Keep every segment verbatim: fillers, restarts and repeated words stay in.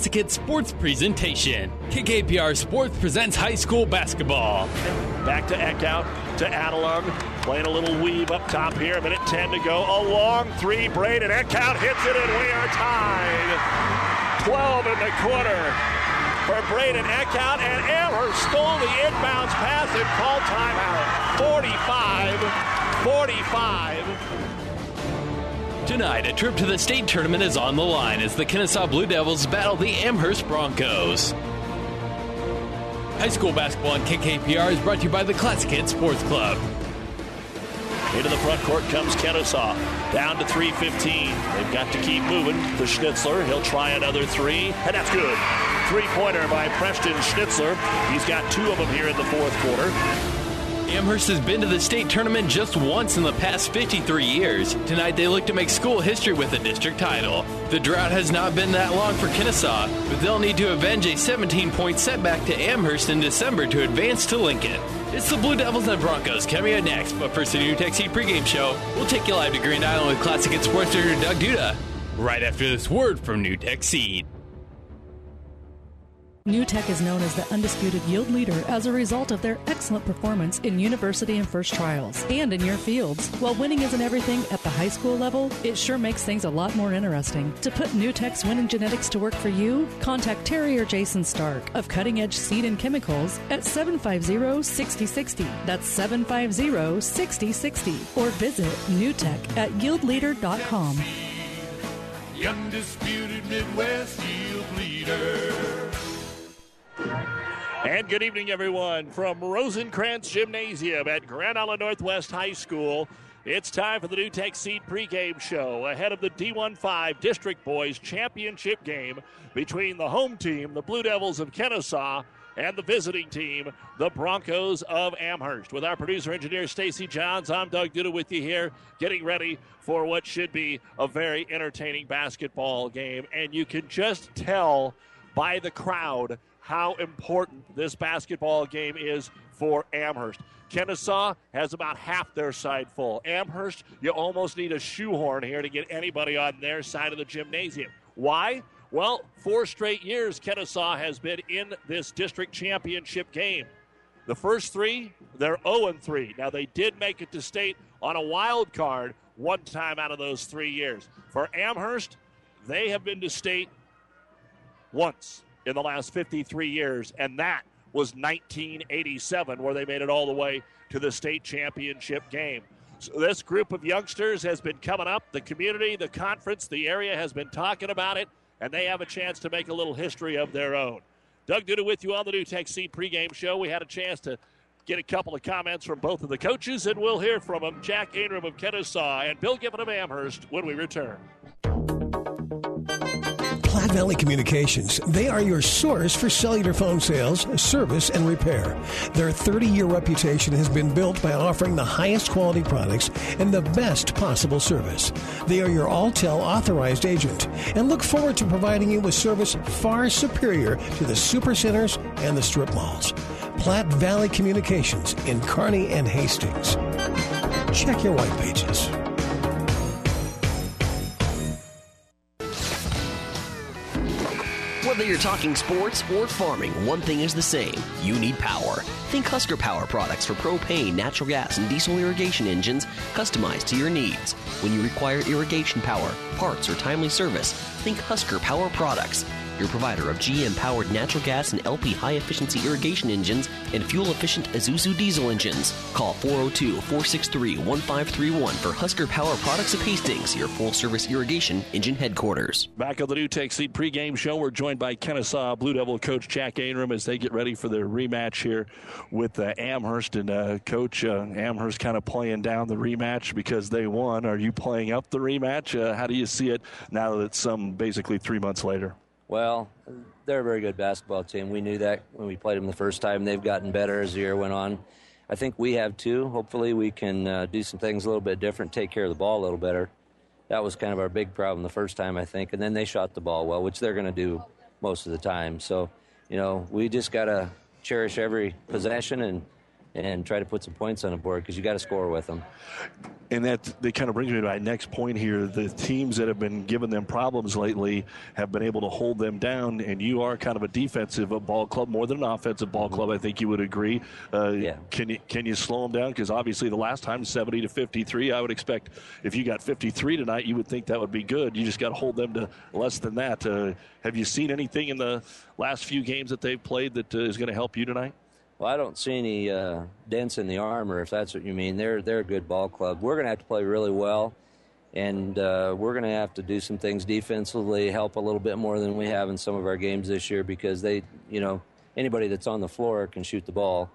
Classic Sports presentation. K K P R Sports presents high school basketball. Back to Eckhout, to Adelung, playing a little weave up top here. A minute ten to go. A long three. Braden Eckhout hits it, and we are tied. twelve in the quarter for Braden Eckhout, and Amherst stole the inbounds pass and called timeout. forty-five forty-five. Tonight, a trip to the state tournament is on the line as the Kennesaw Blue Devils battle the Amherst Broncos. High school basketball on K K P R is brought to you by the Classic Hit Sports Club. Into the front court comes Kennesaw. Down to three fifteen. They've got to keep moving. To Schnitzler. He'll try another three, and that's good. Three-pointer by Preston Schnitzler. He's got two of them here in the fourth quarter. Amherst has been to the state tournament just once in the past fifty-three years. Tonight they look to make school history with a district title. The drought has not been that long for Kennesaw, but they'll need to avenge a seventeen-point setback to Amherst in December to advance to Lincoln. It's the Blue Devils and Broncos coming up next, but first the New Tech Seed pregame show. We'll take you live to Grand Island with Classic Hit Sports Director Doug Duda right after this word from New Tech Seed. New Tech is known as the undisputed yield leader as a result of their excellent performance in university and first trials and in your fields. While winning isn't everything at the high school level, it sure makes things a lot more interesting. To put New Tech's winning genetics to work for you, contact Terry or Jason Stark of Cutting Edge Seed and Chemicals at seven five zero, six zero six zero. That's seven five zero, six zero six zero. Or visit newtech at yield leader dot com. The undisputed Midwest yield leader. And good evening, everyone, from Rosencrantz Gymnasium at Grand Island Northwest High School. It's time for the New Tech Seed pregame show ahead of the D fifteen District Boys Championship game between the home team, the Blue Devils of Kennesaw, and the visiting team, the Broncos of Amherst. With our producer-engineer, Stacy Johns, I'm Doug Duda with you here, getting ready for what should be a very entertaining basketball game. And you can just tell by the crowd how important this basketball game is for Amherst. Kennesaw has about half their side full. Amherst, you almost need a shoehorn here to get anybody on their side of the gymnasium. Why? Well, four straight years Kennesaw has been in this district championship game. The first three, they're oh and three. Now, they did make it to state on a wild card one time out of those three years. For Amherst, they have been to state once in the last fifty-three years, and that was nineteen eighty-seven, where they made it all the way to the state championship game. So this group of youngsters has been coming up. The community, the conference, the area has been talking about it, and they have a chance to make a little history of their own. Doug Duda with you on the New Tech Seed pregame show. We had a chance to get a couple of comments from both of the coaches, and we'll hear from them, Jack Ainram of Kennesaw and Bill Giffen of Amherst, when we return. Platte Valley Communications. They are your source for cellular phone sales, service, and repair. Their thirty-year reputation has been built by offering the highest quality products and the best possible service. They are your Alltel authorized agent and look forward to providing you with service far superior to the supercenters and the strip malls. Platte Valley Communications in Kearney and Hastings. Check your white pages. Whether you're talking sports or farming, one thing is the same. You need power. Think Husker Power products for propane, natural gas, and diesel irrigation engines customized to your needs. When you require irrigation power, parts, or timely service, think Husker Power products. Your provider of G M-powered natural gas and L P high-efficiency irrigation engines and fuel-efficient Isuzu diesel engines. Call four oh two, four six three, one five three one for Husker Power Products of Hastings, your full-service irrigation engine headquarters. Back on the New Tech Seed pregame show, we're joined by Kennesaw Blue Devil coach Jack Ainram as they get ready for their rematch here with uh, Amherst. And uh, Coach, uh, Amherst kind of playing down the rematch because they won. Are you playing up the rematch? Uh, how do you see it now that it's some basically three months later? Well, they're a very good basketball team. We knew that when we played them the first time. They've gotten better as the year went on. I think we have too. Hopefully we can uh, do some things a little bit different, take care of the ball a little better. That was kind of our big problem the first time, I think. And then they shot the ball well, which they're going to do most of the time. So, you know, we just got to cherish every possession and and try to put some points on the board because you got to score with them. And that, that kind of brings me to my next point here. The teams that have been giving them problems lately have been able to hold them down, and you are kind of a defensive ball club more than an offensive ball club, I think you would agree. Uh, yeah. Can you can you slow them down? Because obviously the last time, seventy to fifty-three, I would expect if you got fifty-three tonight, you would think that would be good. You just got to hold them to less than that. Uh, have you seen anything in the last few games that they've played that uh, is going to help you tonight? Well, I don't see any uh, dents in the armor, if that's what you mean. They're they're a good ball club. We're going to have to play really well, and uh, we're going to have to do some things defensively, help a little bit more than we have in some of our games this year because they, you know, anybody that's on the floor can shoot the ball.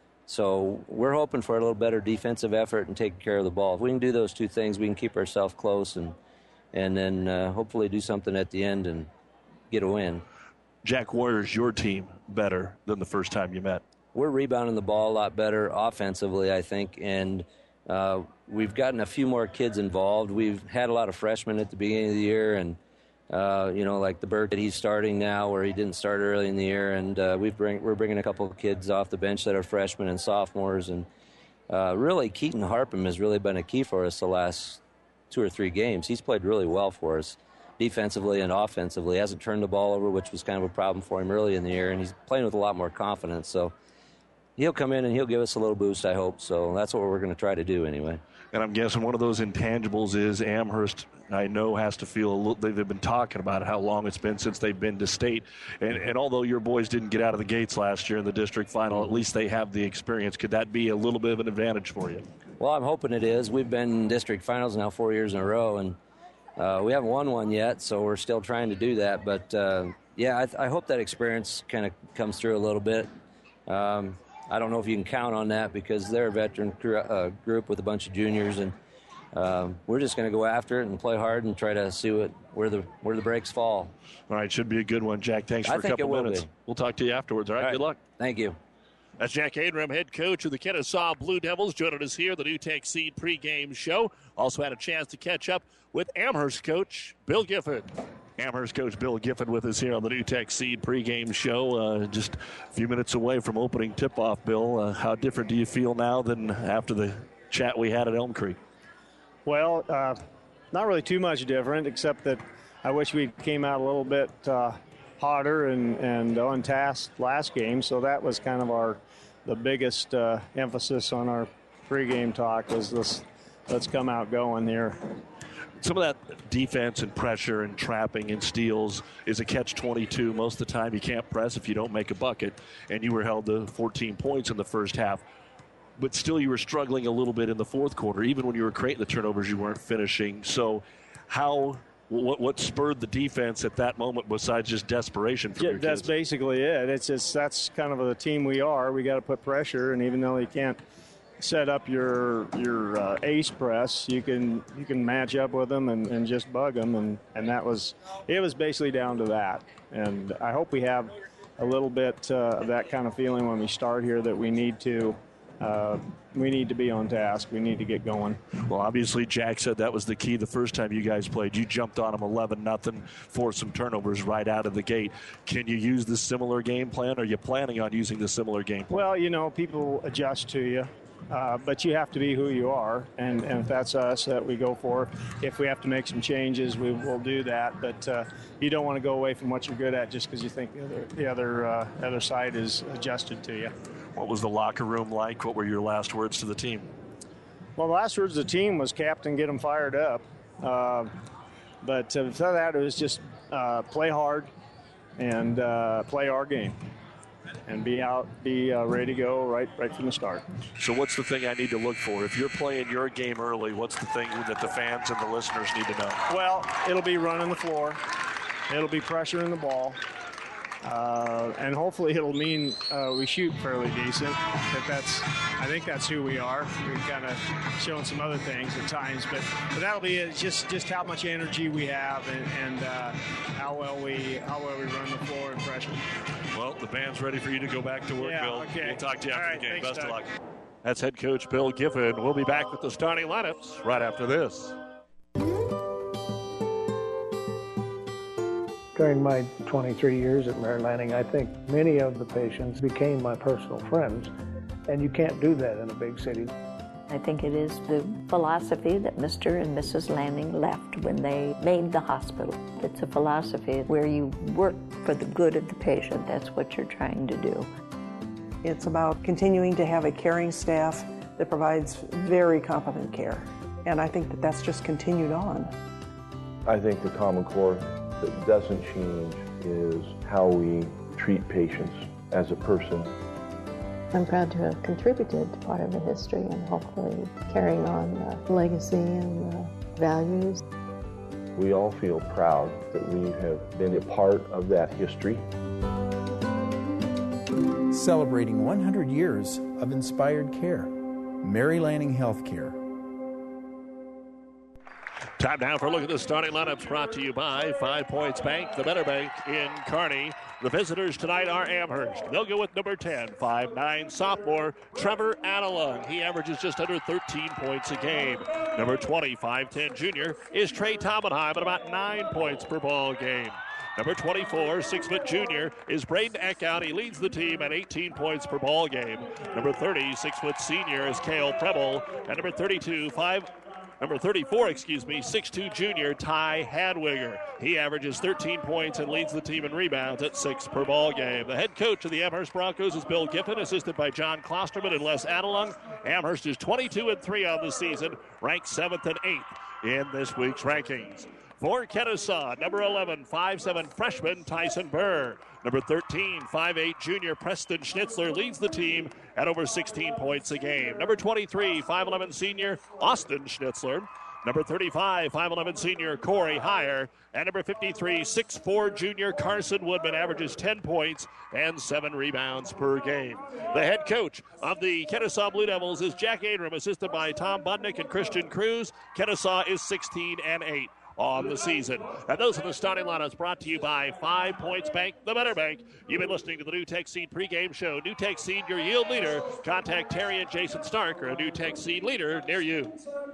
So we're hoping for a little better defensive effort and taking care of the ball. If we can do those two things, we can keep ourselves close and and then uh, hopefully do something at the end and get a win. Jack Warrior's your team better than the first time you met? We're rebounding the ball a lot better offensively, I think, and uh, we've gotten a few more kids involved. We've had a lot of freshmen at the beginning of the year, and, uh, you know, like the Burke that he's starting now where he didn't start early in the year, and uh, we've bring, we're bringing a couple of kids off the bench that are freshmen and sophomores, and uh, really Keaton Harpham has really been a key for us the last two or three games. He's played really well for us defensively and offensively. He hasn't turned the ball over, which was kind of a problem for him early in the year, and he's playing with a lot more confidence, so he'll come in and he'll give us a little boost, I hope. So that's what we're going to try to do anyway. And I'm guessing one of those intangibles is Amherst, I know, has to feel a little, they've been talking about it, how long it's been since they've been to state. And, and although your boys didn't get out of the gates last year in the district final, at least they have the experience. Could that be a little bit of an advantage for you? Well, I'm hoping it is. We've been in district finals now four years in a row, and uh, we haven't won one yet, so we're still trying to do that. But, uh, yeah, I, th- I hope that experience kind of comes through a little bit. Um, I don't know if you can count on that because they're a veteran cr- uh, group with a bunch of juniors, and um, we're just going to go after it and play hard and try to see what where the where the breaks fall. All right, should be a good one, Jack. Thanks for I a think couple it will minutes. Be. We'll talk to you afterwards. All right, All right, good luck. Thank you. That's Jack Adram, head coach of the Kennesaw Blue Devils, joining us here, the New Tech Seed pregame show. Also had a chance to catch up with Amherst coach Bill Giffen. Amherst coach Bill Giffen with us here on the New Tech Seed pregame show. Uh, just a few minutes away from opening tip-off, Bill. Uh, how different do you feel now than after the chat we had at Elm Creek? Well, uh, not really too much different, except that I wish we came out a little bit uh, hotter and, and on task last game. So that was kind of our the biggest uh, emphasis on our pregame talk was this, let's come out going here. Some of that defense and pressure and trapping and steals is a catch twenty-two. Most of the time you can't press if you don't make a bucket, and you were held to fourteen points in the first half. But still you were struggling a little bit in the fourth quarter. Even when you were creating the turnovers, you weren't finishing. So how what, what spurred the defense at that moment besides just desperation from yeah, your that's kids? basically it. It's just that's kind of the team we are. We got to put pressure, and even though you can't set up your your uh, ace press, you can you can match up with them and, and just bug them, and, and that was it was basically down to that. And I hope we have a little bit uh, of that kind of feeling when we start here, that we need to uh, we need to be on task. We need to get going. Well, obviously Jack said that was the key the first time you guys played. You jumped on them eleven nothing, forced some turnovers right out of the gate. Can you use the similar game plan? Or are you planning on using the similar game plan? Well, you know, people adjust to you. Uh, but you have to be who you are, and, and if that's us that we go for, if we have to make some changes, we will do that. But uh, you don't want to go away from what you're good at just because you think the other the other, uh, other side is adjusted to you. What was the locker room like? What were your last words to the team? Well, the last words of the team was, Captain, get them fired up. Uh, but uh, for that, it was just uh, play hard and uh, play our game. And be out, be uh, ready to go right, right from the start. So what's the thing I need to look for? If you're playing your game early, what's the thing that the fans and the listeners need to know? Well, it'll be running the floor. It'll be pressuring the ball. Uh, and hopefully it'll mean uh, we shoot fairly decent. That that's, I think that's who we are. We've kind of shown some other things at times, but, but that'll be it. Just just how much energy we have and, and uh, how well we how well we run the floor and pressure. Well, the band's ready for you to go back to work, yeah, Bill. Okay. We'll talk to you after right, the game. Thanks, Best Doug. of luck. That's head coach Bill Giffen. We'll be back with the starting lineups right after this. During my twenty-three years at Mary Lanning, I think many of the patients became my personal friends. and you can't do that in a big city. I think it is the philosophy that Mister and Missus Lanning left when they made the hospital. It's a philosophy where you work for the good of the patient. That's what you're trying to do. It's about continuing to have a caring staff that provides very competent care. And I think that that's just continued on. I think the common core that doesn't change is how we treat patients as a person. I'm proud to have contributed to part of the history and hopefully carrying on the legacy and the values. We all feel proud that we have been a part of that history. Celebrating one hundred years of inspired care. Mary Lanning Healthcare. Time now for a look at the starting lineups brought to you by Five Points Bank, the Better Bank in Kearney. The visitors tonight are Amherst. They'll go with number ten, five nine sophomore Trevor Adelung. He averages just under thirteen points a game. Number twenty, five ten junior is Trey Tomenheim at about nine points per ball game. Number twenty-four, six foot junior is Braden Eckhout. He leads the team at eighteen points per ball game. Number thirty, six foot senior is Cale Preble. And number thirty-two, five Number thirty-four, excuse me, six two junior Ty Hadwiger. He averages thirteen points and leads the team in rebounds at six per ball game. The head coach of the Amherst Broncos is Bill Giffen, assisted by John Klosterman and Les Adelung. Amherst is twenty-two and three on the season, ranked seventh and eighth in this week's rankings. For Kennesaw, number eleven, five seven freshman Tyson Burr. Number thirteen, five eight junior Preston Schnitzler leads the team at over sixteen points a game. Number twenty-three, five eleven senior Austin Schnitzler. Number thirty-five, five eleven senior Corey Heyer. And number fifty-three, six four junior Carson Woodman averages ten points and seven rebounds per game. The head coach of the Kennesaw Blue Devils is Jack Adram, assisted by Tom Budnick and Christian Cruz. Kennesaw is sixteen and eight. On the season. And those are the starting lineups brought to you by Five Points Bank, the Better Bank. You've been listening to the NuTech Seed pregame show. NuTech Seed, your yield leader. Contact Terry and Jason Stark or a NuTech Seed leader near you.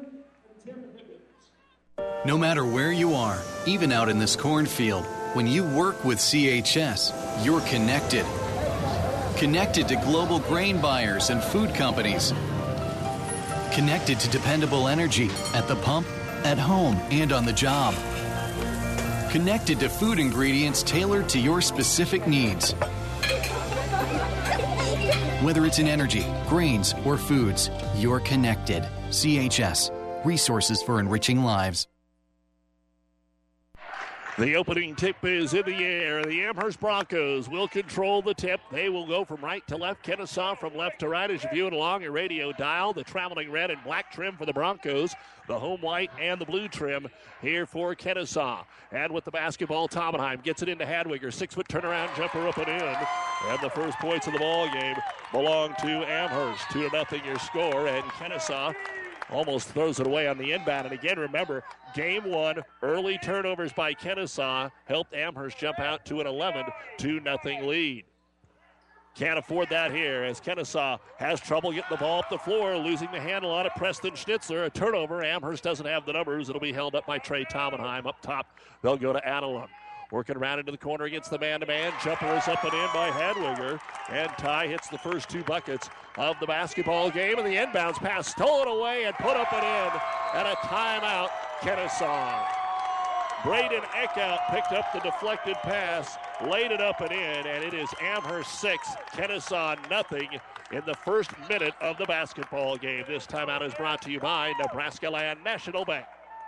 No matter where you are, even out in this cornfield, when you work with C H S, you're connected. Connected to global grain buyers and food companies. Connected to dependable energy at the pump, at home, and on the job. Connected to food ingredients tailored to your specific needs. Whether it's in energy, grains, or foods, you're connected. C H S. Resources for enriching lives. The opening tip is in the air. The Amherst Broncos will control the tip. They will go from right to left. Kennesaw from left to right as you view it along your radio dial. The traveling red and black trim for the Broncos. The home white and the blue trim here for Kennesaw. And with the basketball, Tomenheim gets it into Hadwiger. Six-foot turnaround jumper up and in. And the first points of the ball game belong to Amherst. Two to nothing your score. And Kennesaw almost throws it away on the inbound. And again, remember, game one, early turnovers by Kennesaw helped Amherst jump out to an eleven to nothing lead. Can't afford that here as Kennesaw has trouble getting the ball up the floor, losing the handle on it. Preston Schnitzler, a turnover. Amherst doesn't have the numbers. It'll be held up by Trey Tomenheim. Up top, they'll go to Adelung. Working around into the corner against the man-to-man. Jumper is up and in by Hadwiger. And Ty hits the first two buckets of the basketball game. And the inbounds pass stolen away and put up and in. And a timeout, Kennesaw. Braden Eckhout picked up the deflected pass, laid it up and in, and it is Amherst six, Kennesaw nothing in the first minute of the basketball game. This timeout is brought to you by Nebraska Land National Bank.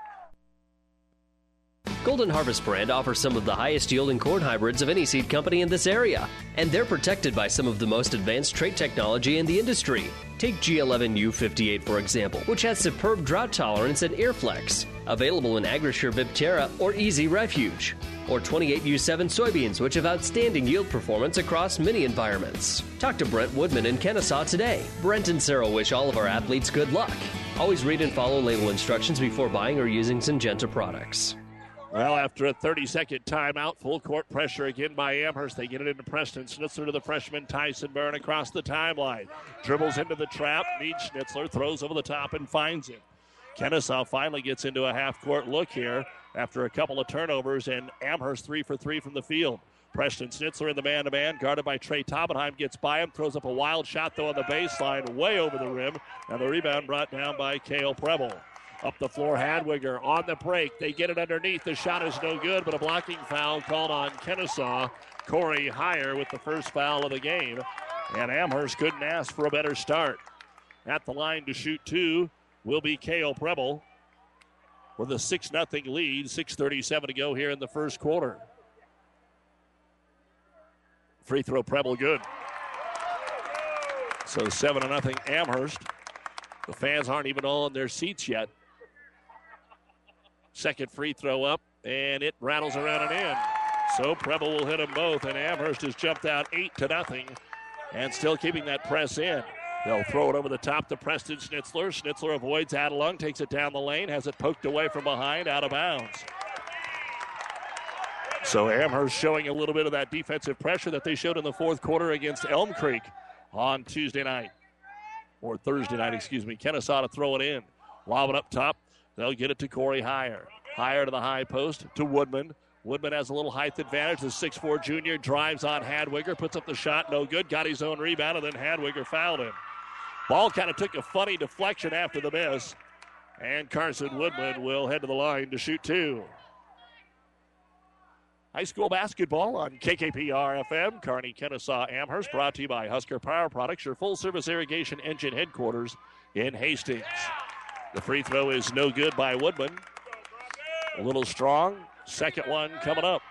Golden Harvest brand offers some of the highest yielding corn hybrids of any seed company in this area, and they're protected by some of the most advanced trait technology in the industry. Take G eleven U fifty-eight, for example, which has superb drought tolerance and Airflex, available in Agrisure Viptera or Easy Refuge. Or twenty-eight U seven soybeans, which have outstanding yield performance across many environments. Talk to Brent Woodman in Kennesaw today. Brent and Sarah wish all of our athletes good luck. Always read and follow label instructions before buying or using Syngenta products. Well, after a thirty-second timeout, full court pressure again by Amherst. They get it into Preston Schnitzler to the freshman Tyson Byrne across the timeline. Dribbles into the trap, needs Schnitzler, throws over the top and finds him. Kennesaw finally gets into a half-court look here after a couple of turnovers, and Amherst three for three from the field. Preston Schnitzler in the man-to-man, guarded by Trey Taubenheim, gets by him, throws up a wild shot, though, on the baseline, way over the rim, and the rebound brought down by Cale Preble. Up the floor, Hadwiger on the break. They get it underneath. The shot is no good, but a blocking foul called on Kennesaw. Corey Heyer with the first foul of the game, and Amherst couldn't ask for a better start. At the line to shoot two will be Cale Preble with a six nothing lead, six thirty-seven to go here in the first quarter. Free throw, Preble, good. So seven to nothing Amherst. The fans aren't even all in their seats yet. Second free throw up, and it rattles around and in. So Preble will hit them both, and Amherst has jumped out eight to nothing, and still keeping that press in. They'll throw it over the top to Preston Schnitzler. Schnitzler avoids Adelung, takes it down the lane, has it poked away from behind, out of bounds. So Amherst showing a little bit of that defensive pressure that they showed in the fourth quarter against Elm Creek on Tuesday night. Or Thursday night, excuse me. Kennesaw to throw it in. Lob it up top. They'll get it to Corey Heyer. Heyer to the high post to Woodman. Woodman has a little height advantage. The six four junior drives on Hadwiger, puts up the shot, no good. Got his own rebound, and then Hadwiger fouled him. Ball kind of took a funny deflection after the miss. And Carson Woodman will head to the line to shoot two. High school basketball on K K P R F M. Kearney, Kennesaw, Amherst, brought to you by Husker Power Products, your full-service irrigation engine headquarters in Hastings. The free throw is no good by Woodman. A little strong. Second one coming up.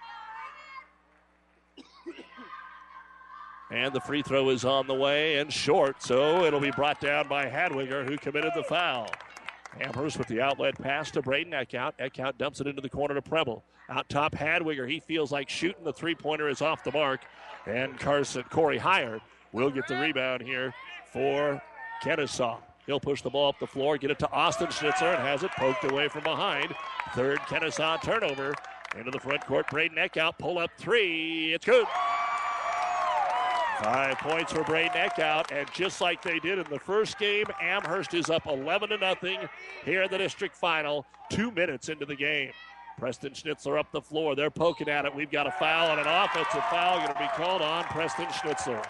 And the free throw is on the way and short, so it'll be brought down by Hadwiger, who committed the foul. Amherst with the outlet pass to Braden Eckhout. Eckhout dumps it into the corner to Preble. Out top, Hadwiger. He feels like shooting. The three-pointer is off the mark. And Carson, Corey Heyer will get the rebound here for Kennesaw. He'll push the ball up the floor, get it to Austin Schnitzler, and has it poked away from behind. Third Kennesaw turnover. Into the front court, Braden Eckhout. Pull up three. It's good. Five points for Braden Eckhout, and just like they did in the first game, Amherst is up eleven to nothing here in the district final, two minutes into the game. Preston Schnitzler up the floor. They're poking at it. We've got a foul and an offensive foul going to be called on Preston Schnitzler.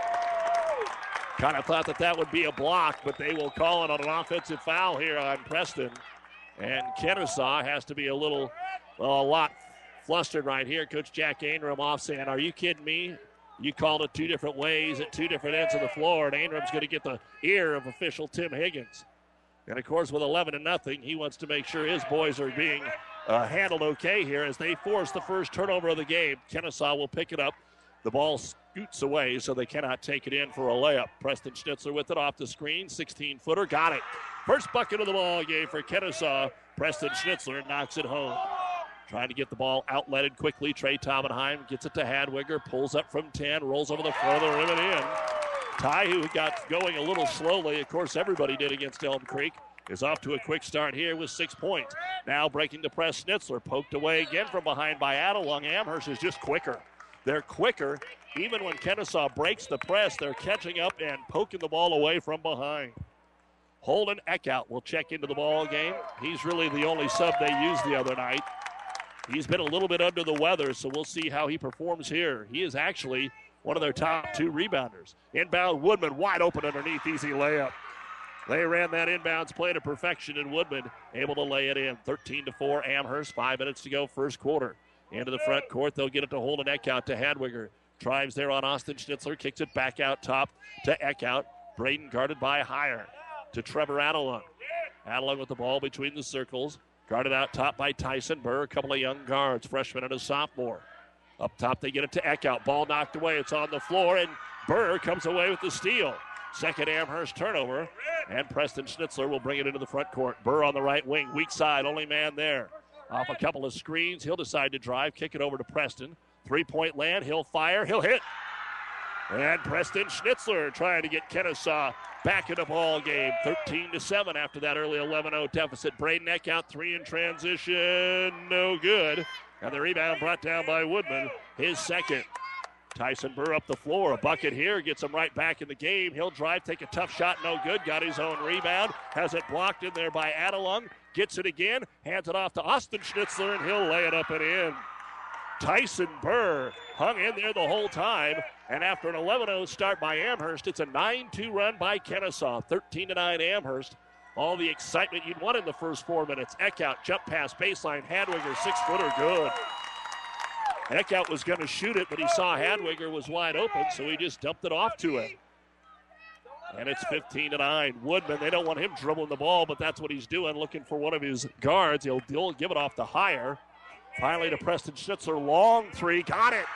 Kind of thought that that would be a block, but they will call it on an offensive foul here on Preston. And Kennesaw has to be a little, well, a lot flustered right here. Coach Jack Ainram off saying, are you kidding me? You called it two different ways at two different ends of the floor, and Ainram's going to get the ear of official Tim Higgins. And, of course, with eleven to nothing, he wants to make sure his boys are being uh, handled okay here as they force the first turnover of the game. Kennesaw will pick it up. The ball scoots away, so they cannot take it in for a layup. Preston Schnitzler with it off the screen, sixteen-footer, got it. First bucket of the ball game for Kennesaw. Preston Schnitzler knocks it home. Trying to get the ball outletted quickly. Trey Taubenheim gets it to Hadwiger, pulls up from ten, rolls over the front of the rim and in. Ty, who got going a little slowly, of course everybody did against Elm Creek, is off to a quick start here with six points. Now breaking to press, Schnitzler poked away again from behind by Adelung. Amherst is just quicker. They're quicker. Even when Kennesaw breaks the press, they're catching up and poking the ball away from behind. Holden Eckhout will check into the ball game. He's really the only sub they used the other night. He's been a little bit under the weather, so we'll see how he performs here. He is actually one of their top two rebounders. Inbound, Woodman wide open underneath, easy layup. They ran that inbounds play to perfection, and Woodman able to lay it in. thirteen to four, Amherst, five minutes to go, first quarter. Into the front court, they'll get it to Holden Eckhout to Hadwiger. Drives there on Austin Schnitzler, kicks it back out top to Eckhout. Braden guarded by Heyer to Trevor Adelung. Adelung with the ball between the circles. Guarded out top by Tyson Burr, a couple of young guards, freshman and a sophomore. Up top, they get it to Eckhout. Ball knocked away. It's on the floor, and Burr comes away with the steal. Second Amherst turnover, and Preston Schnitzler will bring it into the front court. Burr on the right wing, weak side, only man there. Off a couple of screens, he'll decide to drive, kick it over to Preston. Three-point land, he'll fire, he'll hit. And Preston Schnitzler trying to get Kennesaw back in the ball game. thirteen to seven after that early eleven oh deficit. Braden Eckhout, three in transition, no good. And the rebound brought down by Woodman, his second. Tyson Burr up the floor, a bucket here, gets him right back in the game. He'll drive, take a tough shot, no good. Got his own rebound, has it blocked in there by Adelung. Gets it again, hands it off to Austin Schnitzler, and he'll lay it up and in. Tyson Burr hung in there the whole time. And after an eleven oh start by Amherst, it's a nine two run by Kennesaw. thirteen to nine Amherst. All the excitement you'd want in the first four minutes. Eckhout, jump pass, baseline. Hadwiger, six-footer, good. Eckhout was going to shoot it, but he saw Hadwiger was wide open, so he just dumped it off to him. And it's fifteen to nine. Woodman, they don't want him dribbling the ball, but that's what he's doing, looking for one of his guards. He'll, he'll give it off to Heyer. Finally to Preston Schnitzler. Long three. Got it.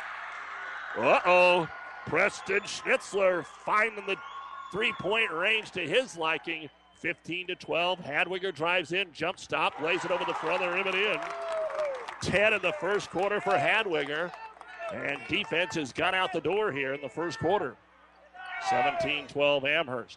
Uh-oh. Preston Schnitzler finding the three-point range to his liking. fifteen to twelve. Hadwiger drives in, jump stop, lays it over the front of the rim and in. ten in the first quarter for Hadwiger. And defense has gone out the door here in the first quarter. seventeen twelve Amherst.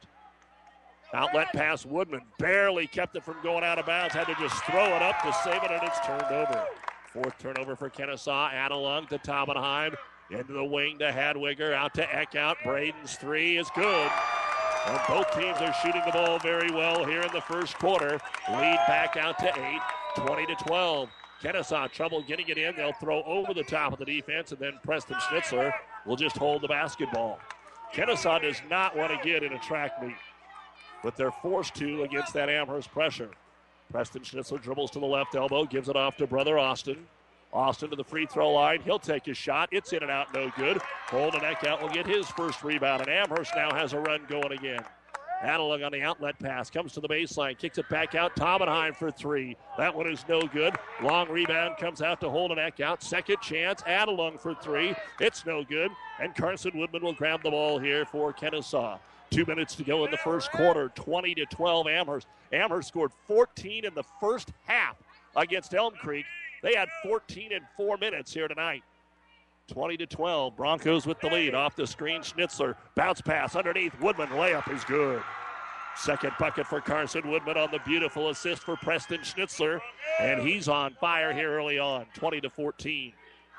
Outlet pass, Woodman barely kept it from going out of bounds. Had to just throw it up to save it, and it's turned over. Fourth turnover for Kennesaw. Adelung to Taubenheim. Into the wing to Hadwiger. Out to Eckhout. Braden's three is good. And both teams are shooting the ball very well here in the first quarter. Lead back out to eight. twenty to twelve. Kennesaw trouble getting it in. They'll throw over the top of the defense, and then Preston Schnitzler will just hold the basketball. Kennesaw does not want to get in a track meet, but they're forced to against that Amherst pressure. Preston Schnitzler dribbles to the left elbow, gives it off to brother Austin. Austin to the free throw line. He'll take his shot. It's in and out, no good. Holden Eckhout will get his first rebound, and Amherst now has a run going again. Adelung on the outlet pass, comes to the baseline, kicks it back out. Taubenheim for three. That one is no good. Long rebound comes out to Holden Eckhout. Second chance, Adelung for three. It's no good. And Carson Woodman will grab the ball here for Kennesaw. Two minutes to go in the first quarter. twenty to twelve Amherst. Amherst scored fourteen in the first half against Elm Creek. They had fourteen in four minutes here tonight. twenty to twelve. Broncos with the lead. Off the screen, Schnitzler. Bounce pass underneath. Woodman. Layup is good. Second bucket for Carson Woodman on the beautiful assist for Preston Schnitzler. And he's on fire here early on. twenty to fourteen.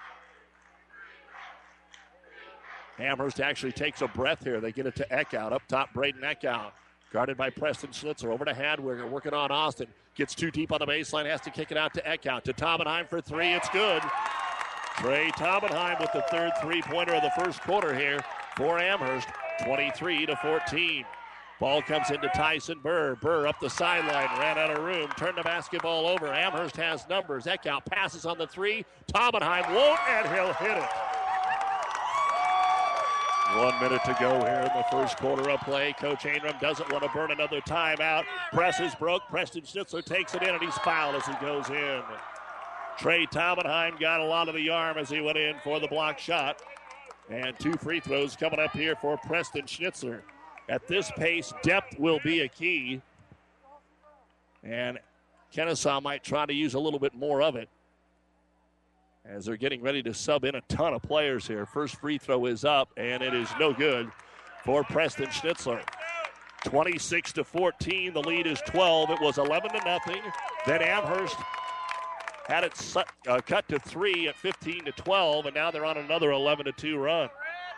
Amherst actually takes a breath here. They get it to Eckhout. Up top, Braden Eckhout. Guarded by Preston Schnitzler. Over to Hadwiger. Working on Austin. Gets too deep on the baseline. Has to kick it out to Eckhout. To Taubenheim for three. It's good. Trey Taubenheim with the third three-pointer of the first quarter here for Amherst. twenty-three to fourteen. Ball comes into Tyson Burr. Burr up the sideline. Ran out of room. Turned the basketball over. Amherst has numbers. Eckhout passes on the three. Taubenheim won't, and he'll hit it. One minute to go here in the first quarter of play. Coach Ainram doesn't want to burn another timeout. Press is broke. Preston Schnitzler takes it in, and he's fouled as he goes in. Trey Taubenheim got a lot of the arm as he went in for the block shot. And two free throws coming up here for Preston Schnitzler. At this pace, depth will be a key. And Kennesaw might try to use a little bit more of it as they're getting ready to sub in a ton of players here. First free throw is up, and it is no good for Preston Schnitzler. twenty-six to fourteen. The lead is twelve. It was eleven to nothing. Then Amherst had it su- uh, cut to three at fifteen to twelve, and now they're on another eleven to two run.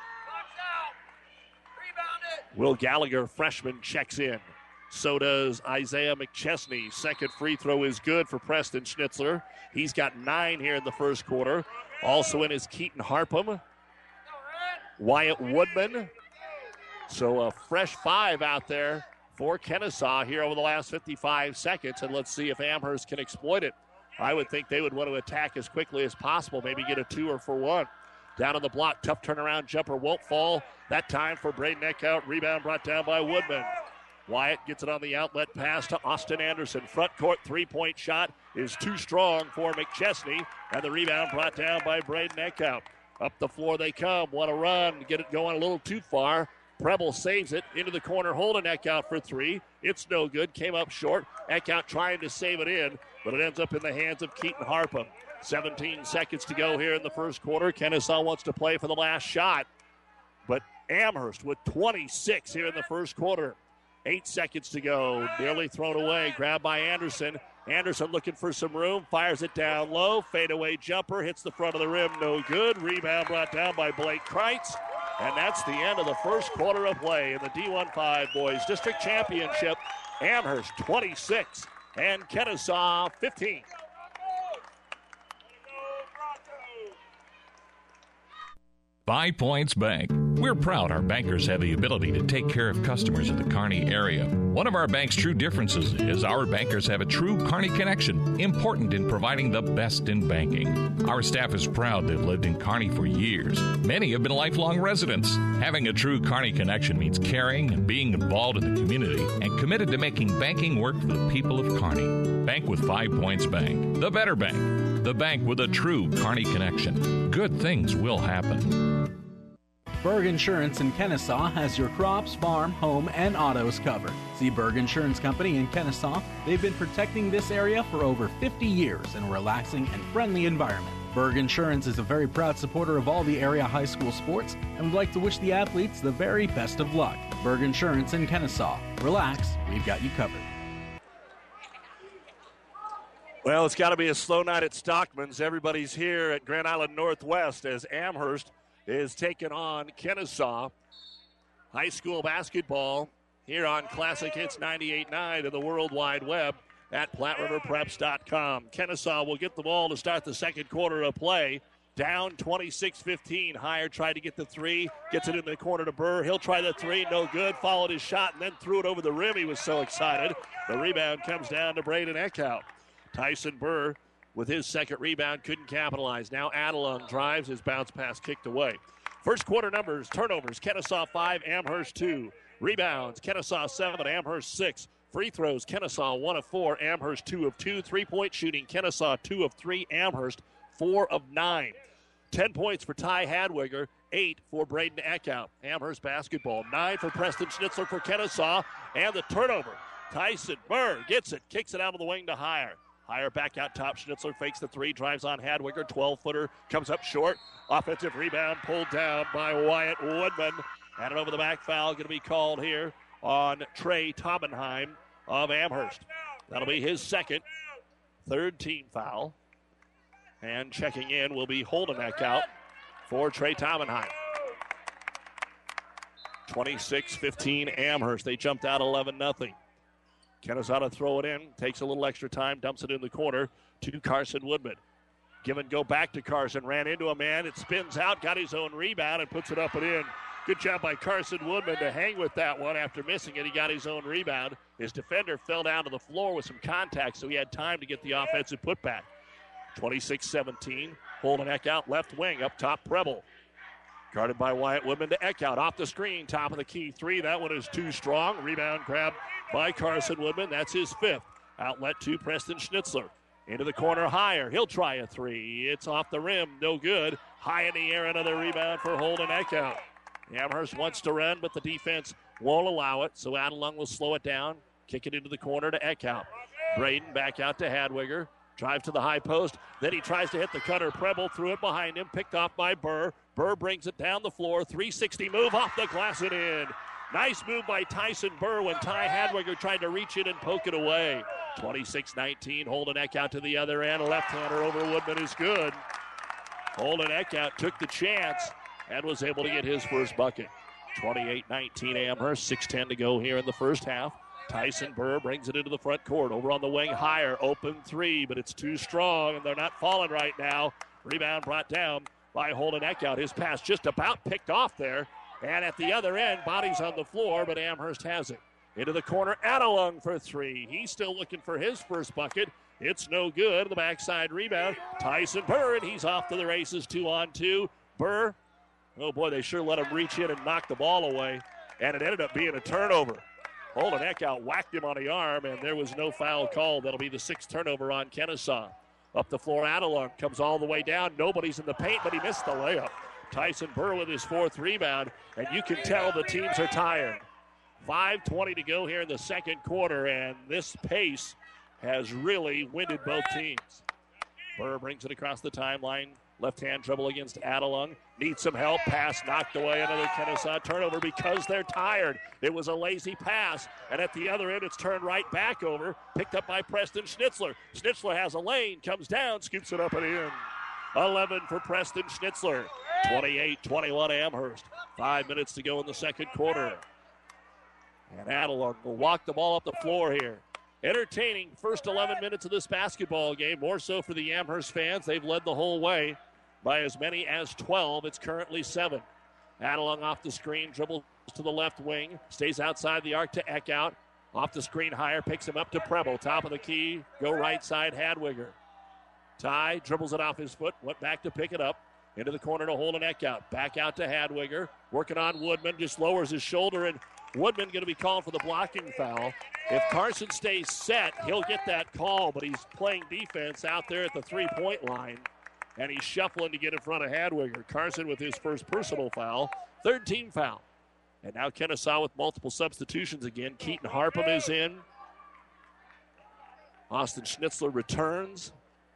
Will Gallagher, freshman, checks in. So does Isaiah McChesney. Second free throw is good for Preston Schnitzler. He's got nine here in the first quarter. Also in is Keaton Harpham. Wyatt Woodman. So a fresh five out there for Kennesaw here over the last fifty-five seconds. And let's see if Amherst can exploit it. I would think they would want to attack as quickly as possible. Maybe get a two or for one. Down on the block, tough turnaround jumper won't fall. That time for Braden Eckhout. Rebound brought down by Woodman. Wyatt gets it on the outlet pass to Austin Anderson. Front court three-point shot is too strong for McChesney. And the rebound brought down by Braden Eckhout. Up the floor they come. Want to run. Get it going a little too far. Preble saves it into the corner. Holding Eckhout for three. It's no good. Came up short. Eckhout trying to save it in, but it ends up in the hands of Keaton Harpham. seventeen seconds to go here in the first quarter. Kennesaw wants to play for the last shot, but Amherst with twenty-six here in the first quarter. Eight seconds to go. Nearly thrown away. Grabbed by Anderson. Anderson looking for some room. Fires it down low. Fadeaway jumper. Hits the front of the rim. No good. Rebound brought down by Blake Kreitz. And that's the end of the first quarter of play in the D one five Boys District Championship. Amherst twenty-six and Kennesaw fifteen. Five Points Bank. We're proud our bankers have the ability to take care of customers in the Kearney area. One of our bank's true differences is our bankers have a true Kearney connection, important in providing the best in banking. Our staff is proud they've lived in Kearney for years. Many have been lifelong residents. Having a true Kearney connection means caring and being involved in the community and committed to making banking work for the people of Kearney. Bank with Five Points Bank. The better bank. The bank with a true Kearney connection. Good things will happen. Berg Insurance in Kennesaw has your crops, farm, home, and autos covered. See Berg Insurance Company in Kennesaw. They've been protecting this area for over fifty years in a relaxing and friendly environment. Berg Insurance is a very proud supporter of all the area high school sports and would like to wish the athletes the very best of luck. Berg Insurance in Kennesaw. Relax, we've got you covered. Well, it's got to be a slow night at Stockman's. Everybody's here at Grand Island Northwest as Amherst is taking on Kennesaw. High school basketball here on Classic Hits ninety-eight point nine and the World Wide Web at Platte River Preps dot com. Kennesaw will get the ball to start the second quarter of play. Down twenty-six fifteen. Heyer tried to get the three. Gets it in the corner to Burr. He'll try the three. No good. Followed his shot and then threw it over the rim. He was so excited. The rebound comes down to Braden Eckhout. Tyson Burr with his second rebound couldn't capitalize. Now Adelung drives. His bounce pass kicked away. First quarter numbers, turnovers, Kennesaw five, Amherst two. Rebounds, Kennesaw seven, Amherst six. Free throws, Kennesaw one of four, Amherst two of two. Three-point shooting, Kennesaw two of three, Amherst four of nine. Ten points for Ty Hadwiger, eight for Braden Eckhout. Amherst basketball, nine for Preston Schnitzler for Kennesaw, and the turnover. Tyson Burr gets it, kicks it out of the wing to Heyer. Heyer back out top. Schnitzler fakes the three, drives on Hadwiger. twelve-footer comes up short. Offensive rebound pulled down by Wyatt Woodman. And an over the back foul going to be called here on Trey Taubenheim of Amherst. That'll be his second, third team foul. And checking in will be Holden Eckhout for Trey Taubenheim. twenty-six fifteen Amherst. They jumped out eleven nothing. Kennesaw to throw it in, takes a little extra time, dumps it in the corner to Carson Woodman. Give and go back to Carson, ran into a man, it spins out, got his own rebound and puts it up and in. Good job by Carson Woodman to hang with that one after missing it. He got his own rebound. His defender fell down to the floor with some contact, so he had time to get the offensive putback. twenty-six seventeen, Holden Eckhout, left wing, up top Preble. Guarded by Wyatt Woodman to Eckhout, off the screen, top of the key three. That one is too strong. Rebound grab by Carson Woodman. That's his fifth. Outlet to Preston Schnitzler. Into the corner, Heyer. He'll try a three. It's off the rim, no good. High in the air, another rebound for Holden Eckhout. Amherst wants to run, but the defense won't allow it, so Adelung will slow it down. Kick it into the corner to Eckhout. Braden back out to Hadwiger. Drive to the high post. Then he tries to hit the cutter. Preble threw it behind him. Picked off by Burr. Burr brings it down the floor. three sixty move off the glass and in. Nice move by Tyson Burr when Ty Hadwiger tried to reach in and poke it away. twenty-six nineteen. Holden Eckhout to the other end. Left-hander over Woodman is good. Holden Eckhout took the chance and was able to get his first bucket. twenty-eight nineteen Amherst. six ten to go here in the first half. Tyson Burr brings it into the front court. Over on the wing, Heyer. Open three, but it's too strong, and they're not falling right now. Rebound brought down by Holden Eckhout. His pass just about picked off there. And at the other end, bodies on the floor, but Amherst has it. Into the corner, Adelung for three. He's still looking for his first bucket. It's no good. The backside rebound. Tyson Burr, and he's off to the races, two on two. Burr, oh boy, they sure let him reach in and knock the ball away. And it ended up being a turnover. Holden Eckhout whacked him on the arm, and there was no foul called. That'll be the sixth turnover on Kennesaw. Up the floor, Adelung comes all the way down. Nobody's in the paint, but he missed the layup. Tyson Burr with his fourth rebound, and you can tell the teams are tired. five twenty to go here in the second quarter, and this pace has really winded both teams. Burr brings it across the timeline. Left-hand dribble against Adelung. Needs some help. Pass knocked away. Another Kennesaw turnover because they're tired. It was a lazy pass. And at the other end, it's turned right back over. Picked up by Preston Schnitzler. Schnitzler has a lane. Comes down. Scoops it up and in. eleven for Preston Schnitzler. twenty-eight twenty-one Amherst. Five minutes to go in the second quarter. And Adelung will walk the ball up the floor here. Entertaining first eleven minutes of this basketball game. More so for the Amherst fans. They've led the whole way. by as many as twelve. It's currently seven. Adelung off the screen, dribbles to the left wing, stays outside the arc to Eckhout. Off the screen higher, picks him up to Preble. Top of the key, go right side, Hadwiger. Ty dribbles it off his foot, went back to pick it up. Into the corner to Holden Eckhout. Back out to Hadwiger. Working on Woodman, just lowers his shoulder, and Woodman going to be called for the blocking foul. If Carson stays set, he'll get that call, but he's playing defense out there at the three-point line, and he's shuffling to get in front of Hadwiger. Carson with his first personal foul, third team foul. And now Kennesaw with multiple substitutions again. Keaton Harpham is in. Austin Schnitzler returns.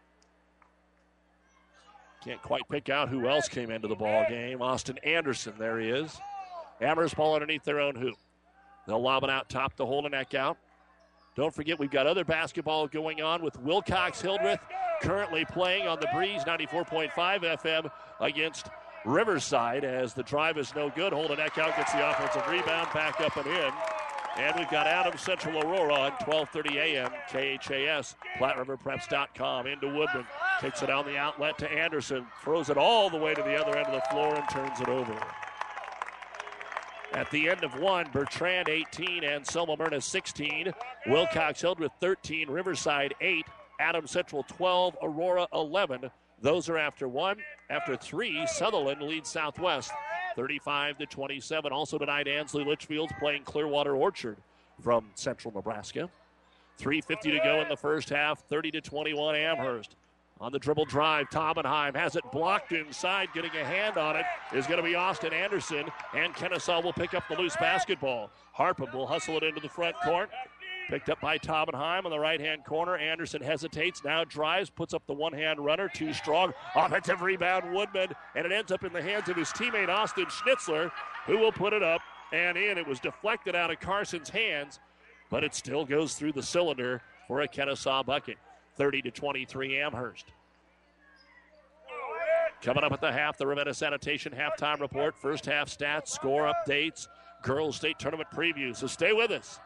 Can't quite pick out who else came into the ball game. Austin Anderson, there he is. Amherst ball underneath their own hoop. They'll lob it out top to Holden Eckhout. Don't forget, we've got other basketball going on with Wilcox Hildreth currently playing on the Breeze ninety-four point five F M against Riverside, as the drive is no good. Holden Eckhout gets the offensive rebound, back up and in. And we've got Adams Central Aurora on twelve thirty a.m. K H A S, Platte River Preps dot com. Into Woodman. Kicks it on the outlet to Anderson. Throws it all the way to the other end of the floor and turns it over. At the end of one, Bertrand eighteen and Selma Myrna sixteen. Wilcox Hildreth thirteen, Riverside eight, Adams Central twelve, Aurora eleven. Those are after one. After three, Sutherland leads Southwest thirty-five to twenty-seven. Also tonight, Ansley Litchfield's playing Clearwater Orchard from Central Nebraska. three fifty to go in the first half, thirty to twenty-one Amherst. On the dribble drive, Taubenheim has it blocked inside. Getting a hand on it is going to be Austin Anderson, and Kennesaw will pick up the loose basketball. Harpham will hustle it into the front court. Picked up by Taubenheim on the right-hand corner. Anderson hesitates, now drives, puts up the one-hand runner, too strong. Offensive rebound, Woodman, and it ends up in the hands of his teammate Austin Schnitzler, who will put it up and in. It was deflected out of Carson's hands, but it still goes through the cylinder for a Kennesaw bucket. thirty to twenty-three Amherst. Coming up at the half, the Ravenna Sanitation halftime report. First half stats, score updates, girls state tournament preview. So stay with us.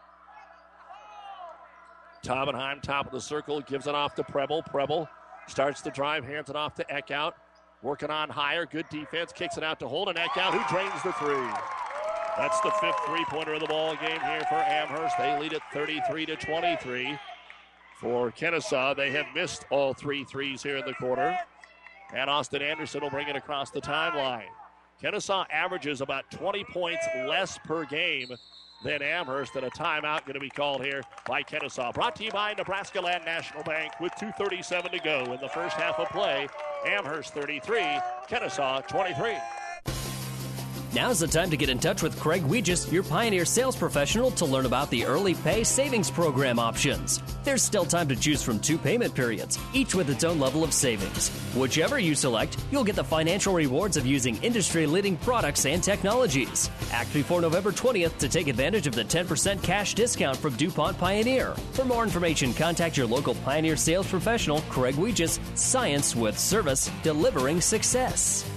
Taubenheim, top of the circle, gives it off to Preble. Preble starts the drive, hands it off to Eckhout. Working on higher, good defense, kicks it out to Holden Eckhout, who drains the three. That's the fifth three-pointer of the ball game here for Amherst. They lead it thirty-three to twenty-three. For Kennesaw, they have missed all three threes here in the quarter. And Austin Anderson will bring it across the timeline. Kennesaw averages about twenty points less per game than Amherst, and a timeout going to be called here by Kennesaw. Brought to you by Nebraska Land National Bank with two thirty-seven to go in the first half of play. Amherst thirty-three, Kennesaw twenty-three. Now's the time to get in touch with Craig Weegis, your Pioneer sales professional, to learn about the Early Pay Savings Program options. There's still time to choose from two payment periods, each with its own level of savings. Whichever you select, you'll get the financial rewards of using industry-leading products and technologies. Act before November twentieth to take advantage of the ten percent cash discount from DuPont Pioneer. For more information, contact your local Pioneer sales professional, Craig Weegis. Science with service, delivering success.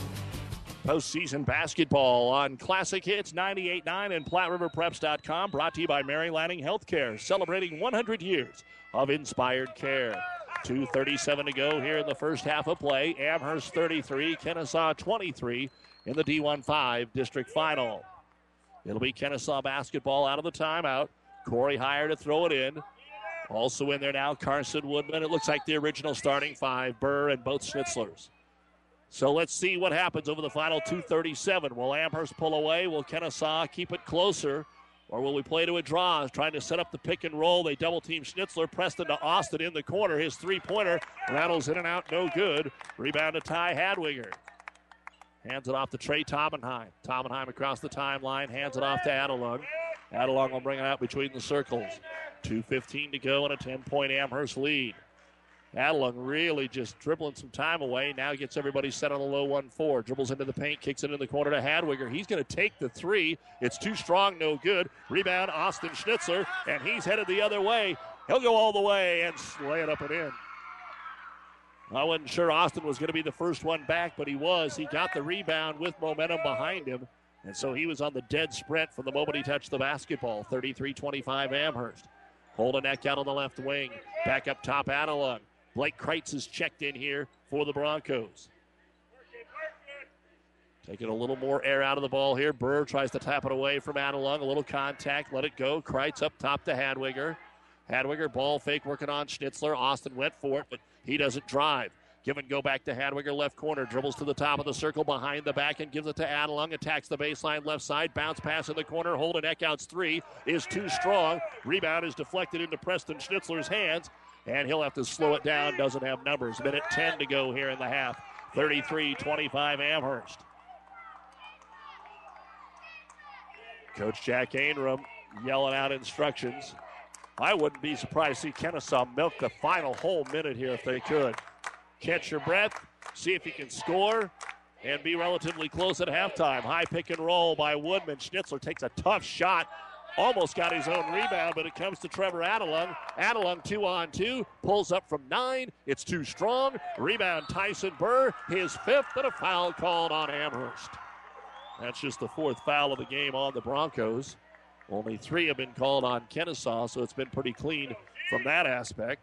Postseason basketball on Classic Hits ninety-eight point nine and Platte River Preps dot com. Brought to you by Mary Lanning Healthcare, celebrating one hundred years of inspired care. two thirty-seven to go here in the first half of play. Amherst thirty-three, Kennesaw twenty-three in the D one five district final. It'll be Kennesaw basketball out of the timeout. Corey Heyer to throw it in. Also in there now, Carson Woodman. It looks like the original starting five, Burr and both Schnitzlers. So let's see what happens over the final two thirty-seven. Will Amherst pull away? Will Kennesaw keep it closer? Or will we play to a draw? Trying to set up the pick and roll. They double-team Schnitzler. Preston to Austin in the corner. His three-pointer rattles in and out. No good. Rebound to Ty Hadwiger. Hands it off to Trey Taubenheim. Taubenheim across the timeline. Hands it off to Adelung. Adelung will bring it out between the circles. two fifteen to go and a ten-point Amherst lead. Adelung really just dribbling some time away. Now gets everybody set on the low one four. Dribbles into the paint, kicks it in the corner to Hadwiger. He's going to take the three. It's too strong, no good. Rebound, Austin Schnitzler, and he's headed the other way. He'll go all the way and lay it up and in. I wasn't sure Austin was going to be the first one back, but he was. He got the rebound with momentum behind him, and so he was on the dead sprint from the moment he touched the basketball. thirty-three twenty-five Amherst. Holden Eckhout on the left wing. Back up top, Adelung. Blake Kreitz is checked in here for the Broncos. Taking a little more air out of the ball here. Burr tries to tap it away from Adelung. A little contact. Let it go. Kreitz up top to Hadwiger. Hadwiger, ball fake working on Schnitzler. Austin went for it, but he doesn't drive. Give and go back to Hadwiger, left corner. Dribbles to the top of the circle, behind the back, and gives it to Adelung. Attacks the baseline left side. Bounce pass in the corner. Holden Eckhout's three is too strong. Rebound is deflected into Preston Schnitzler's hands, and he'll have to slow it down. Doesn't have numbers. Minute ten to go here in the half. thirty-three twenty-five Amherst. Coach Jack Ainram yelling out instructions. I wouldn't be surprised to see Kennesaw milk the final whole minute here if they could. Catch your breath, see if you can score, and be relatively close at halftime. High pick and roll by Woodman. Schnitzler takes a tough shot. Almost got his own rebound, but it comes to Trevor Adelung. Adelung two on two, pulls up from nine. It's too strong. Rebound Tyson Burr, his fifth, and a foul called on Amherst. That's just the fourth foul of the game on the Broncos. Only three have been called on Kennesaw, so it's been pretty clean from that aspect.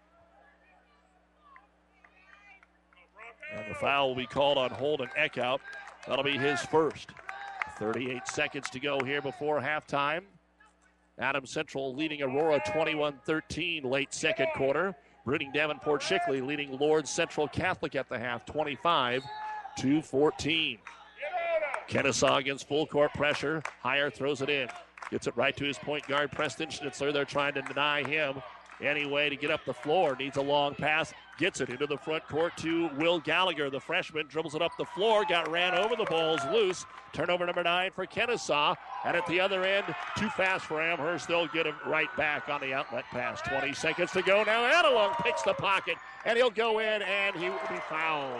And the foul will be called on Holden Eckhout. That'll be his first. thirty-eight seconds to go here before halftime. Adams Central leading Aurora twenty-one thirteen late second quarter. Bruning Davenport Shickley leading Lord Central Catholic at the half twenty-five to fourteen. Kennesaw against full court pressure. Heyer throws it in. Gets it right to his point guard, Preston Schnitzler. They're trying to deny him any way to get up the floor. Needs a long pass. Gets it into the front court to Will Gallagher. The freshman dribbles it up the floor. Got ran over. The ball's loose. Turnover number nine for Kennesaw. And at the other end, too fast for Amherst. They'll get him right back on the outlet pass. twenty seconds to go. Now Adelung picks the pocket, and he'll go in, and he will be fouled.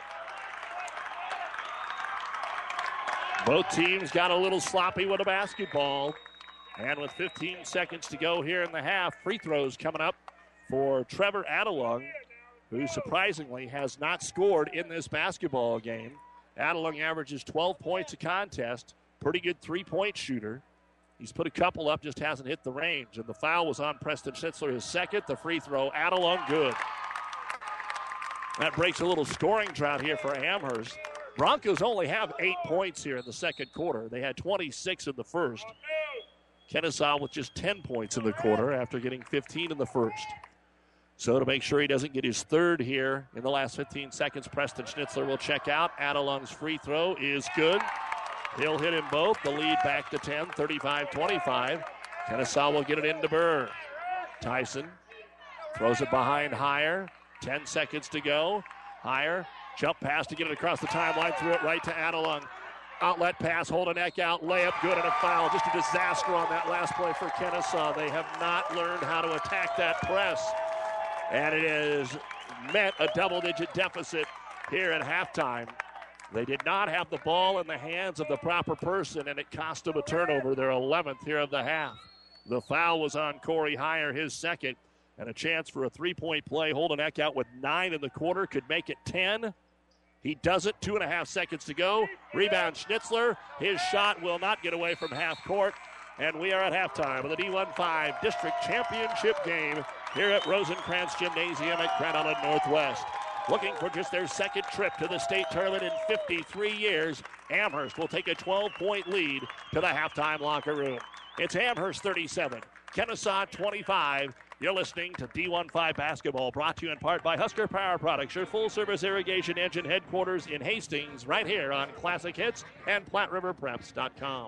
Both teams got a little sloppy with a basketball. And with fifteen seconds to go here in the half, free throws coming up for Trevor Adelung, who surprisingly has not scored in this basketball game. Adelung averages twelve points a contest. Pretty good three-point shooter. He's put a couple up, just hasn't hit the range. And the foul was on Preston Schnitzler, his second. The free throw, Adelung, good. That breaks a little scoring drought here for Amherst. Broncos only have eight points here in the second quarter. They had twenty-six in the first. Kennesaw with just ten points in the quarter after getting fifteen in the first. So to make sure he doesn't get his third here in the last fifteen seconds, Preston Schnitzler will check out. Adelung's free throw is good. He'll hit him both. The lead back to ten, thirty-five twenty-five. Kennesaw will get it into Burr. Tyson throws it behind Heyer. ten seconds to go. Heyer, jump pass to get it across the timeline, threw it right to Adelung. Outlet pass, Holden Eckhout, layup, good, and a foul. Just a disaster on that last play for Kennesaw. They have not learned how to attack that press. And it has meant a double-digit deficit here at halftime. They did not have the ball in the hands of the proper person, and it cost them a turnover, their eleventh here of the half. The foul was on Corey Heyer, his second, and a chance for a three-point play. Holden Eckhout with nine in the quarter could make it ten. He does it. Two and a half seconds to go. Rebound Schnitzler. His shot will not get away from half court. And we are at halftime of the D one five District Championship game here at Rosencrantz Gymnasium at Grand Island Northwest. Looking for just their second trip to the state tournament in fifty-three years. Amherst will take a twelve-point lead to the halftime locker room. It's Amherst thirty-seven, Kennesaw twenty-five. You're listening to D one five Basketball, brought to you in part by Husker Power Products, your full-service irrigation engine headquarters in Hastings, right here on Classic Hits and Platte River Preps dot com.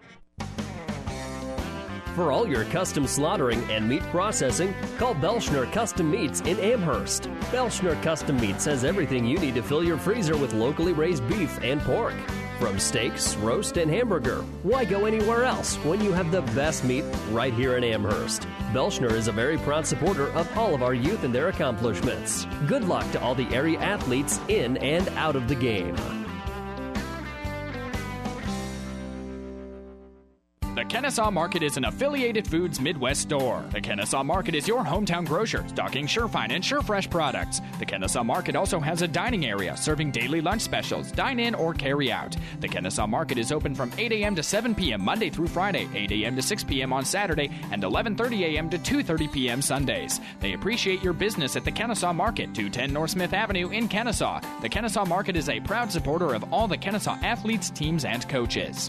For all your custom slaughtering and meat processing, call Belschner Custom Meats in Amherst. Belschner Custom Meats has everything you need to fill your freezer with locally raised beef and pork. From steaks, roast, and hamburger, why go anywhere else when you have the best meat right here in Amherst? Belschner is a very proud supporter of all of our youth and their accomplishments. Good luck to all the area athletes in and out of the game. The Kennesaw Market is an affiliated Foods Midwest store. The Kennesaw Market is your hometown grocer, stocking Surefine and Surefresh products. The Kennesaw Market also has a dining area serving daily lunch specials, dine in or carry out. The Kennesaw Market is open from eight a.m. to seven p.m. Monday through Friday, eight a.m. to six p.m. on Saturday, and eleven thirty a.m. to two thirty p.m. Sundays. They appreciate your business at the Kennesaw Market, two ten North Smith Avenue in Kennesaw. The Kennesaw Market is a proud supporter of all the Kennesaw athletes, teams, and coaches.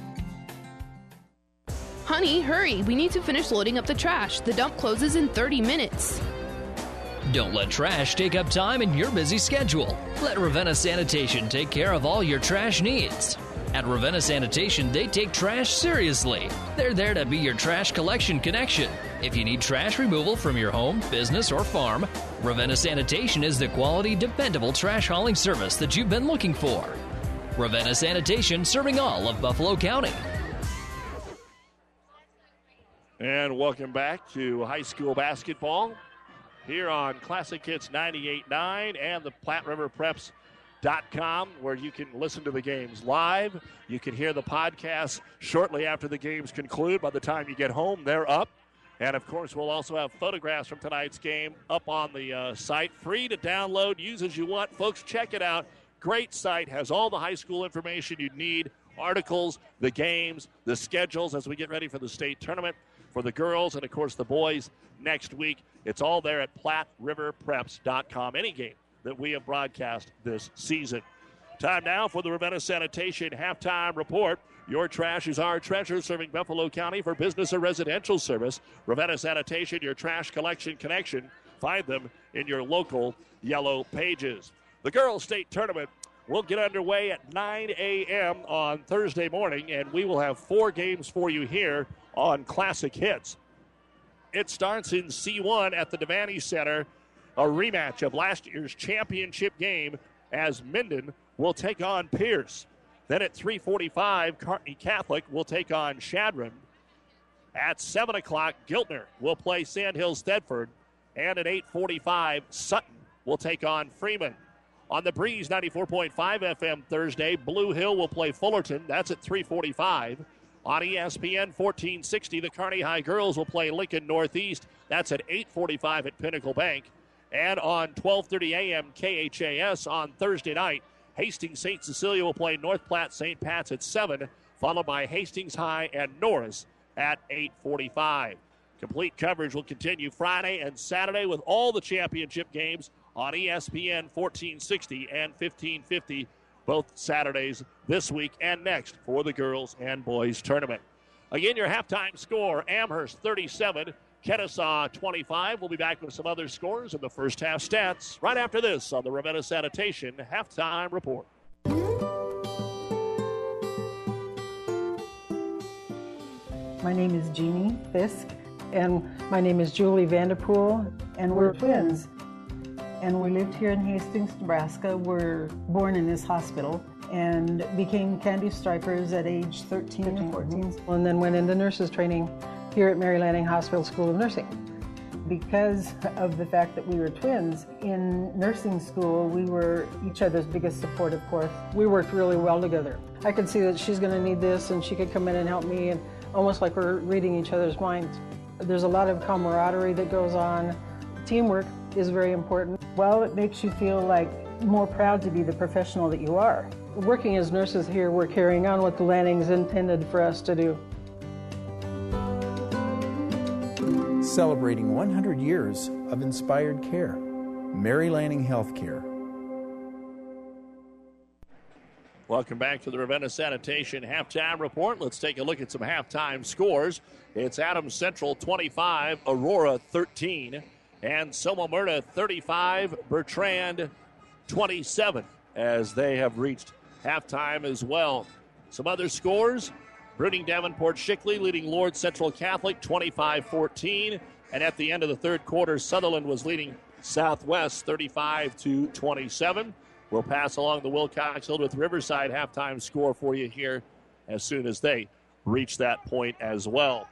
Honey, hurry. We need to finish loading up the trash. The dump closes in thirty minutes. Don't let trash take up time in your busy schedule. Let Ravenna Sanitation take care of all your trash needs. At Ravenna Sanitation, they take trash seriously. They're there to be your trash collection connection. If you need trash removal from your home, business, or farm, Ravenna Sanitation is the quality, dependable trash hauling service that you've been looking for. Ravenna Sanitation, serving all of Buffalo County. And welcome back to high school basketball here on Classic Hits ninety-eight point nine and the Platte River Preps dot com, where you can listen to the games live. You can hear the podcast shortly after the games conclude. By the time you get home, they're up. And, of course, we'll also have photographs from tonight's game up on the uh, site. Free to download, use as you want. Folks, check it out. Great site, has all the high school information you need, articles, the games, the schedules as we get ready for the state tournament for the girls and, of course, the boys next week. It's all there at Platte River Preps dot com. Any game that we have broadcast this season. Time now for the Ravenna Sanitation halftime report. Your trash is our treasure, serving Buffalo County for business or residential service. Ravenna Sanitation, your trash collection connection. Find them in your local Yellow Pages. The girls' state tournament will get underway at nine a.m. on Thursday morning, and we will have four games for you here on Classic Hits. It starts in C one at the Devaney Center, a rematch of last year's championship game as Minden will take on Pierce. Then at three forty-five, Kearney Catholic will take on Shadron. At seven o'clock, Giltner will play Sandhills Thedford. And at eight forty-five, Sutton will take on Freeman. On the Breeze ninety-four point five F M Thursday, Blue Hill will play Fullerton. That's at three forty-five. On E S P N fourteen sixty, the Kearney High girls will play Lincoln Northeast. That's at eight forty-five at Pinnacle Bank. And on twelve thirty a.m. K H A S on Thursday night, Hastings Saint Cecilia will play North Platte Saint Pat's at seven, followed by Hastings High and Norris at eight forty-five. Complete coverage will continue Friday and Saturday with all the championship games on E S P N fourteen sixty and fifteen fifty, both Saturdays this week and next for the girls and boys tournament. Again, your halftime score, Amherst thirty-seven, Kennesaw twenty-five. We'll be back with some other scores in the first half stats right after this on the Ravenna Sanitation Halftime Report. My name is Jeannie Fisk, and my name is Julie Vanderpool, and we're twins. And we lived here in Hastings, Nebraska. We're born in this hospital and became Candy Stripers at age thirteen or fourteen, and then went into nurses training here at Mary Lanning Hospital School of Nursing. Because of the fact that we were twins, in nursing school, we were each other's biggest support, of course. We worked really well together. I could see that she's going to need this, and she could come in and help me, and almost like we're reading each other's minds. There's a lot of camaraderie that goes on. Teamwork is very important. Well, it makes you feel like more proud to be the professional that you are. Working as nurses here, we're carrying on what the Lannings intended for us to do. Celebrating one hundred years of inspired care. Mary Lanning Healthcare. Welcome back to the Ravenna Sanitation Halftime Report. Let's take a look at some halftime scores. It's Adams Central twenty-five, Aurora thirteen, and Silma-Murta thirty-five, Bertrand twenty-seven, as they have reached halftime as well. Some other scores. Bruning Davenport Shickley leading Lord Central Catholic twenty-five fourteen. And at the end of the third quarter, Sutherland was leading Southwest thirty-five to twenty-seven. We'll pass along the Wilcox Hildreth Riverside halftime score for you here as soon as they reach that point as well.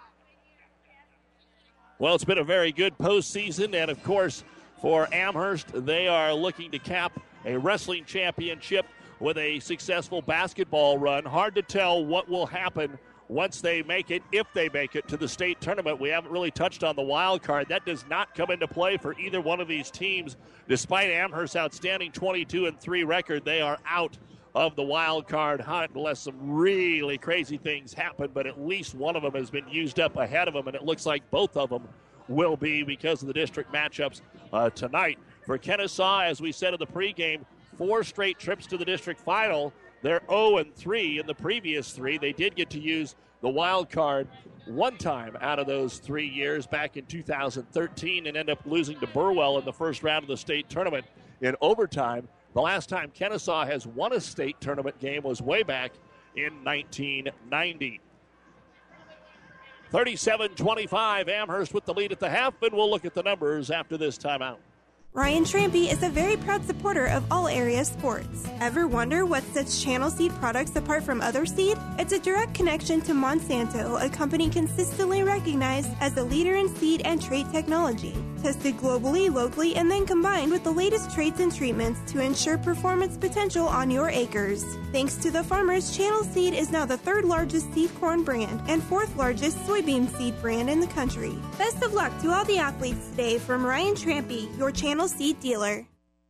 Well, it's been a very good postseason, and of course, for Amherst, they are looking to cap a wrestling championship with a successful basketball run. Hard to tell what will happen once they make it, if they make it to the state tournament. We haven't really touched on the wild card. That does not come into play for either one of these teams. Despite Amherst's outstanding twenty-two and three record, they are out of the wild card hunt unless some really crazy things happen, but at least one of them has been used up ahead of them, and it looks like both of them will be because of the district matchups uh, tonight. For Kennesaw, as we said in the pregame, four straight trips to the district final. They're oh and three in the previous three. They did get to use the wild card one time out of those three years back in two thousand thirteen and end up losing to Burwell in the first round of the state tournament in overtime. The last time Kennesaw has won a state tournament game was way back in nineteen ninety. thirty-seven twenty-five, Amherst with the lead at the half, and we'll look at the numbers after this timeout. Ryan Trampy is a very proud supporter of all area sports. Ever wonder what sets Channel Seed products apart from other seed? It's a direct connection to Monsanto, a company consistently recognized as a leader in seed and trait technology. Tested globally, locally, and then combined with the latest traits and treatments to ensure performance potential on your acres. Thanks to the farmers, Channel Seed is now the third largest seed corn brand and fourth largest soybean seed brand in the country. Best of luck to all the athletes today from Ryan Trampy, your Channel Seed dealer.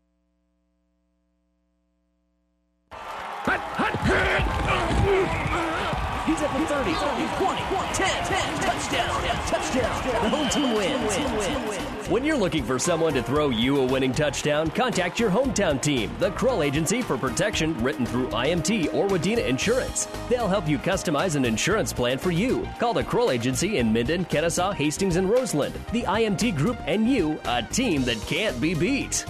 Hut, hut, hut. He's at the thirty, twenty, ten, ten, touchdown, touchdown. The home team wins. When you're looking for someone to throw you a winning touchdown, contact your hometown team, the Kroll Agency for Protection, written through I M T or Wadena Insurance. They'll help you customize an insurance plan for you. Call the Kroll Agency in Minden, Kennesaw, Hastings, and Roseland. The I M T Group and you, a team that can't be beat.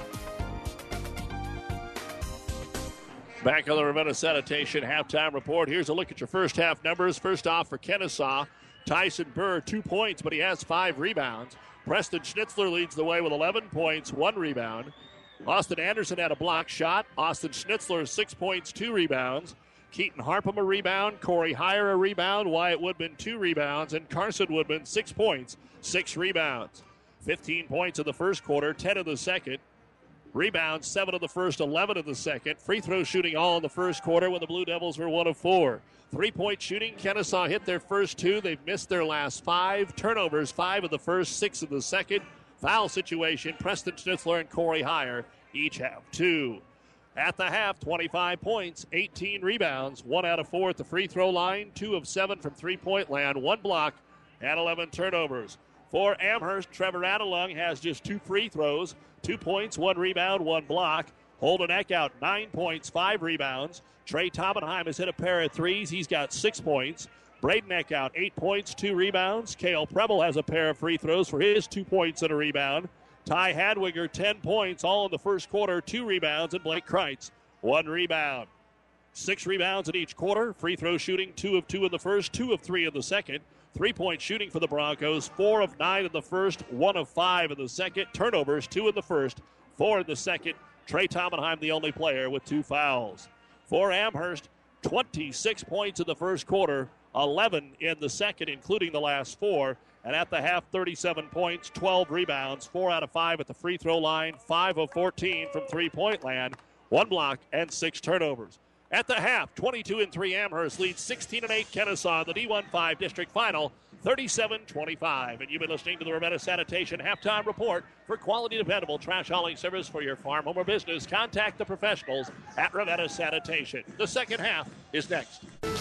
Back on the Ravenna Sanitation halftime report. Here's a look at your first half numbers. First off for Kennesaw, Tyson Burr, two points, but he has five rebounds. Preston Schnitzler leads the way with eleven points, one rebound. Austin Anderson had a block shot. Austin Schnitzler, six points, two rebounds. Keaton Harpham, a rebound. Corey Heyer, a rebound. Wyatt Woodman, two rebounds. And Carson Woodman, six points, six rebounds. fifteen points in the first quarter, ten in the second. Rebounds, seven in the first, eleven in the second. Free throw shooting all in the first quarter when the Blue Devils were one of four. Three-point shooting, Kennesaw hit their first two. They've missed their last five. Turnovers, five in the first, six in the second. Foul situation, Preston Schnitzler and Corey Heyer each have two. At the half, twenty-five points, eighteen rebounds, one out of four at the free throw line, two of seven from three-point land, one block, and eleven turnovers. For Amherst, Trevor Adelung has just two free throws, two points, one rebound, one block. Holden Eckhout, nine points, five rebounds. Trey Tomenheim has hit a pair of threes. He's got six points. Braden Eckhout, eight points, two rebounds. Cale Preble has a pair of free throws for his two points and a rebound. Ty Hadwiger, ten points, all in the first quarter, two rebounds. And Blake Kreitz, one rebound. Six rebounds in each quarter. Free throw shooting, two of two in the first, two of three in the second. Three-point shooting for the Broncos, four of nine in the first, one of five in the second. Turnovers, two in the first, four in the second. Trey Tomenheim, the only player with two fouls. For Amherst, twenty-six points in the first quarter, eleven in the second, including the last four. And at the half, thirty-seven points, twelve rebounds, four out of five at the free throw line, five of fourteen from three-point land, one block, and six turnovers. At the half, twenty-two and three Amherst leads sixteen and eight Kennesaw in the D one five district final, thirty-seven twenty-five. And you've been listening to the Ravenna Sanitation halftime report. For quality, dependable trash hauling service for your farm, home, or business, contact the professionals at Ravenna Sanitation. The second half is next.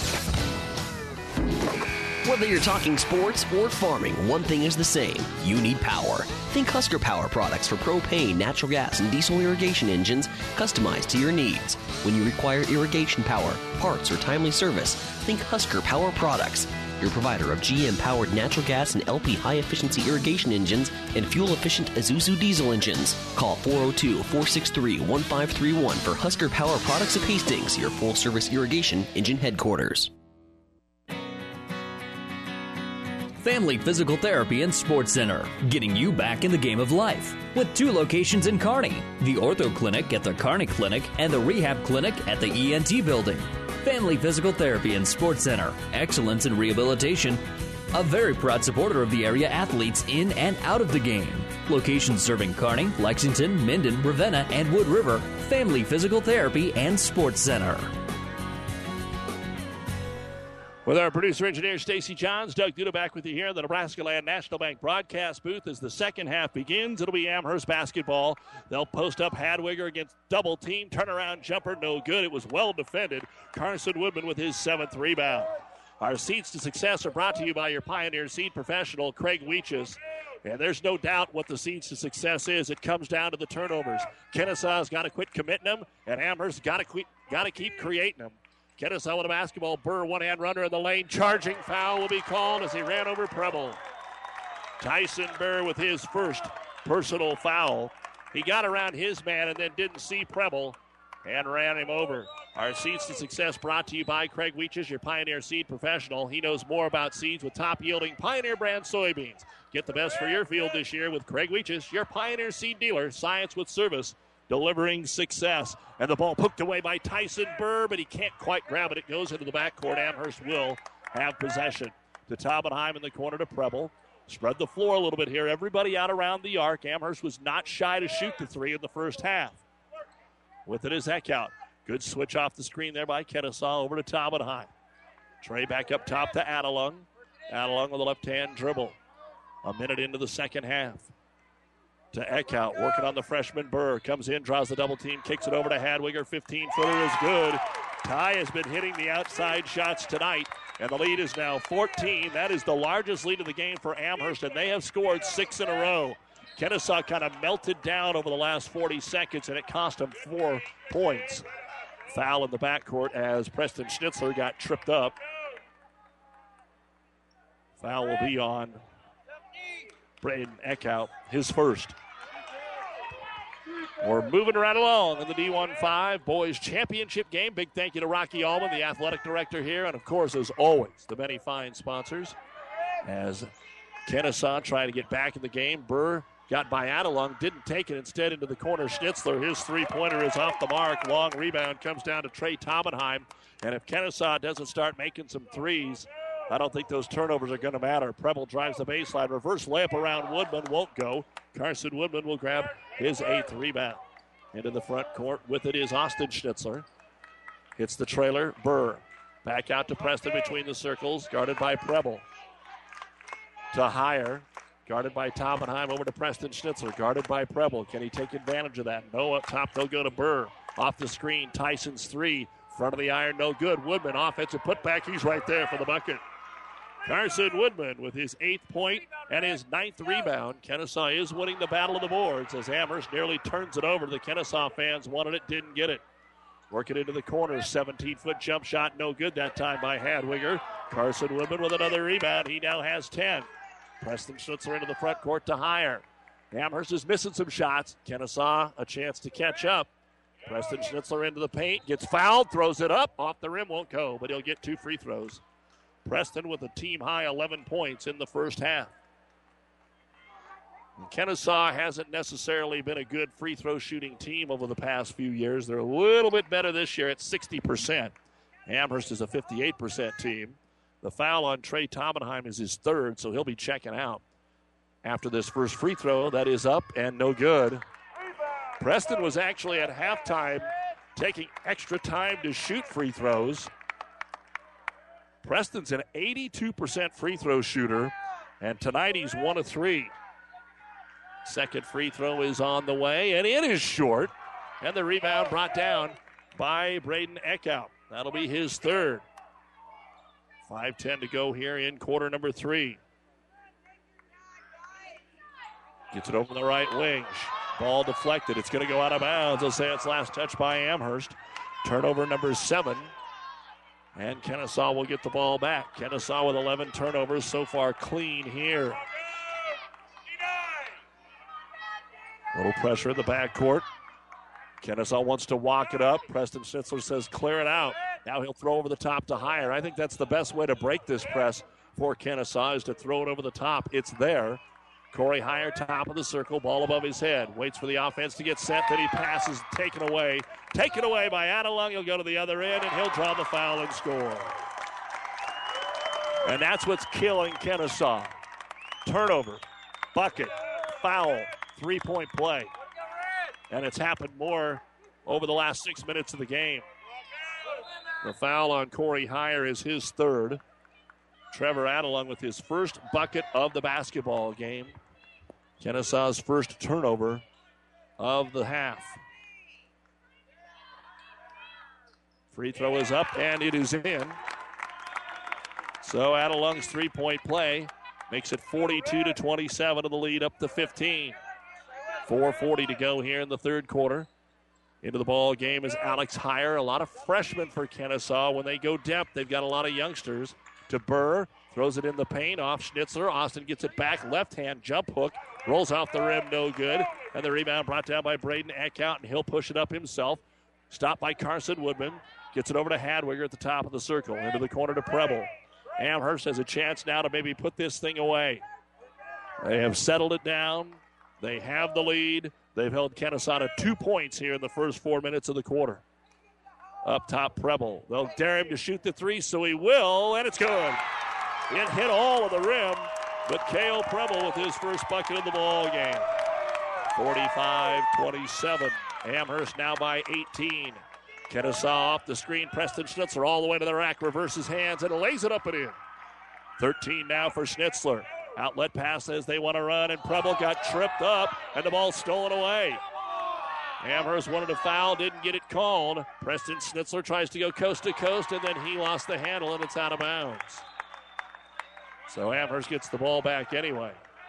Whether you're talking sports or farming, one thing is the same. You need power. Think Husker Power products for propane, natural gas, and diesel irrigation engines customized to your needs. When you require irrigation power, parts, or timely service, think Husker Power products. Your provider of G M-powered natural gas and L P high-efficiency irrigation engines and fuel-efficient Isuzu diesel engines. Call four oh two, four six three, one five three one for Husker Power products of Hastings, your full-service irrigation engine headquarters. Family Physical Therapy and Sports Center, getting you back in the game of life. With two locations in Kearney, the Ortho Clinic at the Kearney Clinic and the Rehab Clinic at the E N T Building. Family Physical Therapy and Sports Center, excellence in rehabilitation. A very proud supporter of the area athletes in and out of the game. Locations serving Kearney, Lexington, Minden, Ravenna, and Wood River. Family Physical Therapy and Sports Center. With our producer-engineer Stacy Johns, Doug Duda back with you here in the Nebraska Land National Bank broadcast booth as the second half begins. It'll be Amherst basketball. They'll post up Hadwiger against double team. Turnaround jumper, no good. It was well defended. Carson Woodman with his seventh rebound. Our Seeds to Success are brought to you by your Pioneer Seed professional, Craig Weeches. And there's no doubt what the Seeds to Success is. It comes down to the turnovers. Kenesaw's got to quit committing them, and Amherst got to quit, got to keep creating them. Kenesaw with a basketball. Burr, one-hand runner in the lane. Charging foul will be called as he ran over Preble. Tyson Burr with his first personal foul. He got around his man and then didn't see Preble and ran him over. Our Seeds to Success brought to you by Craig Weeches, your Pioneer Seed professional. He knows more about seeds with top-yielding Pioneer brand soybeans. Get the best for your field this year with Craig Weeches, your Pioneer Seed dealer. Science with service, delivering success. And the ball poked away by Tyson Burr, but he can't quite grab it. It goes into the backcourt. Amherst will have possession. To Taubenheim in the corner to Preble. Spread the floor a little bit here. Everybody out around the arc. Amherst was not shy to shoot the three in the first half. With it is Eckhout. Good switch off the screen there by Kenesaw over to Taubenheim. Trey back up top to Adelung. Adelung with a left-hand dribble. A minute into the second half. To Eckhout, working on the freshman Burr. Comes in, draws the double team, kicks it over to Hadwiger. fifteen-footer is good. Ty has been hitting the outside shots tonight, and the lead is now fourteen. That is the largest lead of the game for Amherst, and they have scored six in a row. Kenesaw kind of melted down over the last forty seconds, and it cost them four points. Foul in the backcourt as Preston Schnitzler got tripped up. Foul will be on Braden Eckhout, his first. We're moving right along in the D one five Boys Championship game. Big thank you to Rocky Allman, the athletic director here, and of course, as always, the many fine sponsors. As Kenesaw trying to get back in the game, Burr got by Adelung, didn't take it, instead into the corner. Schnitzler, his three-pointer is off the mark. Long rebound comes down to Trey Taubenheim. And if Kenesaw doesn't start making some threes, I don't think those turnovers are going to matter. Preble drives the baseline. Reverse layup around Woodman won't go. Carson Woodman will grab his eighth rebound. Into the front court with it is Austin Schnitzler. Hits the trailer. Burr. Back out to Preston between the circles. Guarded by Preble. To Heyer. Guarded by Taubenheim over to Preston Schnitzler. Guarded by Preble. Can he take advantage of that? No, up top they'll go to Burr. Off the screen, Tyson's three. Front of the iron, no good. Woodman, offensive putback. He's right there for the bucket. Carson Woodman with his eighth point and his ninth rebound. Kenesaw is winning the battle of the boards as Amherst nearly turns it over. The Kenesaw fans wanted it, didn't get it. Work it into the corner. seventeen-foot jump shot, no good that time by Hadwiger. Carson Woodman with another rebound. He now has ten. Preston Schnitzler into the front court to Heyer. Amherst is missing some shots. Kenesaw a chance to catch up. Preston Schnitzler into the paint, gets fouled, throws it up. Off the rim, won't go, but he'll get two free throws. Preston with a team-high eleven points in the first half. And Kenesaw hasn't necessarily been a good free throw shooting team over the past few years. They're a little bit better this year at sixty percent. Amherst is a fifty-eight percent team. The foul on Trey Taubenheim is his third, so he'll be checking out after this first free throw. That is up and no good. Preston was actually at halftime taking extra time to shoot free throws. Preston's an eighty-two percent free throw shooter, and tonight he's one of three. Second free throw is on the way, and it is short. And the rebound brought down by Braden Eckhout. That'll be his third. five ten to go here in quarter number three. Gets it over the right wing. Ball deflected. It's going to go out of bounds. They'll say it's last touch by Amherst. Turnover number seven. And Kenesaw will get the ball back. Kenesaw with eleven turnovers so far clean here. A little pressure in the backcourt. Kenesaw wants to walk it up. Preston Schnitzler says clear it out. Now he'll throw over the top to Heyer. I think that's the best way to break this press for Kenesaw is to throw it over the top. It's there. Corey Heyer, top of the circle, ball above his head. Waits for the offense to get set. Then he passes, taken away. Taken away by Adelung. He'll go to the other end, and he'll draw the foul and score. And that's what's killing Kenesaw. Turnover, bucket, foul, three-point play. And it's happened more over the last six minutes of the game. The foul on Corey Heyer is his third. Trevor Adelung with his first bucket of the basketball game. Kenesaw's first turnover of the half. Free throw is up, and it is in. So Adelung's three-point play makes it forty-two to twenty-seven, and the lead up to fifteen. four forty to go here in the third quarter. Into the ball game is Alex Heyer. A lot of freshmen for Kenesaw. When they go depth, they've got a lot of youngsters. To Burr, throws it in the paint, off Schnitzler. Austin gets it back, left-hand jump hook, rolls off the rim, no good. And the rebound brought down by Braden Eckhout, and he'll push it up himself. Stopped by Carson Woodman. Gets it over to Hadwiger at the top of the circle. Into the corner to Preble. Amherst has a chance now to maybe put this thing away. They have settled it down. They have the lead. They've held Kenesaw to two points here in the first four minutes of the quarter. Up top, Preble. They'll dare him to shoot the three, so he will, and it's good. It hit all of the rim, but K O Preble with his first bucket of the ball game. forty-five twenty-seven. Amherst now by eighteen. Kenesaw off the screen. Preston Schnitzler all the way to the rack, reverses hands, and lays it up and in. thirteen now for Schnitzler. Outlet pass as they want to run, and Preble got tripped up, and the ball stolen away. Amherst wanted a foul, didn't get it called. Preston Schnitzler tries to go coast to coast, and then he lost the handle, and it's out of bounds. So Amherst gets the ball back anyway.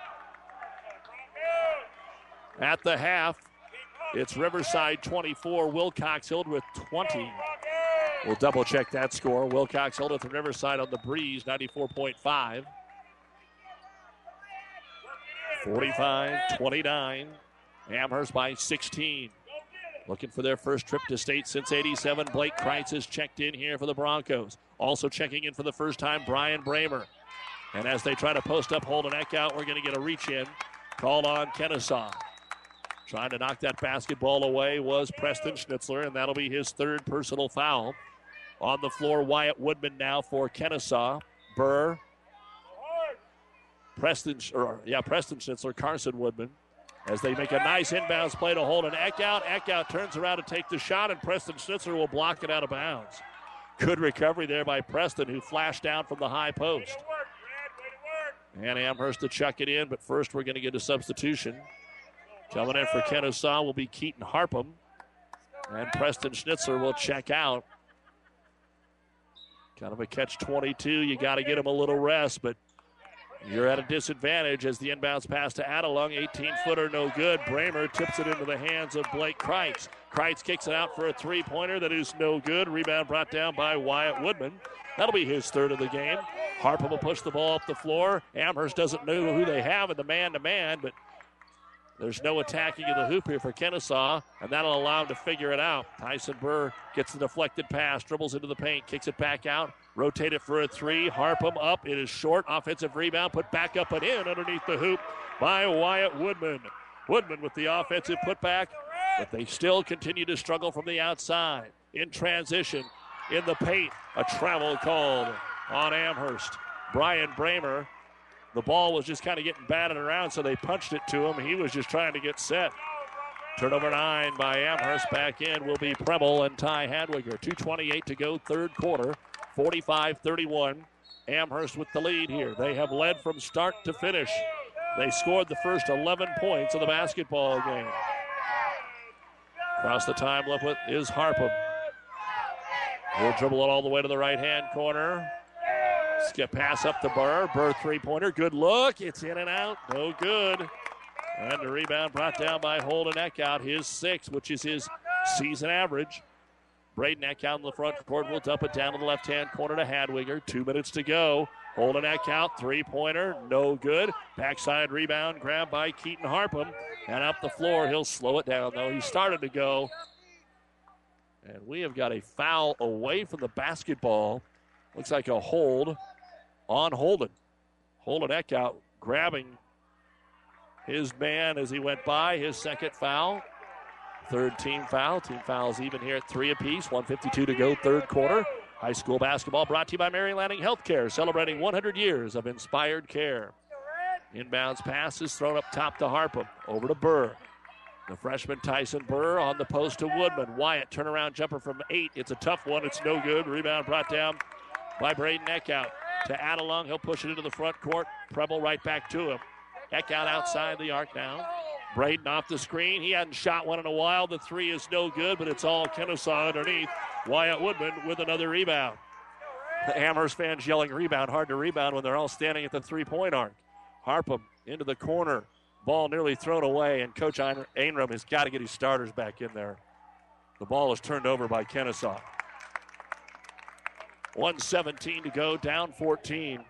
At the half, it's Riverside twenty-four, Wilcox Hildreth twenty. We'll double check that score. Wilcox Hildreth and Riverside on the breeze, ninety-four point five. forty-five twenty-nine. Amherst by sixteen. Looking for their first trip to state since eighty-seven. Blake Kreitz has checked in here for the Broncos. Also checking in for the first time, Brian Bramer. And as they try to post up Holden Eckhout, we're going to get a reach in. Called on Kenesaw. Trying to knock that basketball away was Preston Schnitzler, and that'll be his third personal foul. On the floor, Wyatt Woodman now for Kenesaw. Burr. Preston, or yeah, Preston Schnitzler, Carson Woodman. As they make a nice inbounds play to Holden Eckhout. Eckhout turns around to take the shot, and Preston Schnitzler will block it out of bounds. Good recovery there by Preston, who flashed down from the high post. And Amherst to chuck it in, but first we're going to get a substitution. Coming in for Kenesaw will be Keaton Harpham. And Preston Schnitzler will check out. Kind of a catch twenty-two. You got to get him a little rest, but you're at a disadvantage as the inbounds pass to Adelung. eighteen-footer, no good. Bramer tips it into the hands of Blake Kreitz. Kreitz kicks it out for a three-pointer that is no good. Rebound brought down by Wyatt Woodman. That'll be his third of the game. Harpham will push the ball up the floor. Amherst doesn't know who they have in the man-to-man, but there's no attacking in the hoop here for Kenesaw, and that'll allow him to figure it out. Tyson Burr gets the deflected pass, dribbles into the paint, kicks it back out, rotate it for a three. Harpham up. It is short. Offensive rebound, put back up and in underneath the hoop by Wyatt Woodman. Woodman with the offensive putback, but they still continue to struggle from the outside. In transition, in the paint, a travel called on Amherst. Brian Bramer. The ball was just kind of getting batted around, so they punched it to him. He was just trying to get set. Turnover nine by Amherst. Back in will be Preble and Ty Hadwiger. two twenty-eight to go, third quarter. forty-five thirty-one. Amherst with the lead here. They have led from start to finish. They scored the first eleven points of the basketball game. Across the time limit is Harpham. He'll dribble it all the way to the right-hand corner. Skip pass up to Burr. Burr three-pointer. Good look. It's in and out. No good. And the rebound brought down by Holden Eckhout. His six, which is his season average. Braden Eckhout in the front court will dump it down to the left-hand corner to Hadwiger. Two minutes to go. Holden Eckhout, three-pointer. No good. Backside rebound grabbed by Keaton Harpham. And up the floor, he'll slow it down, though. He started to go. And we have got a foul away from the basketball. Looks like a hold on Holden. Holden Eckhout grabbing his man as he went by. His second foul. Third team foul. Team fouls even here at three apiece. one fifty-two to go, third quarter. High school basketball brought to you by Mary Lanning Healthcare, celebrating one hundred years of inspired care. Inbounds pass is thrown up top to Harpham. Over to Burr. The freshman Tyson Burr on the post to Woodman. Wyatt, turnaround jumper from eight. It's a tough one. It's no good. Rebound brought down by Braden Eckhout. to Adelung. He'll push it into the front court. Preble right back to him. Eck out outside the arc now. Braden off the screen. He hadn't shot one in a while. The three is no good, but it's all Kennesaw underneath. Wyatt Woodman with another rebound. The Amherst fans yelling rebound. Hard to rebound when they're all standing at the three-point arc. Harpham into the corner. Ball nearly thrown away, and Coach Ainram has got to get his starters back in there. The ball is turned over by Kennesaw. one seventeen to go, down fourteen.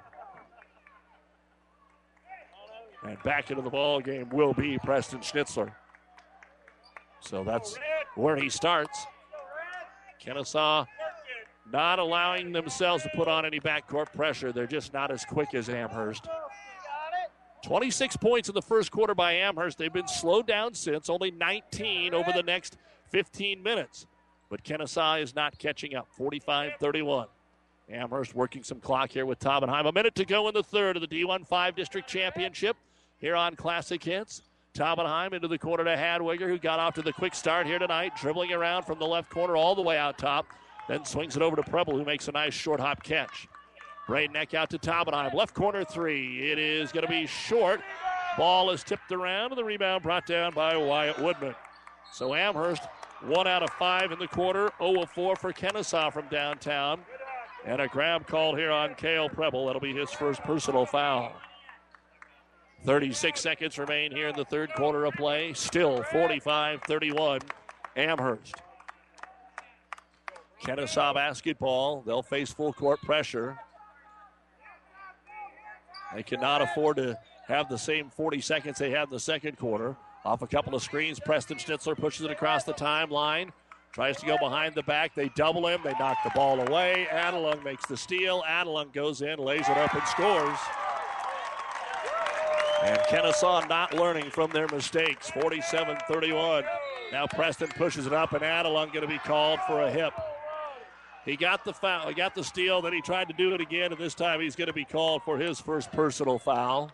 And back into the ball game will be Preston Schnitzler. So that's where he starts. Kennesaw not allowing themselves to put on any backcourt pressure. They're just not as quick as Amherst. twenty-six points in the first quarter by Amherst. They've been slowed down since, only nineteen over the next fifteen minutes. But Kennesaw is not catching up, forty-five thirty-one. Amherst working some clock here with Taubenheim. A minute to go in the third of the D one five District Championship here on Classic Hits. Taubenheim into the corner to Hadwiger, who got off to the quick start here tonight, dribbling around from the left corner all the way out top. Then swings it over to Preble, who makes a nice short hop catch. Braden Eck out to Taubenheim. Left corner three. It is going to be short. Ball is tipped around, and the rebound brought down by Wyatt Woodman. So Amherst, one out of five in the quarter, zero of four for Kennesaw from downtown. And a grab called here on Cale Preble. That'll be his first personal foul. thirty-six seconds remain here in the third quarter of play. Still forty-five thirty-one, Amherst. Kennesaw basketball. They'll face full court pressure. They cannot afford to have the same forty seconds they had in the second quarter. Off a couple of screens, Preston Schnitzler pushes it across the timeline. Tries to go behind the back. They double him. They knock the ball away. Adelung makes the steal. Adelung goes in, lays it up, and scores. And Kennesaw not learning from their mistakes. forty-seven thirty-one. Now Preston pushes it up, and Adelung going to be called for a hip. He got the foul. He got the steal. Then he tried to do it again, and this time he's going to be called for his first personal foul.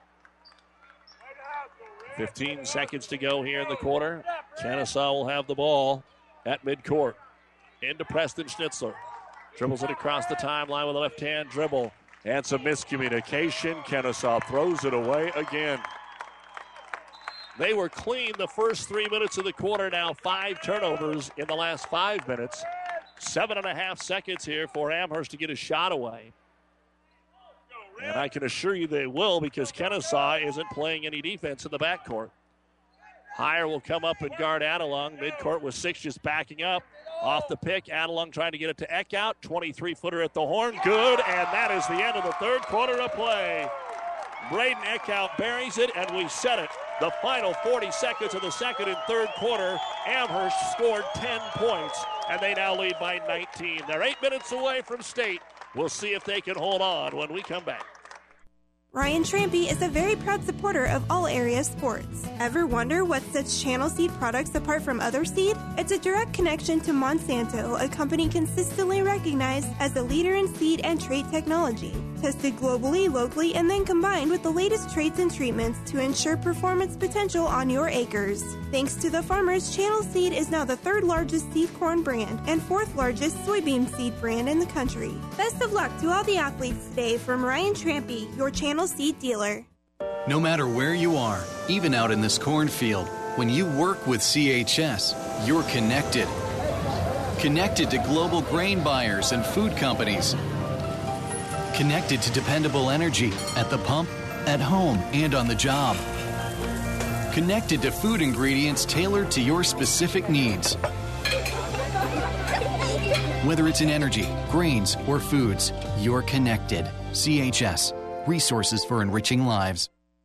fifteen seconds to go here in the quarter. Kennesaw will have the ball at midcourt. Into Preston Schnitzler. Dribbles it across the timeline with a left-hand dribble. And some miscommunication. Kennesaw throws it away again. They were clean the first three minutes of the quarter. Now five turnovers in the last five minutes. Seven and a half seconds here for Amherst to get a shot away. And I can assure you they will, because Kennesaw isn't playing any defense in the backcourt. Heyer will come up and guard Adelung. Midcourt with six just backing up. Off the pick, Adelung trying to get it to Eckout. twenty-three footer at the horn. Good, and that is the end of the third quarter of play. Braden Eckout buries it, and we set it. The final forty seconds of the second and third quarter, Amherst scored ten points, and they now lead by nineteen. They're eight minutes away from state. We'll see if they can hold on when we come back. Ryan Trampy is a very proud supporter of all area sports. Ever wonder what sets Channel Seed products apart from other seed? It's a direct connection to Monsanto, a company consistently recognized as a leader in seed and trait technology. Tested globally, locally, and then combined with the latest traits and treatments to ensure performance potential on your acres. Thanks to the farmers, Channel Seed is now the third largest seed corn brand and fourth largest soybean seed brand in the country. Best of luck to all the athletes today from Ryan Trampy, your Channel Seed dealer. No matter where you are, even out in this cornfield, when you work with C H S, you're connected. Connected to global grain buyers and food companies. Connected to dependable energy at the pump, at home, and on the job. Connected to food ingredients tailored to your specific needs. Whether it's in energy, grains, or foods, you're connected. C H S. Resources for enriching lives.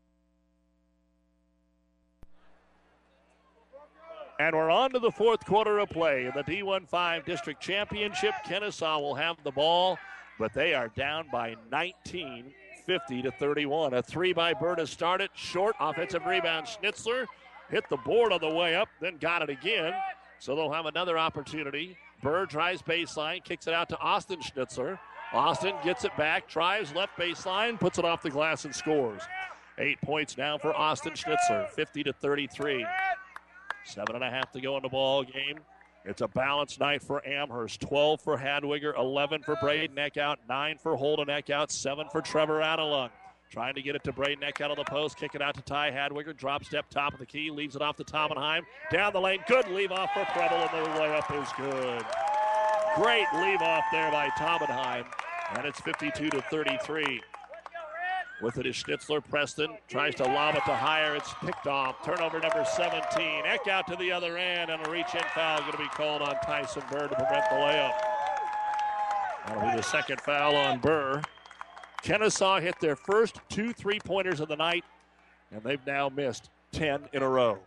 And we're on to the fourth quarter of play in the D one five District Championship. Kennesaw will have the ball, but they are down by nineteen, fifty to thirty-one. A three by Burr to start it. Short offensive rebound. Schnitzler hit the board on the way up, then got it again. So they'll have another opportunity. Burr drives baseline, kicks it out to Austin Schnitzler. Austin gets it back, drives left baseline, puts it off the glass and scores. Eight points now for Austin Schnitzler, fifty to thirty-three. Seven and a half to go in the ball game. It's a balanced night for Amherst. twelve for Hadwiger, eleven for Braden Eckhout, nine for Holden Eckhout, seven for Trevor Adelung. Trying to get it to Braden Eckhout on the post, kick it out to Ty Hadwiger, drop step top of the key, leaves it off to Tomenheim. Down the lane, good leave off for Preble, and the layup is good. Great leave off there by Tomenheim, and it's fifty-two to thirty-three. With it is Schnitzler. Preston tries to lob it to Heyer. It's picked off. Turnover number seventeen. Eckhout to the other end, and a reach-in foul going to be called on Tyson Burr to prevent the layup. That'll be the second foul on Burr. Kennesaw hit their first two three-pointers of the night, and they've now missed ten in a row.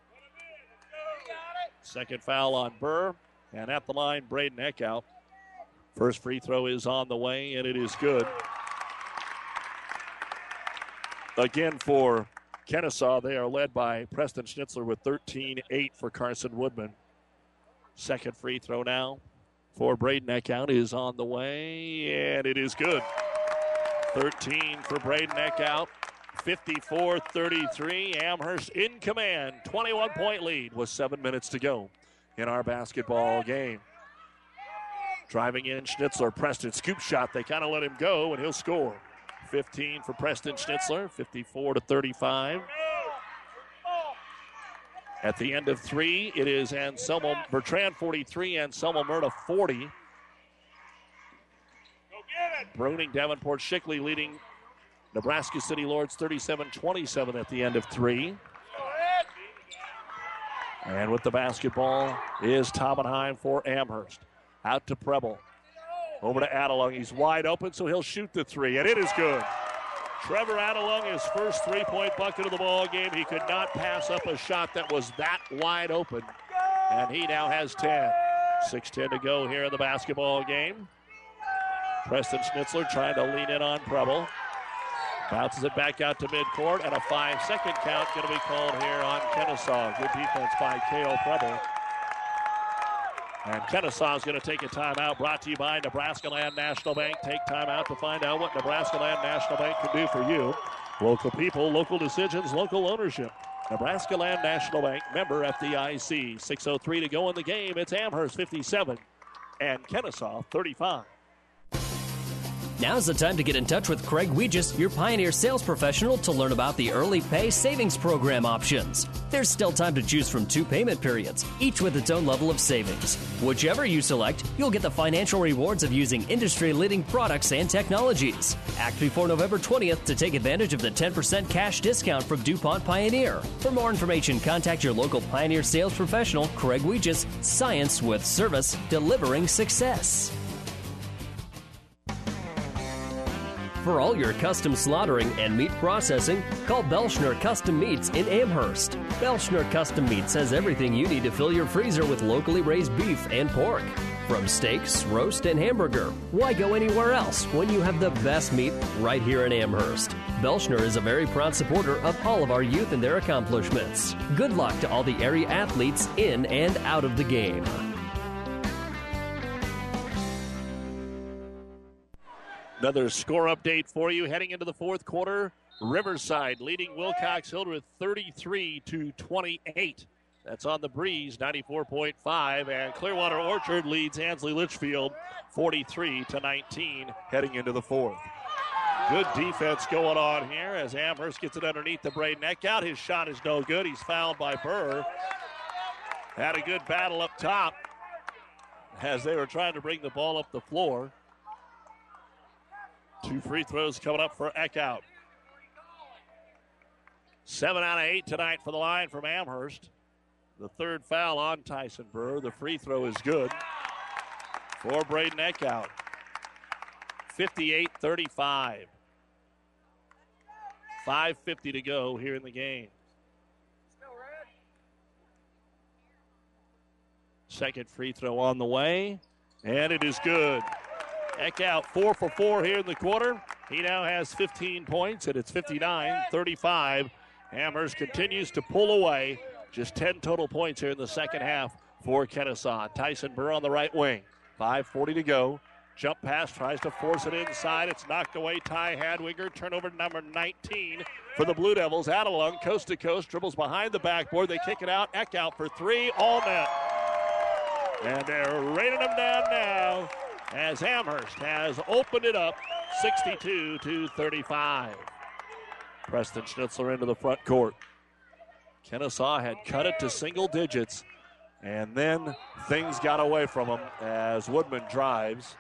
Second foul on Burr, and at the line, Braden Eckhout. First free throw is on the way, and it is good. Again, for Kennesaw, they are led by Preston Schnitzler with thirteen eight for Carson Woodman. Second free throw now for Braden Eckhout is on the way, and it is good. thirteen for Braden Eckhout, fifty-four thirty-three. Amherst in command, twenty-one point lead with seven minutes to go in our basketball game. Driving in Schnitzler, Preston scoop shot. They kind of let him go, and he'll score. fifteen for Preston Schnitzler, fifty-four to thirty-five. At the end of three, it is Anselmo Bertrand forty-three, Anselmo Murta forty. Bruning, Davenport, Shickley leading Nebraska City Lords thirty-seven twenty-seven at the end of three. And with the basketball is Tomenheim for Amherst. Out to Preble. Over to Adelung. He's wide open, so he'll shoot the three, and it is good. Trevor Adelung, his first three-point bucket of the ball game. He could not pass up a shot that was that wide open, and he now has ten. six ten to go here in the basketball game. Preston Schnitzler trying to lean in on Preble. Bounces it back out to midcourt, and a five-second count going to be called here on Kennesaw. Good defense by Cale Preble. And Kennesaw is going to take a timeout, brought to you by Nebraska Land National Bank. Take time out to find out what Nebraska Land National Bank can do for you. Local people, local decisions, local ownership. Nebraska Land National Bank, member F D I C. six oh three to go in the game. It's Amherst fifty-seven and Kennesaw thirty-five. Now's the time to get in touch with Craig Weegis, your Pioneer sales professional, to learn about the Early Pay Savings Program options. There's still time to choose from two payment periods, each with its own level of savings. Whichever you select, you'll get the financial rewards of using industry-leading products and technologies. Act before November twentieth to take advantage of the ten percent cash discount from DuPont Pioneer. For more information, contact your local Pioneer sales professional, Craig Weegis. Science with service, delivering success. For all your custom slaughtering and meat processing, call Belschner Custom Meats in Amherst. Belschner Custom Meats has everything you need to fill your freezer with locally raised beef and pork. From steaks, roast, and hamburger, why go anywhere else when you have the best meat right here in Amherst? Belschner is a very proud supporter of all of our youth and their accomplishments. Good luck to all the area athletes in and out of the game. Another score update for you heading into the fourth quarter. Riverside leading Wilcox Hildreth thirty-three to twenty-eight. That's on the Breeze, ninety-four point five. And Clearwater Orchard leads Ansley Litchfield forty-three to nineteen heading into the fourth. Good defense going on here as Amherst gets it underneath the Braden Eckhout. His shot is no good. He's fouled by Burr. Had a good battle up top as they were trying to bring the ball up the floor. Two free throws coming up for Eckhout. Seven out of eight tonight for the line from Amherst. The third foul on Tyson Burr. The free throw is good for Braden Eckhout. fifty-eight thirty-five. five fifty to go here in the game. Second free throw on the way, and it is good. Eckhout four for four here in the quarter. He now has fifteen points, and it's fifty-nine thirty-five. Amherst continues to pull away. Just ten total points here in the second half for Kennesaw. Tyson Burr on the right wing. five forty to go. Jump pass, tries to force it inside. It's knocked away. Ty Hadwiger, turnover number nineteen for the Blue Devils. Adelung, coast to coast, dribbles behind the backboard. They kick it out. Eckhout for three, all net. And they're raining them down now as Amherst has opened it up sixty-two to thirty-five. Preston Schnitzler into the front court. Kennesaw had cut it to single digits, and then things got away from him as Woodman drives.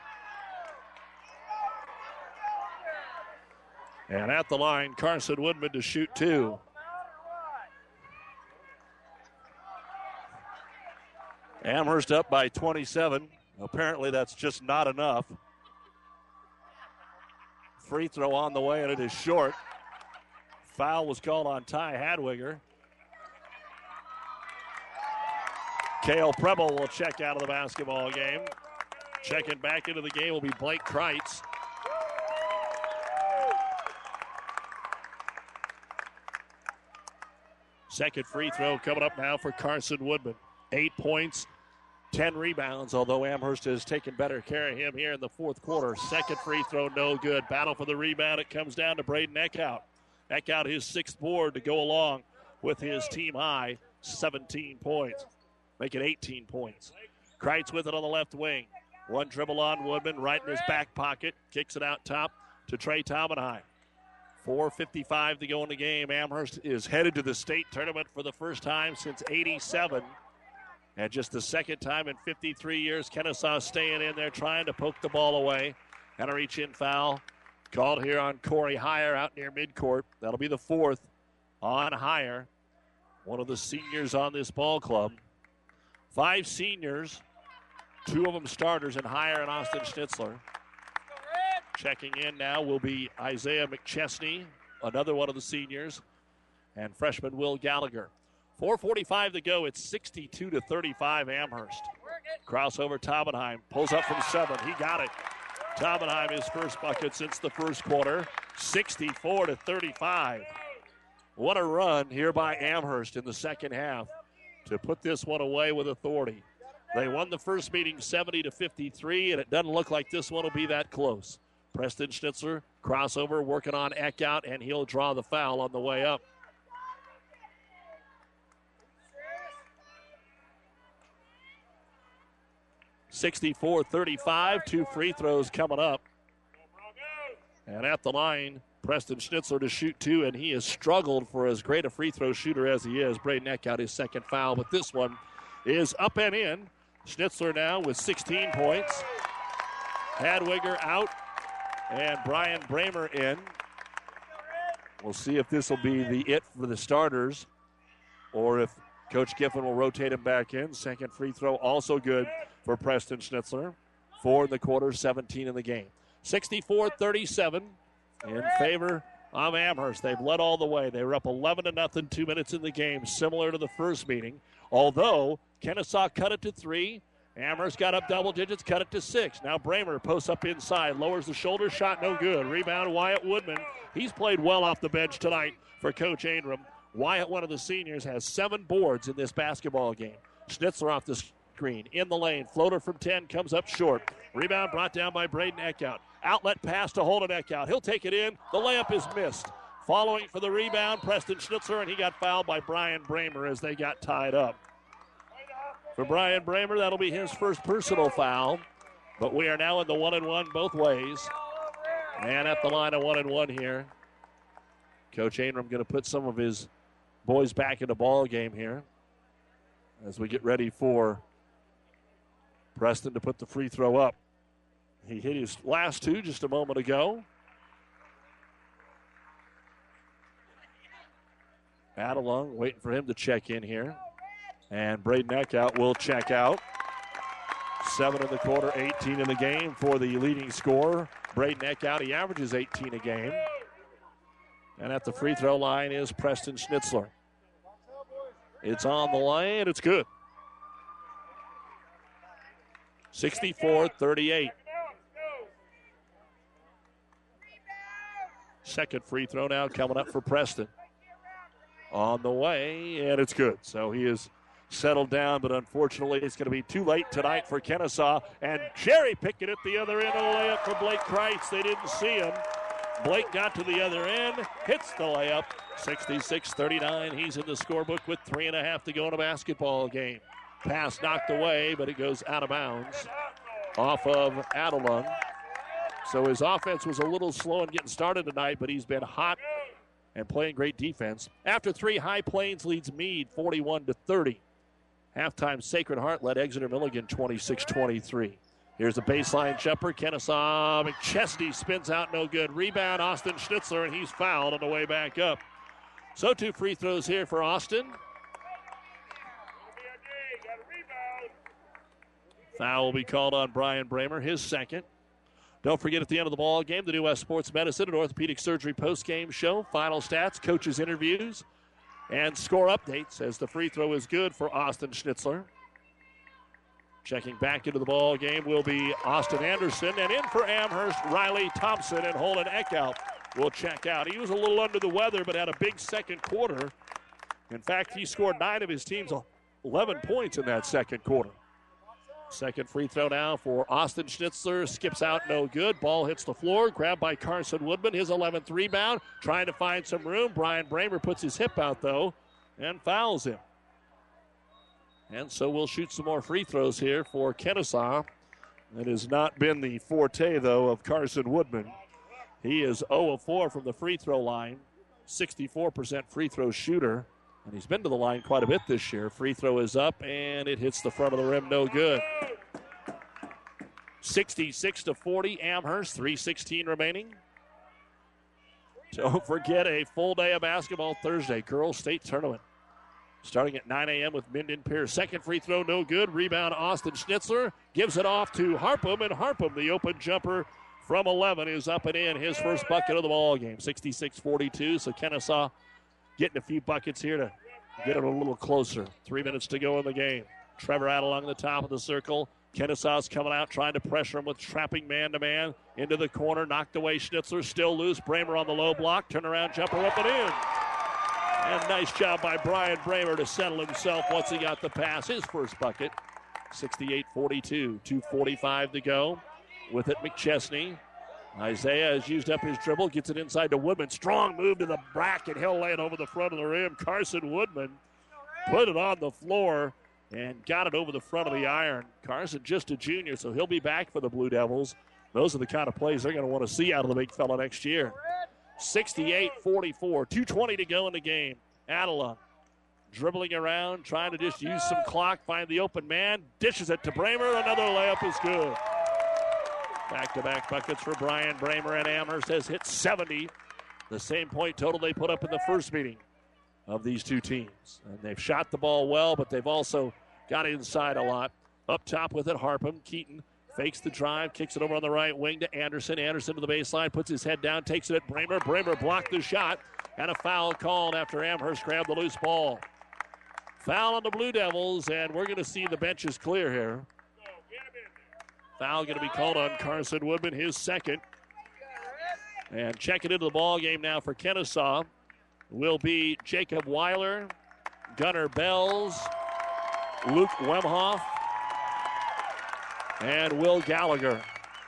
And at the line, Carson Woodman to shoot two. Amherst up by twenty-seven. Apparently that's just not enough. Free throw on the way, and it is short. Foul was called on Ty Hadwiger. Cale Preble will check out of the basketball game. Checking back into the game will be Blake Kreitz. Second free throw coming up now for Carson Woodman. Eight points, ten rebounds, although Amherst has taken better care of him here in the fourth quarter. Second free throw, no good. Battle for the rebound. It comes down to Braden Eckhout. Eckhout his sixth board to go along with his team high, seventeen points. Make it eighteen points. Kreitz with it on the left wing. One dribble on Woodman, right in his back pocket. Kicks it out top to Trey Taubenheim. four fifty-five to go in the game. Amherst is headed to the state tournament for the first time since eighty-seven. And just the second time in fifty-three years, Kennesaw staying in there trying to poke the ball away. And a reach-in foul called here on Corey Heyer out near midcourt. That'll be the fourth on Heyer, one of the seniors on this ball club. Five seniors, two of them starters in Heyer and Austin Schnitzler. Checking in now will be Isaiah McChesney, another one of the seniors, and freshman Will Gallagher. four forty-five to go. It's sixty-two to thirty-five Amherst. Crossover Taubenheim pulls up from seven. He got it. Taubenheim his first bucket since the first quarter. sixty-four to thirty-five. What a run here by Amherst in the second half to put this one away with authority. They won the first meeting seventy to fifty-three, and it doesn't look like this one will be that close. Preston Schnitzler, crossover, working on Eckhout, and he'll draw the foul on the way up. sixty-four thirty-five, two free throws coming up. And at the line, Preston Schnitzler to shoot two, and he has struggled for as great a free throw shooter as he is. Braden Eckhout, his second foul, but this one is up and in. Schnitzler now with sixteen points. Hadwiger out, and Brian Bramer in. We'll see if this will be the it for the starters, or if Coach Giffen will rotate him back in. Second free throw also good for Preston Schnitzler. Four in the quarter, seventeen in the game. sixty-four thirty-seven in favor of Amherst. They've led all the way. They were up eleven to nothing, two minutes in the game, similar to the first meeting. Although Kennesaw cut it to three, Amherst got up double digits, cut it to six. Now Bramer posts up inside, lowers the shoulder, shot no good. Rebound Wyatt Woodman. He's played well off the bench tonight for Coach Ingram. Wyatt, one of the seniors, has seven boards in this basketball game. Schnitzler off the screen, in the lane. Floater from ten comes up short. Rebound brought down by Braden Eckhout. Outlet pass to Holden Eckhout. He'll take it in. The layup is missed. Following for the rebound, Preston Schnitzler, and he got fouled by Brian Bramer as they got tied up. For Brian Bramer, that'll be his first personal foul. But we are now in the one and one both ways. And at the line of one and one here, Coach Ingram going to put some of his boys back in the ball game here as we get ready for Preston to put the free throw up. He hit his last two just a moment ago. Adelung waiting for him to check in here. And Braden Eckhout will check out. Seven in the quarter, eighteen in the game for the leading scorer. Braden Eckhout, he averages eighteen a game. And at the free throw line is Preston Schnitzler. It's on the line, it's good. sixty-four thirty-eight. Second free throw now coming up for Preston. On the way, and it's good. So he is settled down, but unfortunately it's going to be too late tonight for Kennesaw. And cherry picking at the other end of the layup for Blake Kreitz. They didn't see him. Blake got to the other end, hits the layup. sixty-six thirty-nine. He's in the scorebook with three and a half to go in a basketball game. Pass knocked away, but it goes out of bounds off of Adelung. So his offense was a little slow in getting started tonight, but he's been hot and playing great defense. After three, High Plains leads Meade forty-one to thirty. Halftime, Sacred Heart led Exeter Milligan twenty-six twenty-three. Here's a baseline jumper. Kennesaw McChesney spins out, no good. Rebound, Austin Schnitzler, and he's fouled on the way back up. So two free throws here for Austin. Foul will be called on Brian Bramer, his second. Don't forget, at the end of the ball game, the New West Sports Medicine and Orthopedic Surgery post-game show, final stats, coaches' interviews, and score updates as the free throw is good for Austin Schnitzler. Checking back into the ball game will be Austin Anderson, and in for Amherst, Riley Thompson, and Holden Eckhout will check out. He was a little under the weather, but had a big second quarter. In fact, he scored nine of his team's eleven points in that second quarter. Second free throw now for Austin Schnitzler. Skips out, no good. Ball hits the floor. Grabbed by Carson Woodman. His eleventh rebound. Trying to find some room. Brian Bramer puts his hip out, though, and fouls him. And so we'll shoot some more free throws here for Kennesaw. That has not been the forte, though, of Carson Woodman. He is zero of four from the free throw line. sixty-four percent free throw shooter. And he's been to the line quite a bit this year. Free throw is up, and it hits the front of the rim, no good. sixty-six to forty, Amherst, three sixteen remaining. Don't forget, a full day of basketball Thursday, Girls State Tournament. Starting at nine a.m. with Minden Pierce. Second free throw, no good. Rebound, Austin Schnitzler. Gives it off to Harpham, and Harpham, the open jumper from eleven, is up and in. His first bucket of the ball game, sixty-six forty-two. So Kennesaw getting a few buckets here to get it a little closer. Three minutes to go in the game. Trevor out along the top of the circle. Kennesaw's coming out, trying to pressure him with trapping man-to-man. Into the corner, knocked away. Schnitzler still loose. Bramer on the low block. Turnaround jumper up and in. And nice job by Brian Bramer to settle himself once he got the pass. His first bucket, sixty-eight forty-two. two forty-five to go. With it, McChesney. Isaiah has used up his dribble, gets it inside to Woodman. Strong move to the bracket. He'll lay it over the front of the rim. Carson Woodman put it on the floor and got it over the front of the iron. Carson just a junior, so he'll be back for the Blue Devils. Those are the kind of plays they're going to want to see out of the big fella next year. sixty-eight forty-four, two twenty to go in the game. Adelung dribbling around, trying to just use some clock, find the open man, dishes it to Bramer. Another layup is good. Back-to-back buckets for Brian Bramer, and Amherst has hit seventy, the same point total they put up in the first meeting of these two teams. And they've shot the ball well, but they've also got inside a lot. Up top with it, Harpham. Keaton fakes the drive, kicks it over on the right wing to Anderson. Anderson to the baseline, puts his head down, takes it at Bramer. Bramer blocked the shot, and a foul called after Amherst grabbed the loose ball. Foul on the Blue Devils, and we're going to see the benches clear here. Foul going to be called on Carson Woodman, his second. And checking into the ball game now for Kennesaw will be Jacob Weiler, Gunnar Bells, Luke Wemhoff, and Will Gallagher.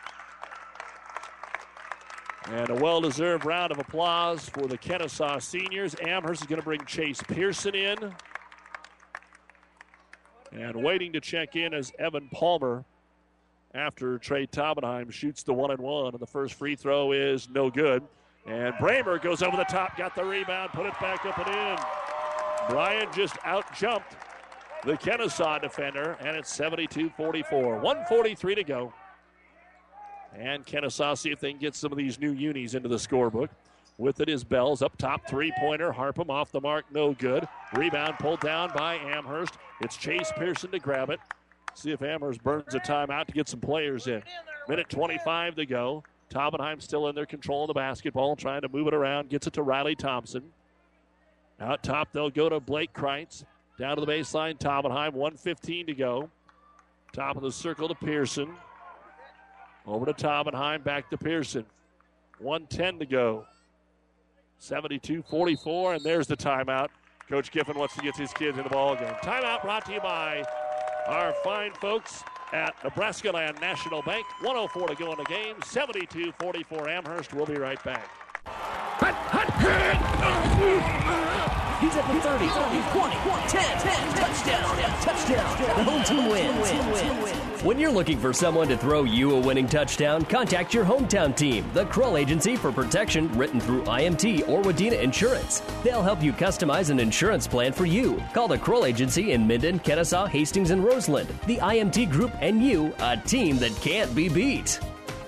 And a well-deserved round of applause for the Kennesaw seniors. Amherst is going to bring Chase Pearson in. And waiting to check in is Evan Palmer after Trey Taubenheim shoots the one and one. And the first free throw is no good. And Bramer goes over the top, got the rebound, put it back up and in. Brian just out-jumped the Kennesaw defender, and it's seventy-two forty-four. one forty-three to go. And Kennesaw see if they can get some of these new unis into the scorebook. With it is Bells, up top, three-pointer. Harpham off the mark, no good. Rebound pulled down by Amherst. It's Chase Pearson to grab it. See if Amherst burns a timeout to get some players in. Minute twenty-five to go. Taubenheim still in their control of the basketball, trying to move it around. Gets it to Riley Thompson. Out top, they'll go to Blake Kreitz. Down to the baseline, Taubenheim. one fifteen to go. Top of the circle to Pearson. Over to Taubenheim, back to Pearson. one ten to go. seventy-two forty-four, and there's the timeout. Coach Giffen wants to get his kids in the ball game. Timeout brought to you by our fine folks at Nebraska Land National Bank. one oh four to go in the game. seventy-two forty-four Amherst. We'll be right back. Hut, hut, hut. He's at the thirty, twenty, ten, ten, touchdown, touchdown. The home team wins. When you're looking for someone to throw you a winning touchdown, contact your hometown team, the Kroll Agency for Protection, written through I M T or Wadena Insurance. They'll help you customize an insurance plan for you. Call the Kroll Agency in Minden, Kennesaw, Hastings, and Roseland. The I M T Group and you, a team that can't be beat.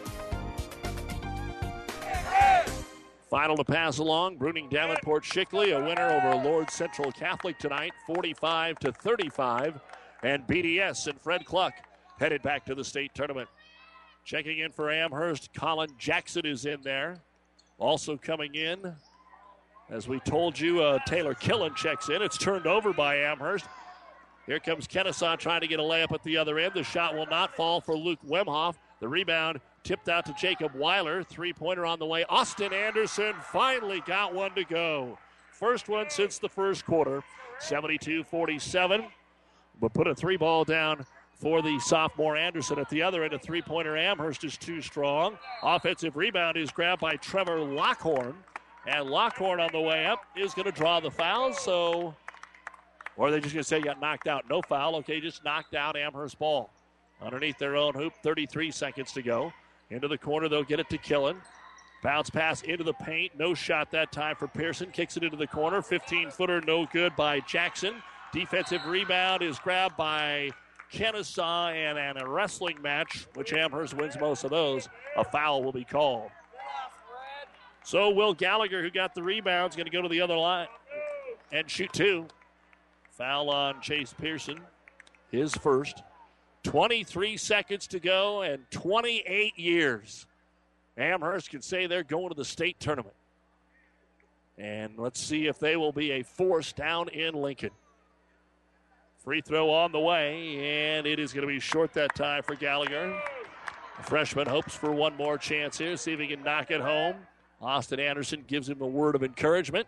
Final to pass along, Bruning Davenport Shickley, a winner over Lord Central Catholic tonight, forty-five to thirty-five. And B D S and Fred Cluck headed back to the state tournament. Checking in for Amherst, Colin Jackson is in there. Also coming in, as we told you, uh, Taylor Killen checks in. It's turned over by Amherst. Here comes Kennesaw trying to get a layup at the other end. The shot will not fall for Luke Wemhoff. The rebound tipped out to Jacob Weiler. Three-pointer on the way. Austin Anderson finally got one to go. First one since the first quarter. seventy-two forty-seven. But put a three ball down for the sophomore Anderson. At the other end, a three-pointer Amherst is too strong. Offensive rebound is grabbed by Trevor Lockhorn. And Lockhorn on the way up is going to draw the foul. So, or are they just going to say you got knocked out? No foul. Okay, just knocked out Amherst ball. Underneath their own hoop, thirty-three seconds to go. Into the corner, they'll get it to Killen. Bounce pass into the paint. No shot that time for Pearson. Kicks it into the corner. fifteen-footer, no good by Jackson. Defensive rebound is grabbed by Kennesaw, and in a wrestling match, which Amherst wins most of those, a foul will be called. So Will Gallagher, who got the rebound, is going to go to the other line and shoot two. Foul on Chase Pearson, his first. twenty-three seconds to go and twenty-eight years. Amherst can say they're going to the state tournament. And let's see if they will be a force down in Lincoln. Free throw on the way, and it is going to be short that time for Gallagher. The freshman hopes for one more chance here, see if he can knock it home. Austin Anderson gives him a word of encouragement.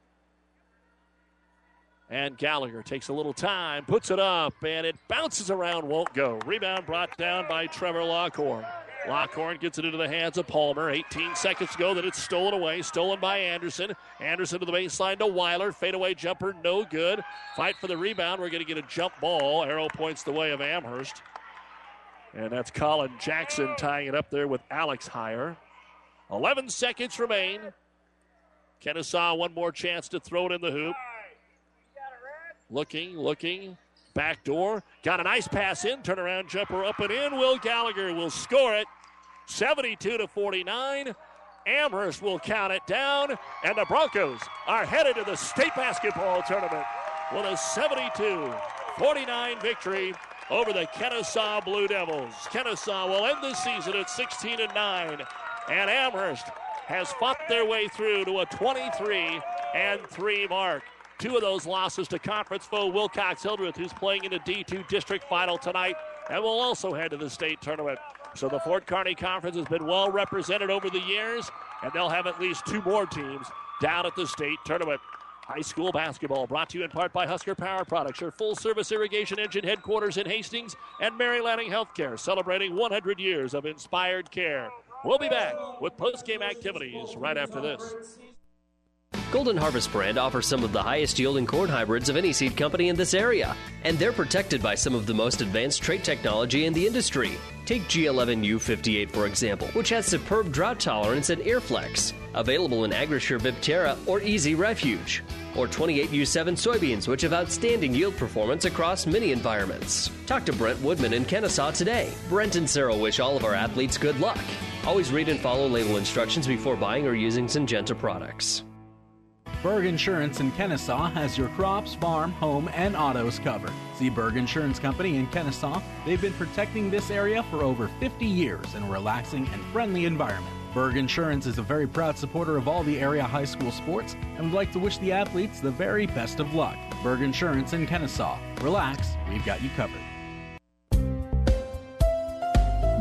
And Gallagher takes a little time, puts it up, and it bounces around, won't go. Rebound brought down by Trevor Lockhorn. Lockhorn gets it into the hands of Palmer. eighteen seconds to go, then it's stolen away. Stolen by Anderson. Anderson to the baseline to Weiler. Fadeaway jumper, no good. Fight for the rebound. We're going to get a jump ball. Arrow points the way of Amherst. And that's Colin Jackson tying it up there with Alex Heyer. eleven seconds remain. Kennesaw, one more chance to throw it in the hoop. Looking, looking. Back door. Got a nice pass in. Turnaround jumper up and in. Will Gallagher will score it. seventy-two to forty-nine. Amherst will count it down. And the Broncos are headed to the state basketball tournament with a seventy-two forty-nine victory over the Kennesaw Blue Devils. Kennesaw will end the season at sixteen and nine. And Amherst has fought their way through to a twenty-three and three mark. Two of those losses to conference foe Wilcox Hildreth, who's playing in a D two district final tonight and will also head to the state tournament. So the Fort Kearney Conference has been well represented over the years, and they'll have at least two more teams down at the state tournament. High school basketball brought to you in part by Husker Power Products, your full-service irrigation engine headquarters in Hastings, and Mary Lanning Healthcare, celebrating one hundred years of inspired care. We'll be back with post-game activities right after this. Golden Harvest brand offers some of the highest yielding corn hybrids of any seed company in this area, and they're protected by some of the most advanced trait technology in the industry. Take G eleven U fifty-eight, for example, which has superb drought tolerance and airflex, available in Agrisure Viptera or Easy Refuge. Or twenty-eight U seven soybeans, which have outstanding yield performance across many environments. Talk to Brent Woodman in Kennesaw today. Brent and Sarah wish all of our athletes good luck. Always read and follow label instructions before buying or using Syngenta products. Berg Insurance in Kennesaw has your crops, farm, home, and autos covered. See Berg Insurance Company in Kennesaw. They've been protecting this area for over fifty years in a relaxing and friendly environment. Berg Insurance is a very proud supporter of all the area high school sports and would like to wish the athletes the very best of luck. Berg Insurance in Kennesaw. Relax, we've got you covered.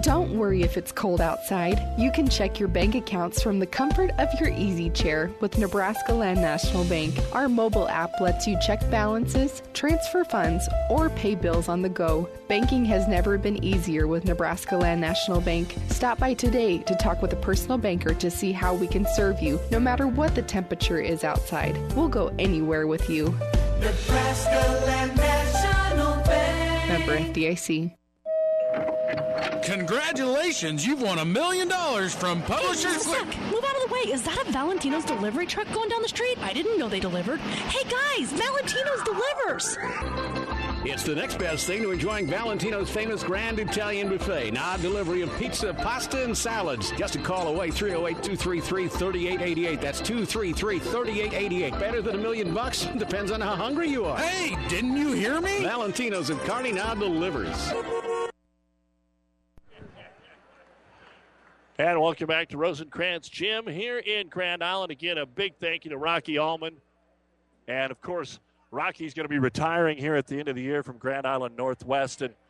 Don't worry if it's cold outside. You can check your bank accounts from the comfort of your easy chair with Nebraska Land National Bank. Our mobile app lets you check balances, transfer funds, or pay bills on the go. Banking has never been easier with Nebraska Land National Bank. Stop by today to talk with a personal banker to see how we can serve you, no matter what the temperature is outside. We'll go anywhere with you. Nebraska Land National Bank. Member F D I C. Congratulations, you've won a million dollars from Publishers. Hey, move out of the way. Is that a Valentino's delivery truck going down the street? I didn't know they delivered. Hey guys, Valentino's delivers. It's the next best thing to enjoying Valentino's famous Grand Italian Buffet. Now delivery of pizza, pasta, and salads. Just a call away, three oh eight, two three three, three eight eight eight. That's two three three, three eight eight eight. Better than a million bucks? Depends on how hungry you are. Hey, didn't you hear me? Valentino's at Kearney now delivers. And welcome back to Rosencrantz Gym here in Grand Island. Again, a big thank you to Rocky Allman. And, of course, Rocky's going to be retiring here at the end of the year from Grand Island Northwest. And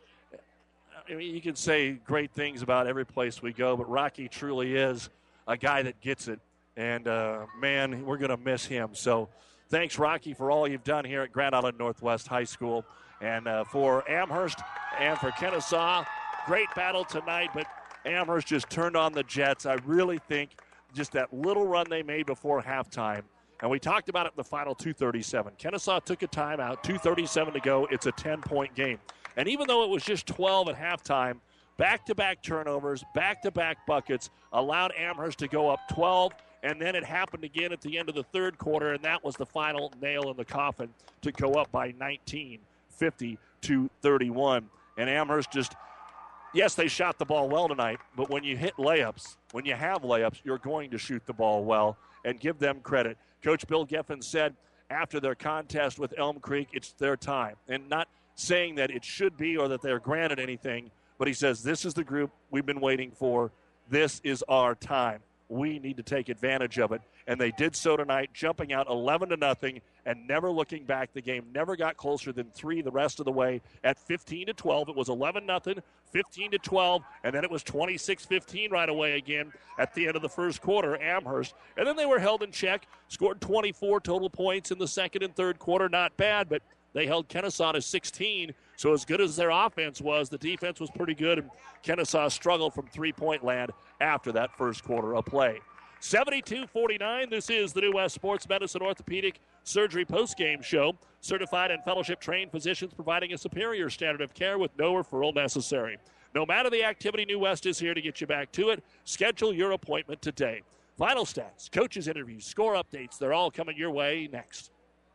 I mean, you can say great things about every place we go, but Rocky truly is a guy that gets it. And, uh, man, we're going to miss him. So thanks, Rocky, for all you've done here at Grand Island Northwest High School. And uh, for Amherst and for Kennesaw, great battle tonight, but Amherst just turned on the Jets. I really think just that little run they made before halftime, and we talked about it in the final two thirty-seven. Kennesaw took a timeout, two thirty-seven to go. It's a ten-point game. And even though it was just twelve at halftime, back-to-back turnovers, back-to-back buckets allowed Amherst to go up twelve, and then it happened again at the end of the third quarter, and that was the final nail in the coffin to go up by nineteen, fifty to thirty-one. And Amherst just... Yes, they shot the ball well tonight, but when you hit layups, when you have layups, you're going to shoot the ball well, and give them credit. Coach Bill Geffen said after their contest with Elm Creek, it's their time. And not saying that it should be or that they're granted anything, but he says this is the group we've been waiting for. This is our time. We need to take advantage of it. And they did so tonight, jumping out eleven to nothing and never looking back. The game never got closer than three the rest of the way. At fifteen to twelve, it was eleven nothing, fifteen to twelve, and then it was twenty-six fifteen right away again at the end of the first quarter, Amherst. And then they were held in check, scored twenty-four total points in the second and third quarter. Not bad, but they held Kennesaw to sixteen. So as good as their offense was, the defense was pretty good, and Kennesaw struggled from three-point land after that first quarter of play. seventy-two forty-nine, this is the New West Sports Medicine Orthopedic Surgery postgame show. Certified and fellowship-trained physicians providing a superior standard of care with no referral necessary. No matter the activity, New West is here to get you back to it. Schedule your appointment today. Final stats, coaches' interviews, score updates, they're all coming your way next.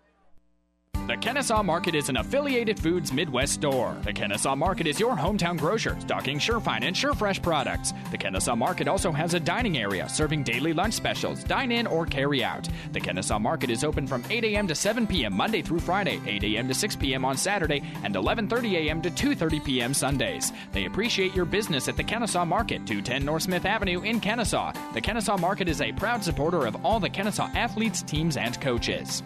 The Kennesaw Market is an affiliated Foods Midwest store. The Kennesaw Market is your hometown grocer, stocking Surefine and Surefresh products. The Kennesaw Market also has a dining area, serving daily lunch specials, dine-in or carry-out. The Kennesaw Market is open from eight a.m. to seven p.m. Monday through Friday, eight a.m. to six p.m. on Saturday, and eleven thirty a.m. to two thirty p.m. Sundays. They appreciate your business at the Kennesaw Market, two ten North Smith Avenue in Kennesaw. The Kennesaw Market is a proud supporter of all the Kennesaw athletes, teams, and coaches.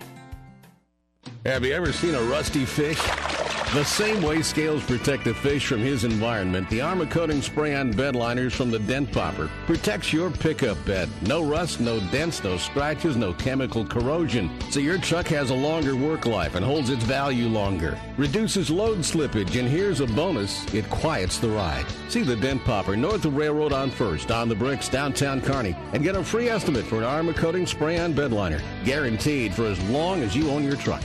Have you ever seen a rusty fish? The same way scales protect the fish from his environment, the Armor Coating Spray-On bed liners from the Dent Popper protects your pickup bed. No rust, no dents, no scratches, no chemical corrosion. So your truck has a longer work life and holds its value longer. Reduces load slippage, and here's a bonus, it quiets the ride. See the Dent Popper north of Railroad on First, on the Bricks, downtown Kearney, and get a free estimate for an Armor Coating Spray-On bed liner. Guaranteed for as long as you own your truck.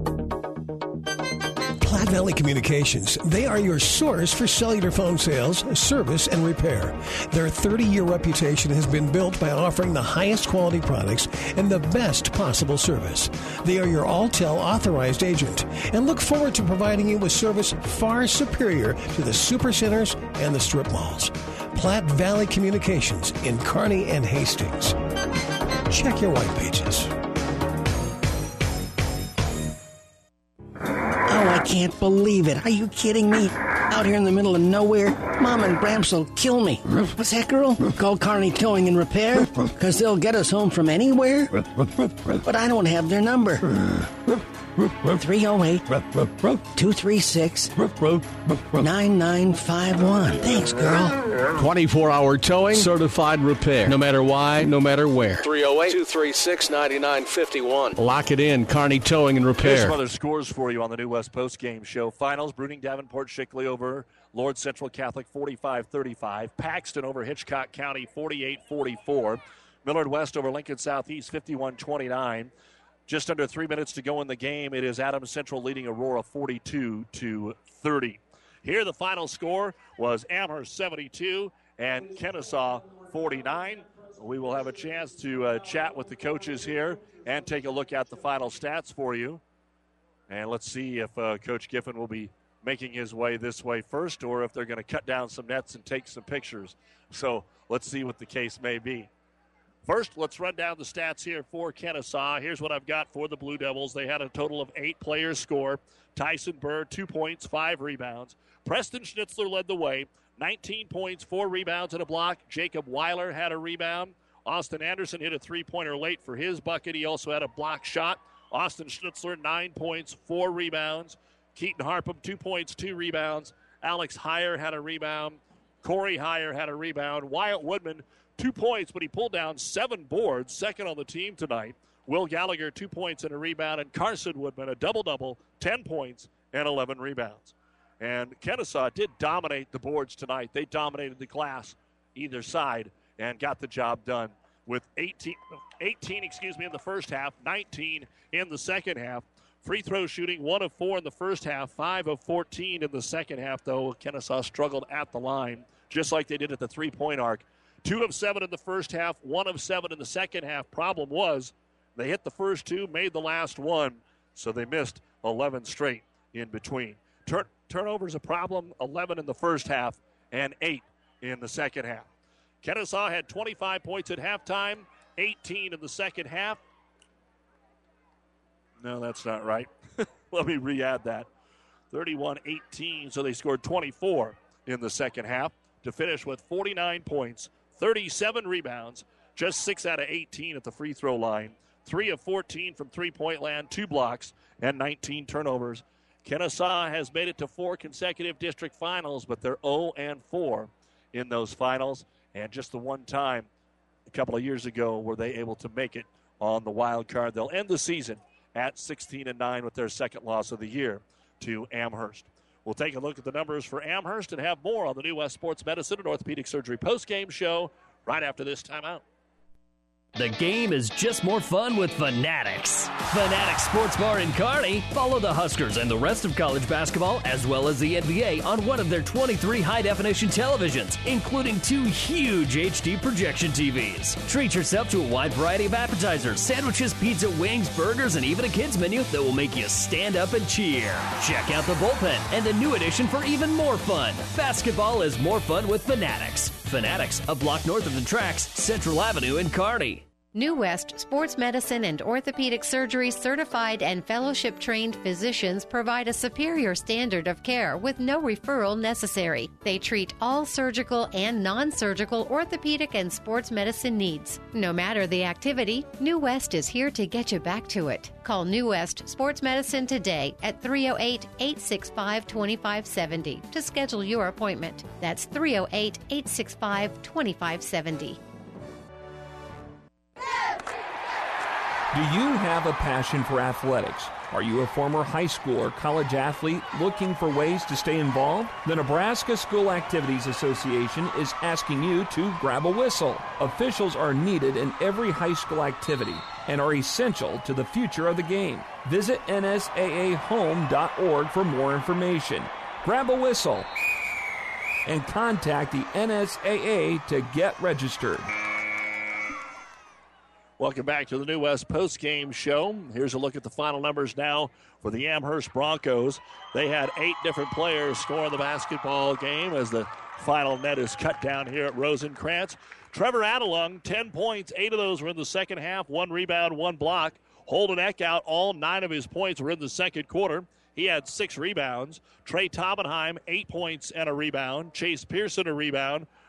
Platte Valley Communications. They are your source for cellular phone sales, service, and repair. Their thirty-year reputation has been built by offering the highest quality products and the best possible service. They are your Alltel authorized agent and look forward to providing you with service far superior to the supercenters and the strip malls. Platte Valley Communications in Kearney and Hastings. Check your white pages. Oh, I can't believe it. Are you kidding me? Out here in the middle of nowhere? Mom and Gramps will kill me. What's that, girl? Call Kearney Towing and Repair? Because they'll get us home from anywhere? But I don't have their number. three oh eight, two three six, nine nine five one. Thanks, girl. twenty-four hour towing, certified repair. No matter why, no matter where. three oh eight, two three six, nine nine five one. Lock it in, Kearney Towing and Repair. Here's some other scores for you on the New West Post Game Show. Finals, Bruning Davenport Shickley over Lord Central Catholic forty-five thirty-five. Paxton over Hitchcock County forty-eight forty-four. Millard West over Lincoln Southeast fifty-one twenty-nine. Just under three minutes to go in the game. It is Adams Central leading Aurora forty-two to thirty. Here the final score was Amherst seventy-two and Kennesaw forty-nine. We will have a chance to uh, chat with the coaches here and take a look at the final stats for you. And let's see if uh, Coach Giffen will be making his way this way first or if they're going to cut down some nets and take some pictures. So let's see what the case may be. First, let's run down the stats here for Kennesaw. Here's what I've got for the Blue Devils. They had a total of eight players score. Tyson Burr, two points, five rebounds. Preston Schnitzler led the way, nineteen points, four rebounds and a block. Jacob Weiler had a rebound. Austin Anderson hit a three-pointer late for his bucket. He also had a block shot. Austin Schnitzler, nine points, four rebounds. Keaton Harpham, two points, two rebounds. Alex Heyer had a rebound. Corey Heyer had a rebound. Wyatt Woodman, two points, but he pulled down seven boards, second on the team tonight. Will Gallagher, two points and a rebound. And Carson Woodman, a double-double, ten points and eleven rebounds. And Kennesaw did dominate the boards tonight. They dominated the glass either side and got the job done with eighteen, eighteen excuse me, in the first half, nineteen in the second half. Free throw shooting, one of four in the first half, five of fourteen in the second half, though. Kennesaw struggled at the line, just like they did at the three-point arc. Two of seven in the first half, one of seven in the second half. Problem was they hit the first two, made the last one, so they missed eleven straight in between. Turn, turnovers a problem, eleven in the first half and eight in the second half. Kennesaw had twenty-five points at halftime, eighteen in the second half. No, that's not right. Let me re-add that. thirty-one eighteen, so they scored twenty-four in the second half to finish with forty-nine points, thirty-seven rebounds, just six out of eighteen at the free throw line, three of fourteen from three-point land, two blocks, and nineteen turnovers. Kennesaw has made it to four consecutive district finals, but they're oh and four in those finals, and just the one time a couple of years ago were they able to make it on the wild card. They'll end the season at sixteen and nine with their second loss of the year to Amherst. We'll take a look at the numbers for Amherst and have more on the New West Sports Medicine and Orthopedic Surgery postgame show right after this timeout. The game is just more fun with Fanatics. Fanatics Sports Bar in Kearney. Follow the Huskers and the rest of college basketball as well as the N B A on one of their twenty-three high-definition televisions, including two huge H D projection T Vs. Treat yourself to a wide variety of appetizers, sandwiches, pizza, wings, burgers, and even a kids menu that will make you stand up and cheer. Check out the bullpen and a new addition for even more fun. Basketball is more fun with Fanatics. Fanatics, a block north of the tracks, Central Avenue in Kearney. New West Sports Medicine and Orthopedic Surgery certified and fellowship-trained physicians provide a superior standard of care with no referral necessary. They treat all surgical and non-surgical orthopedic and sports medicine needs. No matter the activity, New West is here to get you back to it. Call New West Sports Medicine today at three oh eight, eight six five, two five seven oh to schedule your appointment. That's three oh eight, eight six five, two five seven oh. Do you have a passion for athletics? Are you a former high school or college athlete looking for ways to stay involved? The Nebraska School Activities Association is asking you to grab a whistle. Officials are needed in every high school activity and are essential to the future of the game. Visit N S A A home dot org for more information. Grab a whistle and contact the N S A A to get registered. Welcome back to the New West postgame show. Here's a look at the final numbers now for the Amherst Broncos. They had eight different players score in the basketball game as the final net is cut down here at Rosencrantz. Trevor Adelung, ten points. Eight of those were in the second half. One rebound, one block. Holden Eckout, all nine of his points were in the second quarter. He had six rebounds. Trey Tobenheim, eight points and a rebound. Chase Pearson, a rebound.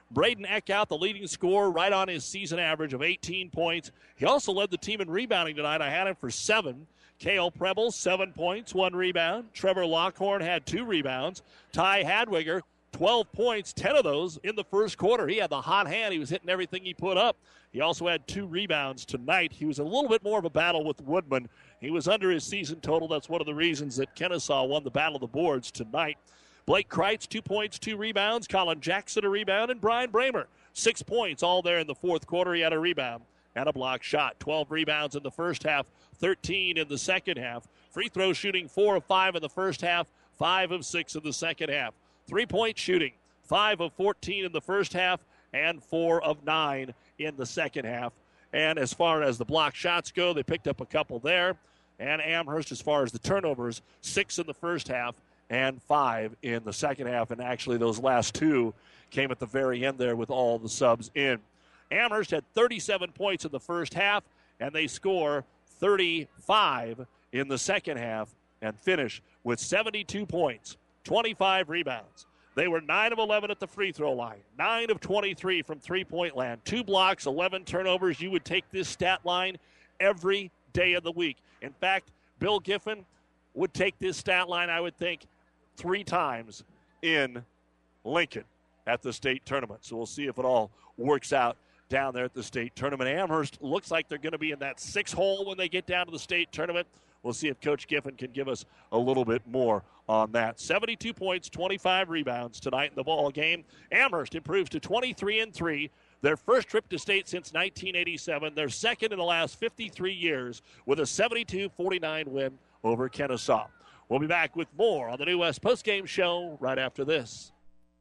Braden Eckhout, the leading scorer, right on his season average of eighteen points. He also led the team in rebounding tonight. I had him for seven. Cale Preble, seven points, one rebound. Trevor Lockhorn had two rebounds. Ty Hadwiger, twelve points, ten of those in the first quarter. He had the hot hand. He was hitting everything he put up. He also had two rebounds tonight. He was a little bit more of a battle with Woodman. He was under his season total. That's one of the reasons that Kennesaw won the Battle of the Boards tonight. Blake Kreitz, two points, two rebounds. Colin Jackson, a rebound. And Brian Bramer, six points, all there in the fourth quarter. He had a rebound and a block shot. twelve rebounds in the first half, thirteen in the second half. Free throw shooting, four of five in the first half, five of six in the second half. Three-point shooting, five of fourteen in the first half, and four of nine in the second half. And as far as the block shots go, they picked up a couple there. And Amherst, as far as the turnovers, six in the first half and five in the second half. And actually those last two came at the very end there with all the subs in. Amherst had thirty-seven points in the first half, and they score thirty-five in the second half and finish with seventy-two points, twenty-five rebounds. They were nine of eleven at the free throw line, nine of twenty-three from three-point land, two blocks, eleven turnovers. You would take this stat line every day of the week. In fact, Bill Giffen would take this stat line, I would think, three times in Lincoln at the state tournament. So we'll see if it all works out down there at the state tournament. Amherst looks like they're going to be in that six hole when they get down to the state tournament. We'll see if Coach Giffen can give us a little bit more on that. seventy-two points, twenty-five rebounds tonight in the ball game. Amherst improves to twenty-three and three. Their first trip to state since nineteen eighty-seven. Their second in the last fifty-three years with a seventy-two forty-nine win over Kennesaw. We'll be back with more on the New West postgame show right after this.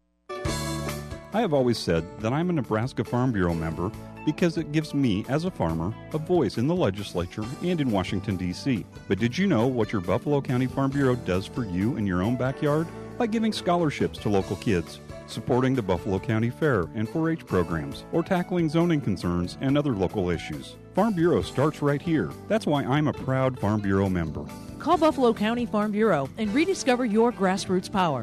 I have always said that I'm a Nebraska Farm Bureau member because it gives me, as a farmer, a voice in the legislature and in Washington, D C But did you know what your Buffalo County Farm Bureau does for you in your own backyard? By giving scholarships to local kids, supporting the Buffalo County Fair and four H programs, or tackling zoning concerns and other local issues. Farm Bureau starts right here. That's why I'm a proud Farm Bureau member. Call Buffalo County Farm Bureau and rediscover your grassroots power.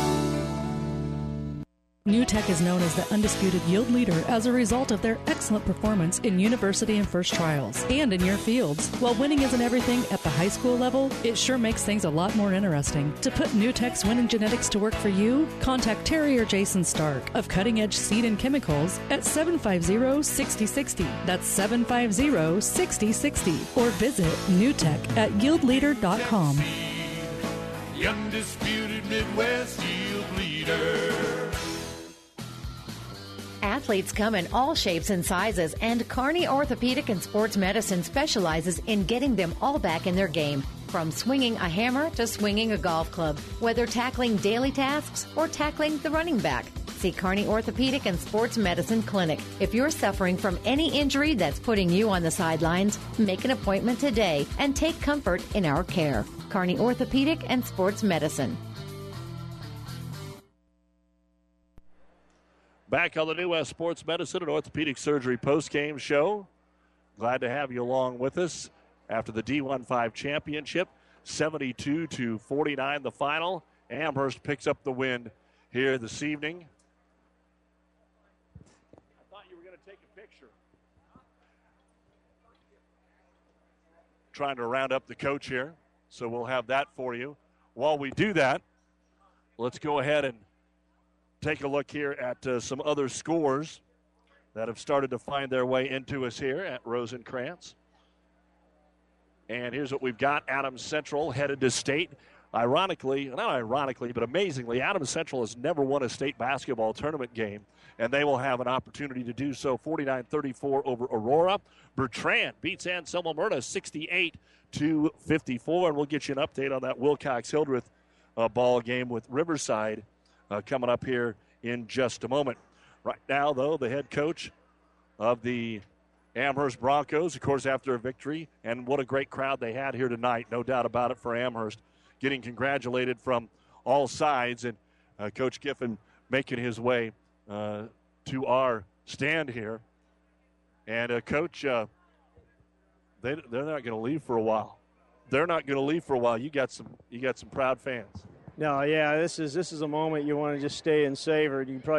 NewTek is known as the undisputed yield leader as a result of their excellent performance in university and first trials and in your fields. While winning isn't everything at the high school level, it sure makes things a lot more interesting. To put NewTek's winning genetics to work for you, contact Terry or Jason Stark of Cutting Edge Seed and Chemicals at seven five zero, six zero six zero. That's seven five zero, six zero six zero. Or visit NewTek at yield leader dot com. The undisputed Midwest yield leader. Athletes come in all shapes and sizes, and Kearney Orthopedic and Sports Medicine specializes in getting them all back in their game. From swinging a hammer to swinging a golf club, whether tackling daily tasks or tackling the running back. See Kearney Orthopedic and Sports Medicine Clinic. If you're suffering from any injury that's putting you on the sidelines, make an appointment today and take comfort in our care. Kearney Orthopedic and Sports Medicine. Back on the New West Sports Medicine and Orthopedic Surgery postgame show. Glad to have you along with us after the D fifteen championship. seventy-two to forty-nine the final. Amherst picks up the win here this evening. I thought you were going to take a picture. Trying to round up the coach here, so we'll have that for you. While we do that, let's go ahead and take a look here at uh, some other scores that have started to find their way into us here at Rosencrantz. And here's what we've got. Adams Central headed to state. Ironically, not ironically, but amazingly, Adams Central has never won a state basketball tournament game, and they will have an opportunity to do so. forty-nine thirty-four over Aurora. Bertrand beats Anselmo Myrna sixty-eight to fifty-four, and we'll get you an update on that Wilcox-Hildreth uh, ball game with Riverside Uh, coming up here in just a moment. Right now, though, the head coach of the Amherst Broncos, of course, after a victory, and what a great crowd they had here tonight, no doubt about it, for Amherst, getting congratulated from all sides, and uh, Coach Giffen making his way uh, to our stand here. And, uh, Coach, uh, they, they're not going to leave for a while. They're not going to leave for a while. You got some, you got some proud fans. No, yeah, this is this is a moment you want to just stay and savor. You probably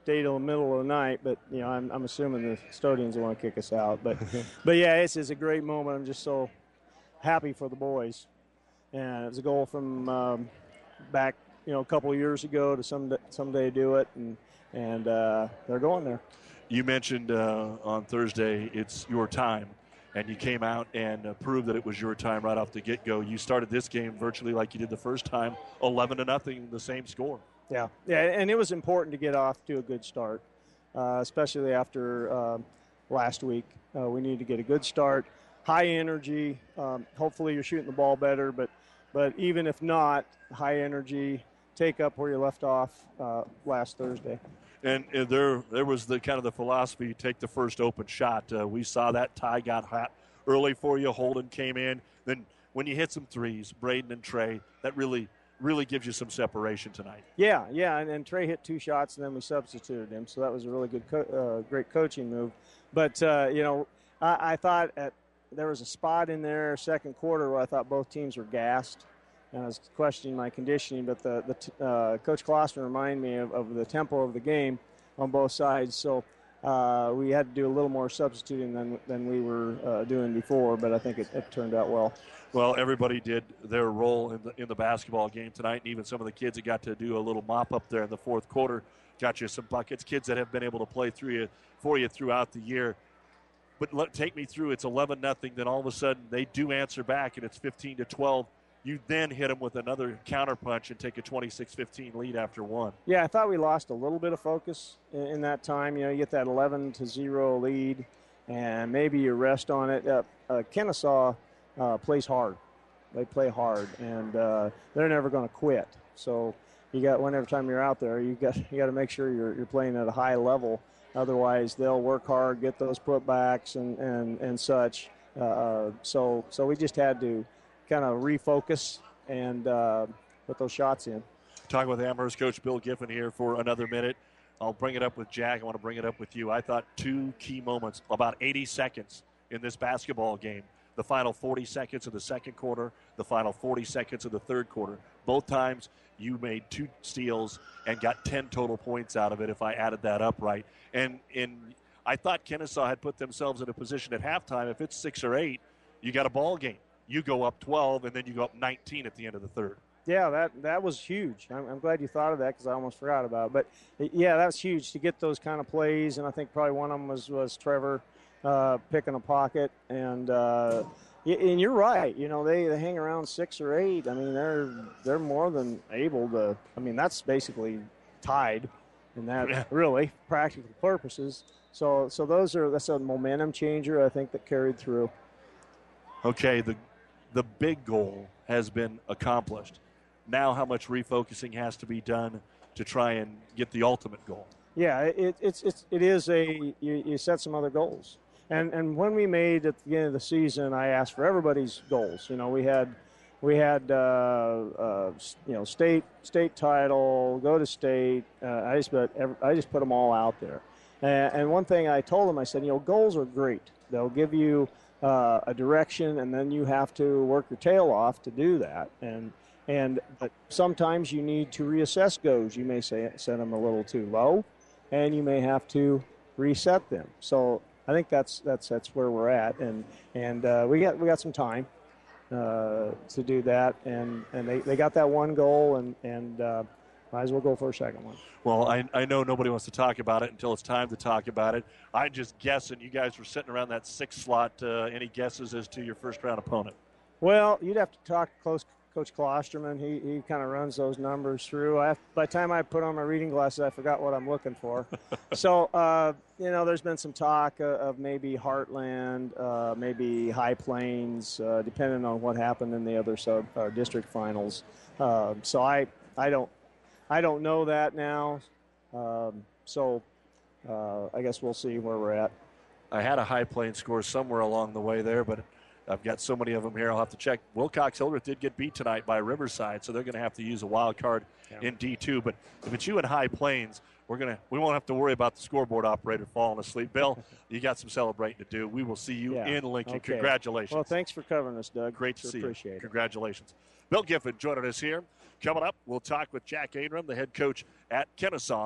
stay till the middle of the night, but you know, I'm, I'm assuming the custodians want to kick us out. But, but yeah, it's, it's a great moment. I'm just so happy for the boys, and it's a goal from um, back, you know, a couple of years ago to someday, someday do it, and and uh, they're going there. You mentioned uh, on Thursday it's your time, and you came out and uh, proved that it was your time right off the get-go. You started this game virtually like you did the first time, eleven to nothing, the same score. Yeah, yeah, and it was important to get off to a good start, uh, especially after uh, last week. Uh, we need to get a good start, high energy. Um, hopefully you're shooting the ball better, but but even if not, high energy, take up where you left off uh, last Thursday. And uh, there there was the kind of the philosophy, take the first open shot. Uh, we saw that. Ty got hot early for you. Holden came in. Then when you hit some threes, Braden and Trey, that really – really gives you some separation tonight. Yeah, yeah, and, and Trey hit two shots, and then we substituted him, so that was a really good, co- uh, great coaching move. But, uh, you know, I, I thought at, there was a spot in there, second quarter, where I thought both teams were gassed, and I was questioning my conditioning, but the, the t- uh, Coach Klossner reminded me of, of the tempo of the game on both sides, so uh, we had to do a little more substituting than, than we were uh, doing before, but I think it, it turned out well. Well, everybody did their role in the in the basketball game tonight, and even some of the kids that got to do a little mop up there in the fourth quarter got you some buckets. Kids that have been able to play through you for you throughout the year. But let, take me through. It's eleven nothing. Then all of a sudden they do answer back, and it's fifteen to twelve. You then hit them with another counterpunch and take a twenty-six fifteen lead after one. Yeah, I thought we lost a little bit of focus in, in that time. You know, you get that eleven to zero lead, and maybe you rest on it. Uh, uh, Kennesaw Uh, plays hard. They play hard, and uh, they're never going to quit. So you got whenever time you're out there, you got you got to make sure you're you're playing at a high level. Otherwise, they'll work hard, get those putbacks and and and such. Uh, so so we just had to kind of refocus and uh, put those shots in. Talking with Amherst coach Bill Giffen here for another minute. I'll bring it up with Jack. I want to bring it up with you. I thought two key moments, about eighty seconds in this basketball game. The final forty seconds of the second quarter, the final forty seconds of the third quarter. Both times you made two steals and got ten total points out of it, if I added that up right. And, and I thought Kennesaw had put themselves in a position at halftime. If it's six or eight, you got a ball game. You go up twelve, and then you go up nineteen at the end of the third. Yeah, that that was huge. I'm, I'm glad you thought of that because I almost forgot about it. But, yeah, that was huge to get those kind of plays, and I think probably one of them was, was Trevor Uh, picking a pocket, and uh, and you're right. You know, they, they hang around six or eight. I mean, they're they're more than able to. I mean, that's basically tied in that yeah. really practical purposes. So so those are that's a momentum changer I think that carried through. Okay, the the big goal has been accomplished. Now, how much refocusing has to be done to try and get the ultimate goal? Yeah, it, it's it's it is a you, you set some other goals. And and when we made at the beginning of the season, I asked for everybody's goals. You know, we had we had uh, uh, you know state state title, go to state. Uh, I just put every, I just put them all out there. And, and one thing I told them, I said, you know, goals are great. They'll give you uh, a direction, and then you have to work your tail off to do that. And and but sometimes you need to reassess goals. You may say set them a little too low, and you may have to reset them. So I think that's that's that's where we're at, and and uh, we got we got some time uh, to do that, and, and they, they got that one goal, and and uh, might as well go for a second one. Well, I I know nobody wants to talk about it until it's time to talk about it. I'm just guessing you guys were sitting around that sixth slot. Uh, any guesses as to your first round opponent? Well, you'd have to talk close. Coach Klosterman, he, he kind of runs those numbers through. I, by the time I put on my reading glasses, I forgot what I'm looking for. so, uh, you know, there's been some talk of, of maybe Heartland, uh, maybe High Plains, uh, depending on what happened in the other sub or district finals. Uh, so I I don't I don't know that now. Um, so uh, I guess we'll see where we're at. I had a High Plains score somewhere along the way there, but I've got so many of them here. I'll have to check. Wilcox Hildreth did get beat tonight by Riverside, so they're going to have to use a wild card yeah. in D two. But if it's you in High Plains, we're gonna we won't have to worry about the scoreboard operator falling asleep. Bill, you got some celebrating to do. We will see you yeah. in Lincoln. Okay. Congratulations. Well, thanks for covering us, Doug. Great to sure see appreciate you. It. Congratulations. Bill Giffen joining us here. Coming up, we'll talk with Jack Ingram, the head coach at Kennesaw,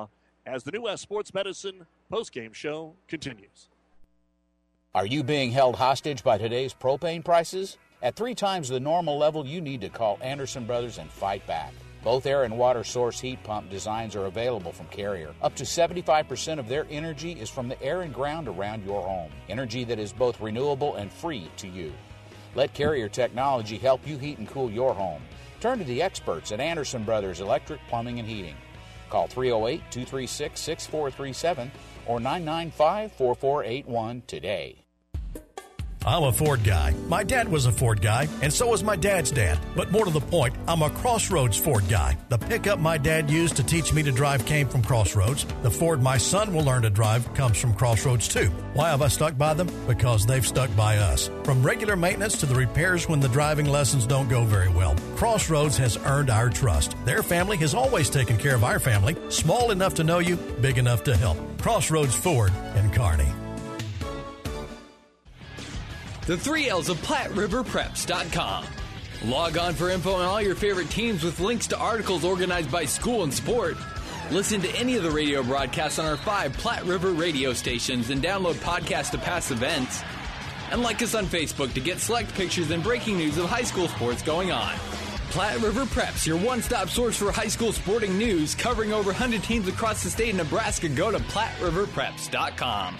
as the New West Sports Medicine postgame show continues. Are you being held hostage by today's propane prices? At three times the normal level, you need to call Anderson Brothers and fight back. Both air and water source heat pump designs are available from Carrier. Up to seventy-five percent of their energy is from the air and ground around your home. Energy that is both renewable and free to you. Let Carrier Technology help you heat and cool your home. Turn to the experts at Anderson Brothers Electric, Plumbing, and Heating. Call three oh eight, two three six, six four three seven or nine nine five, four four eight one today. I'm a Ford guy. My dad was a Ford guy, and so was my dad's dad. But more to the point, I'm a Crossroads Ford guy. The pickup my dad used to teach me to drive came from Crossroads. The Ford my son will learn to drive comes from Crossroads too. Why have I stuck by them? Because they've stuck by us. From regular maintenance to the repairs when the driving lessons don't go very well, Crossroads has earned our trust. Their family has always taken care of our family. Small enough to know you, big enough to help. Crossroads Ford in Kearney. The three L's of Platte River Preps dot com. Log on for info on all your favorite teams with links to articles organized by school and sport. Listen to any of the radio broadcasts on our five Platte River radio stations and download podcasts to past events. And like us on Facebook to get select pictures and breaking news of high school sports going on. Platte River Preps, your one-stop source for high school sporting news, covering over one hundred teams across the state of Nebraska. Go to Platte River Preps dot com.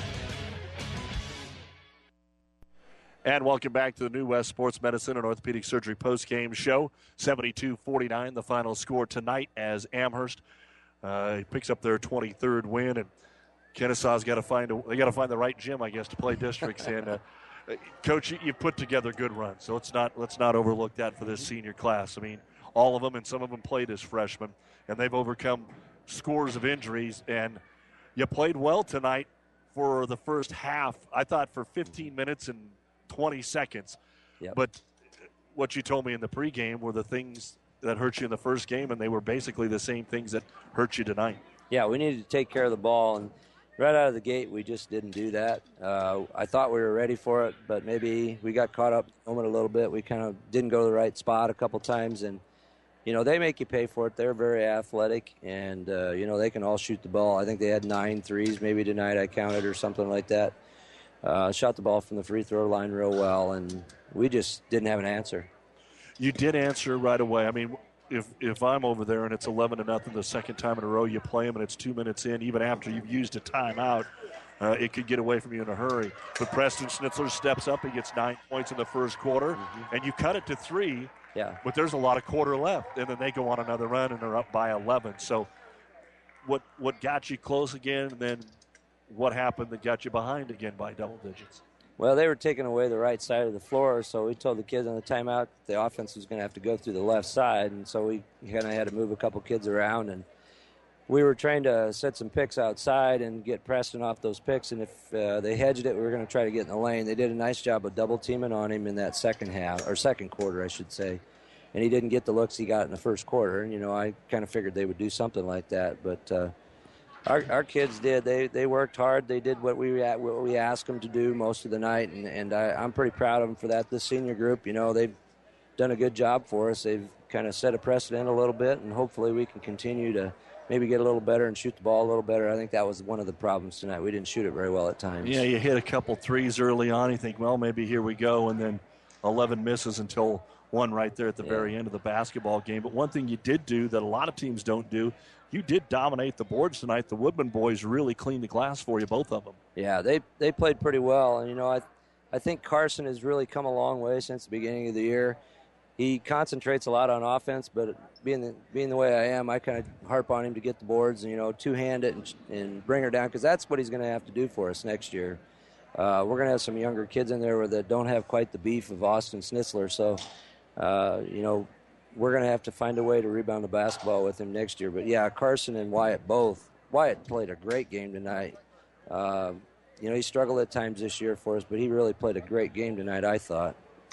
And welcome back to the New West Sports Medicine and Orthopedic Surgery postgame show. seventy-two forty-nine, the final score tonight as Amherst uh, picks up their twenty-third win. And Kenesaw's got to find a, they got to find the right gym, I guess, to play districts in. Uh, Coach, you, you've put together good runs, so let's not let's not overlook that for this senior class. I mean, all of them, and some of them played as freshmen, and they've overcome scores of injuries. And you played well tonight for the first half. I thought for fifteen minutes and twenty seconds. Yep. But what you told me in the pregame were the things that hurt you in the first game, and they were basically the same things that hurt you tonight. Yeah, we needed to take care of the ball, and right out of the gate, we just didn't do that. Uh, I thought we were ready for it, but maybe we got caught up in the moment a little bit. We kind of didn't go to the right spot a couple times, and, you know, they make you pay for it. They're very athletic, and, uh, you know, they can all shoot the ball. I think they had nine threes maybe tonight, I counted, or something like that. Uh, shot the ball from the free throw line real well, and we just didn't have an answer. You did answer right away. I mean, if if I'm over there and it's eleven to nothing the second time in a row you play them and it's two minutes in, even after you've used a timeout, uh, it could get away from you in a hurry. But Preston Schnitzler steps up. He gets nine points in the first quarter, mm-hmm. and you cut it to three. Yeah. But there's a lot of quarter left, and then they go on another run and they're up by eleven. So what what got you close again, and then what happened that got you behind again by double digits? Well, they were taking away the right side of the floor, so we told the kids on the timeout the offense was going to have to go through the left side, and so we kind of had to move a couple kids around, and we were trying to set some picks outside and get Preston off those picks, and if uh, they hedged it, we were going to try to get in the lane. They did a nice job of double teaming on him in that second half, or second quarter, I should say, and he didn't get the looks he got in the first quarter, and, you know, I kind of figured they would do something like that, but uh, Our, our kids did. They they worked hard. They did what we what we asked them to do most of the night, and, and I, I'm pretty proud of them for that. This senior group, you know, they've done a good job for us. They've kind of set a precedent a little bit, and hopefully we can continue to maybe get a little better and shoot the ball a little better. I think that was one of the problems tonight. We didn't shoot it very well at times. Yeah, you hit a couple threes early on. You think, well, maybe here we go, and then eleven misses until one right there at the yeah. very end of the basketball game. But one thing you did do that a lot of teams don't do, you did dominate the boards tonight. The Woodman boys really cleaned the glass for you, both of them. Yeah, they they played pretty well. And, you know, I I think Carson has really come a long way since the beginning of the year. He concentrates a lot on offense, but being the, being the way I am, I kind of harp on him to get the boards and, you know, two-hand it and, and bring her down, because that's what he's going to have to do for us next year. Uh, we're going to have some younger kids in there that don't have quite the beef of Austin Schnitzler, so, uh, you know, we're going to have to find a way to rebound the basketball with him next year. But, yeah, Carson and Wyatt both. Wyatt played a great game tonight. Uh, you know, he struggled at times this year for us, but he really played a great game tonight, I thought.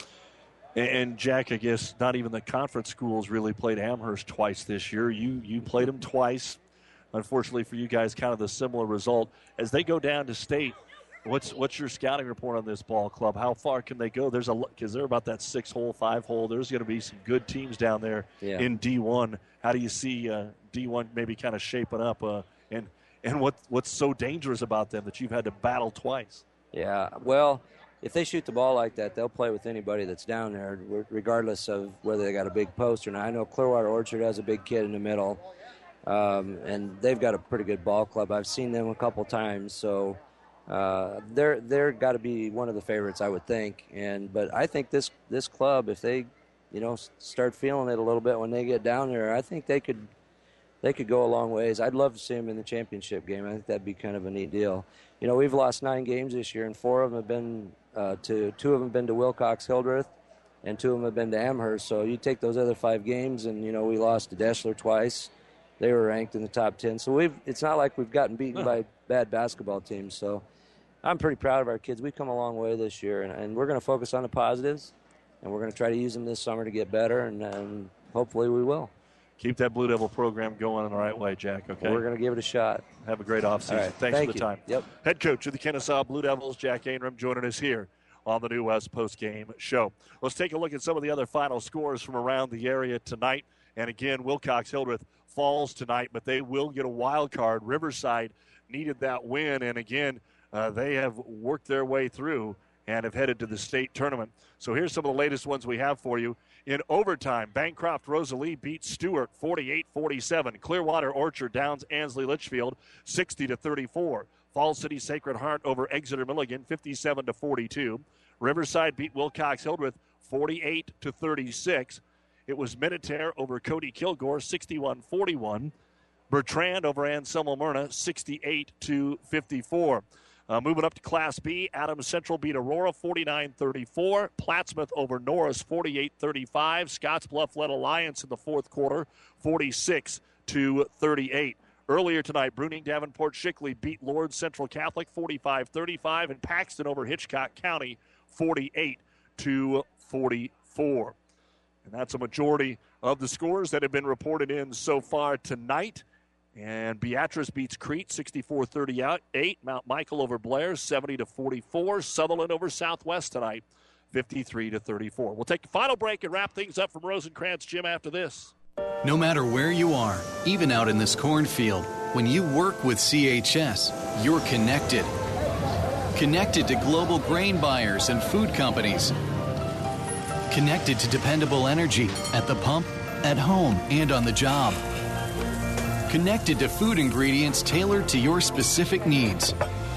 And, and Jack, I guess not even the conference schools really played Amherst twice this year. You you played them twice. Unfortunately for you guys, kind of the similar result. As they go down to state, What's what's your scouting report on this ball club? How far can they go? There's a because they're about that six hole, five hole. There's going to be some good teams down there yeah. in D one. How do you see uh, D one maybe kind of shaping up? Uh, and and what what's so dangerous about them that you've had to battle twice. Yeah, well, if they shoot the ball like that, they'll play with anybody that's down there, regardless of whether they got a big post or not. I know Clearwater Orchard has a big kid in the middle, um, and they've got a pretty good ball club. I've seen them a couple times, so uh, they're they're got to be one of the favorites, I would think. And but I think this this club, if they, you know, start feeling it a little bit when they get down there, I think they could they could go a long ways. I'd love to see them in the championship game. I think that'd be kind of a neat deal. You know, we've lost nine games this year, and four of them have been uh, to two of them have been to Wilcox Hildreth, and two of them have been to Amherst. So you take those other five games, and you know we lost to Deschler twice. They were ranked in the top ten. So we've it's not like we've gotten beaten by bad basketball teams. So I'm pretty proud of our kids. We've come a long way this year, and, and we're going to focus on the positives, and we're going to try to use them this summer to get better, and, and hopefully we will. Keep that Blue Devil program going in the right way, Jack, okay? We're going to give it a shot. Have a great offseason. Right. Thanks Thank for the you. time. Yep. Head coach of the Kennesaw Blue Devils, Jack Ainram, joining us here on the New West Postgame Show. Let's take a look at some of the other final scores from around the area tonight. And again, Wilcox Hildreth falls tonight, but they will get a wild card. Riverside needed that win, and again, uh, they have worked their way through and have headed to the state tournament. So here's some of the latest ones we have for you. In overtime, Bancroft Rosalie beat Stewart forty-eight forty-seven. Clearwater Orchard downs Ansley Litchfield sixty to thirty-four. Falls City Sacred Heart over Exeter Milligan fifty-seven to forty-two. Riverside beat Wilcox Hildreth forty-eight to thirty-six. It was Minutair over Cody Kilgore sixty-one forty-one. Bertrand over Anselmo Myrna sixty-eight to fifty-four. Uh, moving up to Class B, Adams Central beat Aurora forty-nine thirty-four. Plattsmouth over Norris forty-eight thirty-five. Scottsbluff led Alliance in the fourth quarter forty-six to thirty-eight. Earlier tonight, Bruning Davenport Shickley beat Lord Central Catholic forty-five thirty-five, and Paxton over Hitchcock County forty-eight to forty-four. And that's a majority of the scores that have been reported in so far tonight. And Beatrice beats Crete sixty-four thirty-eight. Mount Michael over Blair seventy to forty-four. Sutherland over Southwest tonight fifty-three to thirty-four. We'll take a final break and wrap things up from Rosencrantz Gym after this. No matter where you are, even out in this cornfield, when you work with C H S, you're connected. Connected to global grain buyers and food companies. Connected to dependable energy at the pump, at home, and on the job. Connected to food ingredients tailored to your specific needs.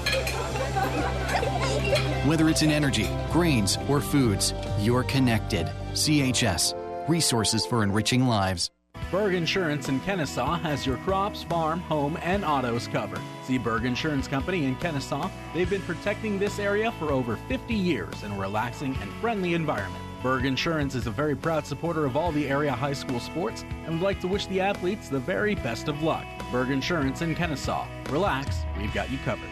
Whether it's in energy, grains, or foods, you're connected. C H S. Resources for enriching lives. Berg Insurance in Kennesaw has your crops, farm, home, and autos covered. See Berg Insurance Company in Kennesaw. They've been protecting this area for over fifty years in a relaxing and friendly environment. Berg Insurance is a very proud supporter of all the area high school sports and would like to wish the athletes the very best of luck. Berg Insurance in Kennesaw. Relax, we've got you covered.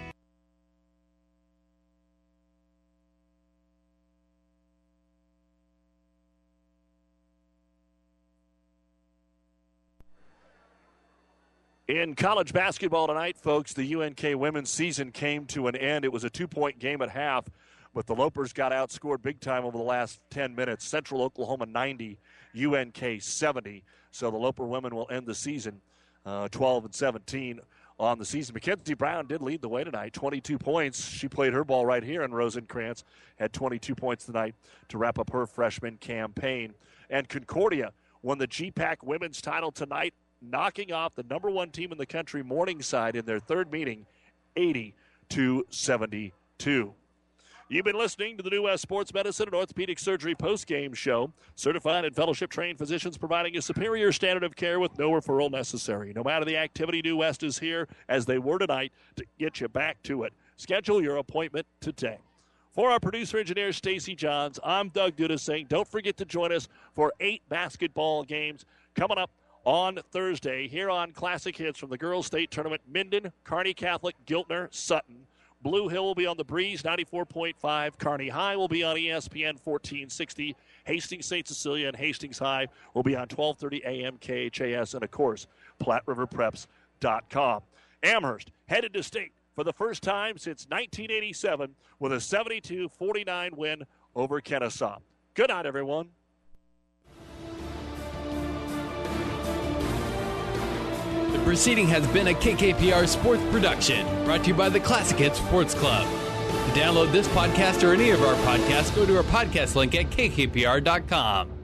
In college basketball tonight, folks, the U N K women's season came to an end. It was a two-point game at half, but the Lopers got outscored big time over the last ten minutes. Central Oklahoma ninety, U N K seventy. So the Loper women will end the season uh, twelve and seventeen on the season. Mackenzie Brown did lead the way tonight, twenty-two points. She played her ball right here in Rosencrantz, had twenty-two points tonight to wrap up her freshman campaign. And Concordia won the G PAC women's title tonight, knocking off the number one team in the country, Morningside, in their third meeting, eighty to seventy-two. You've been listening to the New West Sports Medicine and Orthopedic Surgery postgame show. Certified and fellowship-trained physicians providing a superior standard of care with no referral necessary. No matter the activity, New West is here, as they were tonight, to get you back to it. Schedule your appointment today. For our producer-engineer, Stacy Johns, I'm Doug Duda saying don't forget to join us for eight basketball games coming up on Thursday here on Classic Hits from the Girls State Tournament. Minden, Kearney Catholic, Giltner, Sutton. Blue Hill will be on the Breeze, ninety-four point five. Kearney High will be on E S P N fourteen sixty. Hastings Saint Cecilia and Hastings High will be on twelve thirty a.m. K H A S. And, of course, Platte River Preps dot com. Amherst headed to state for the first time since nineteen eighty-seven with a seventy-two forty-nine win over Kennesaw. Good night, everyone. The Proceeding has been a K K P R sports production, brought to you by the Classic Hits Sports Club. To download this podcast or any of our podcasts, go to our podcast link at K K P R dot com.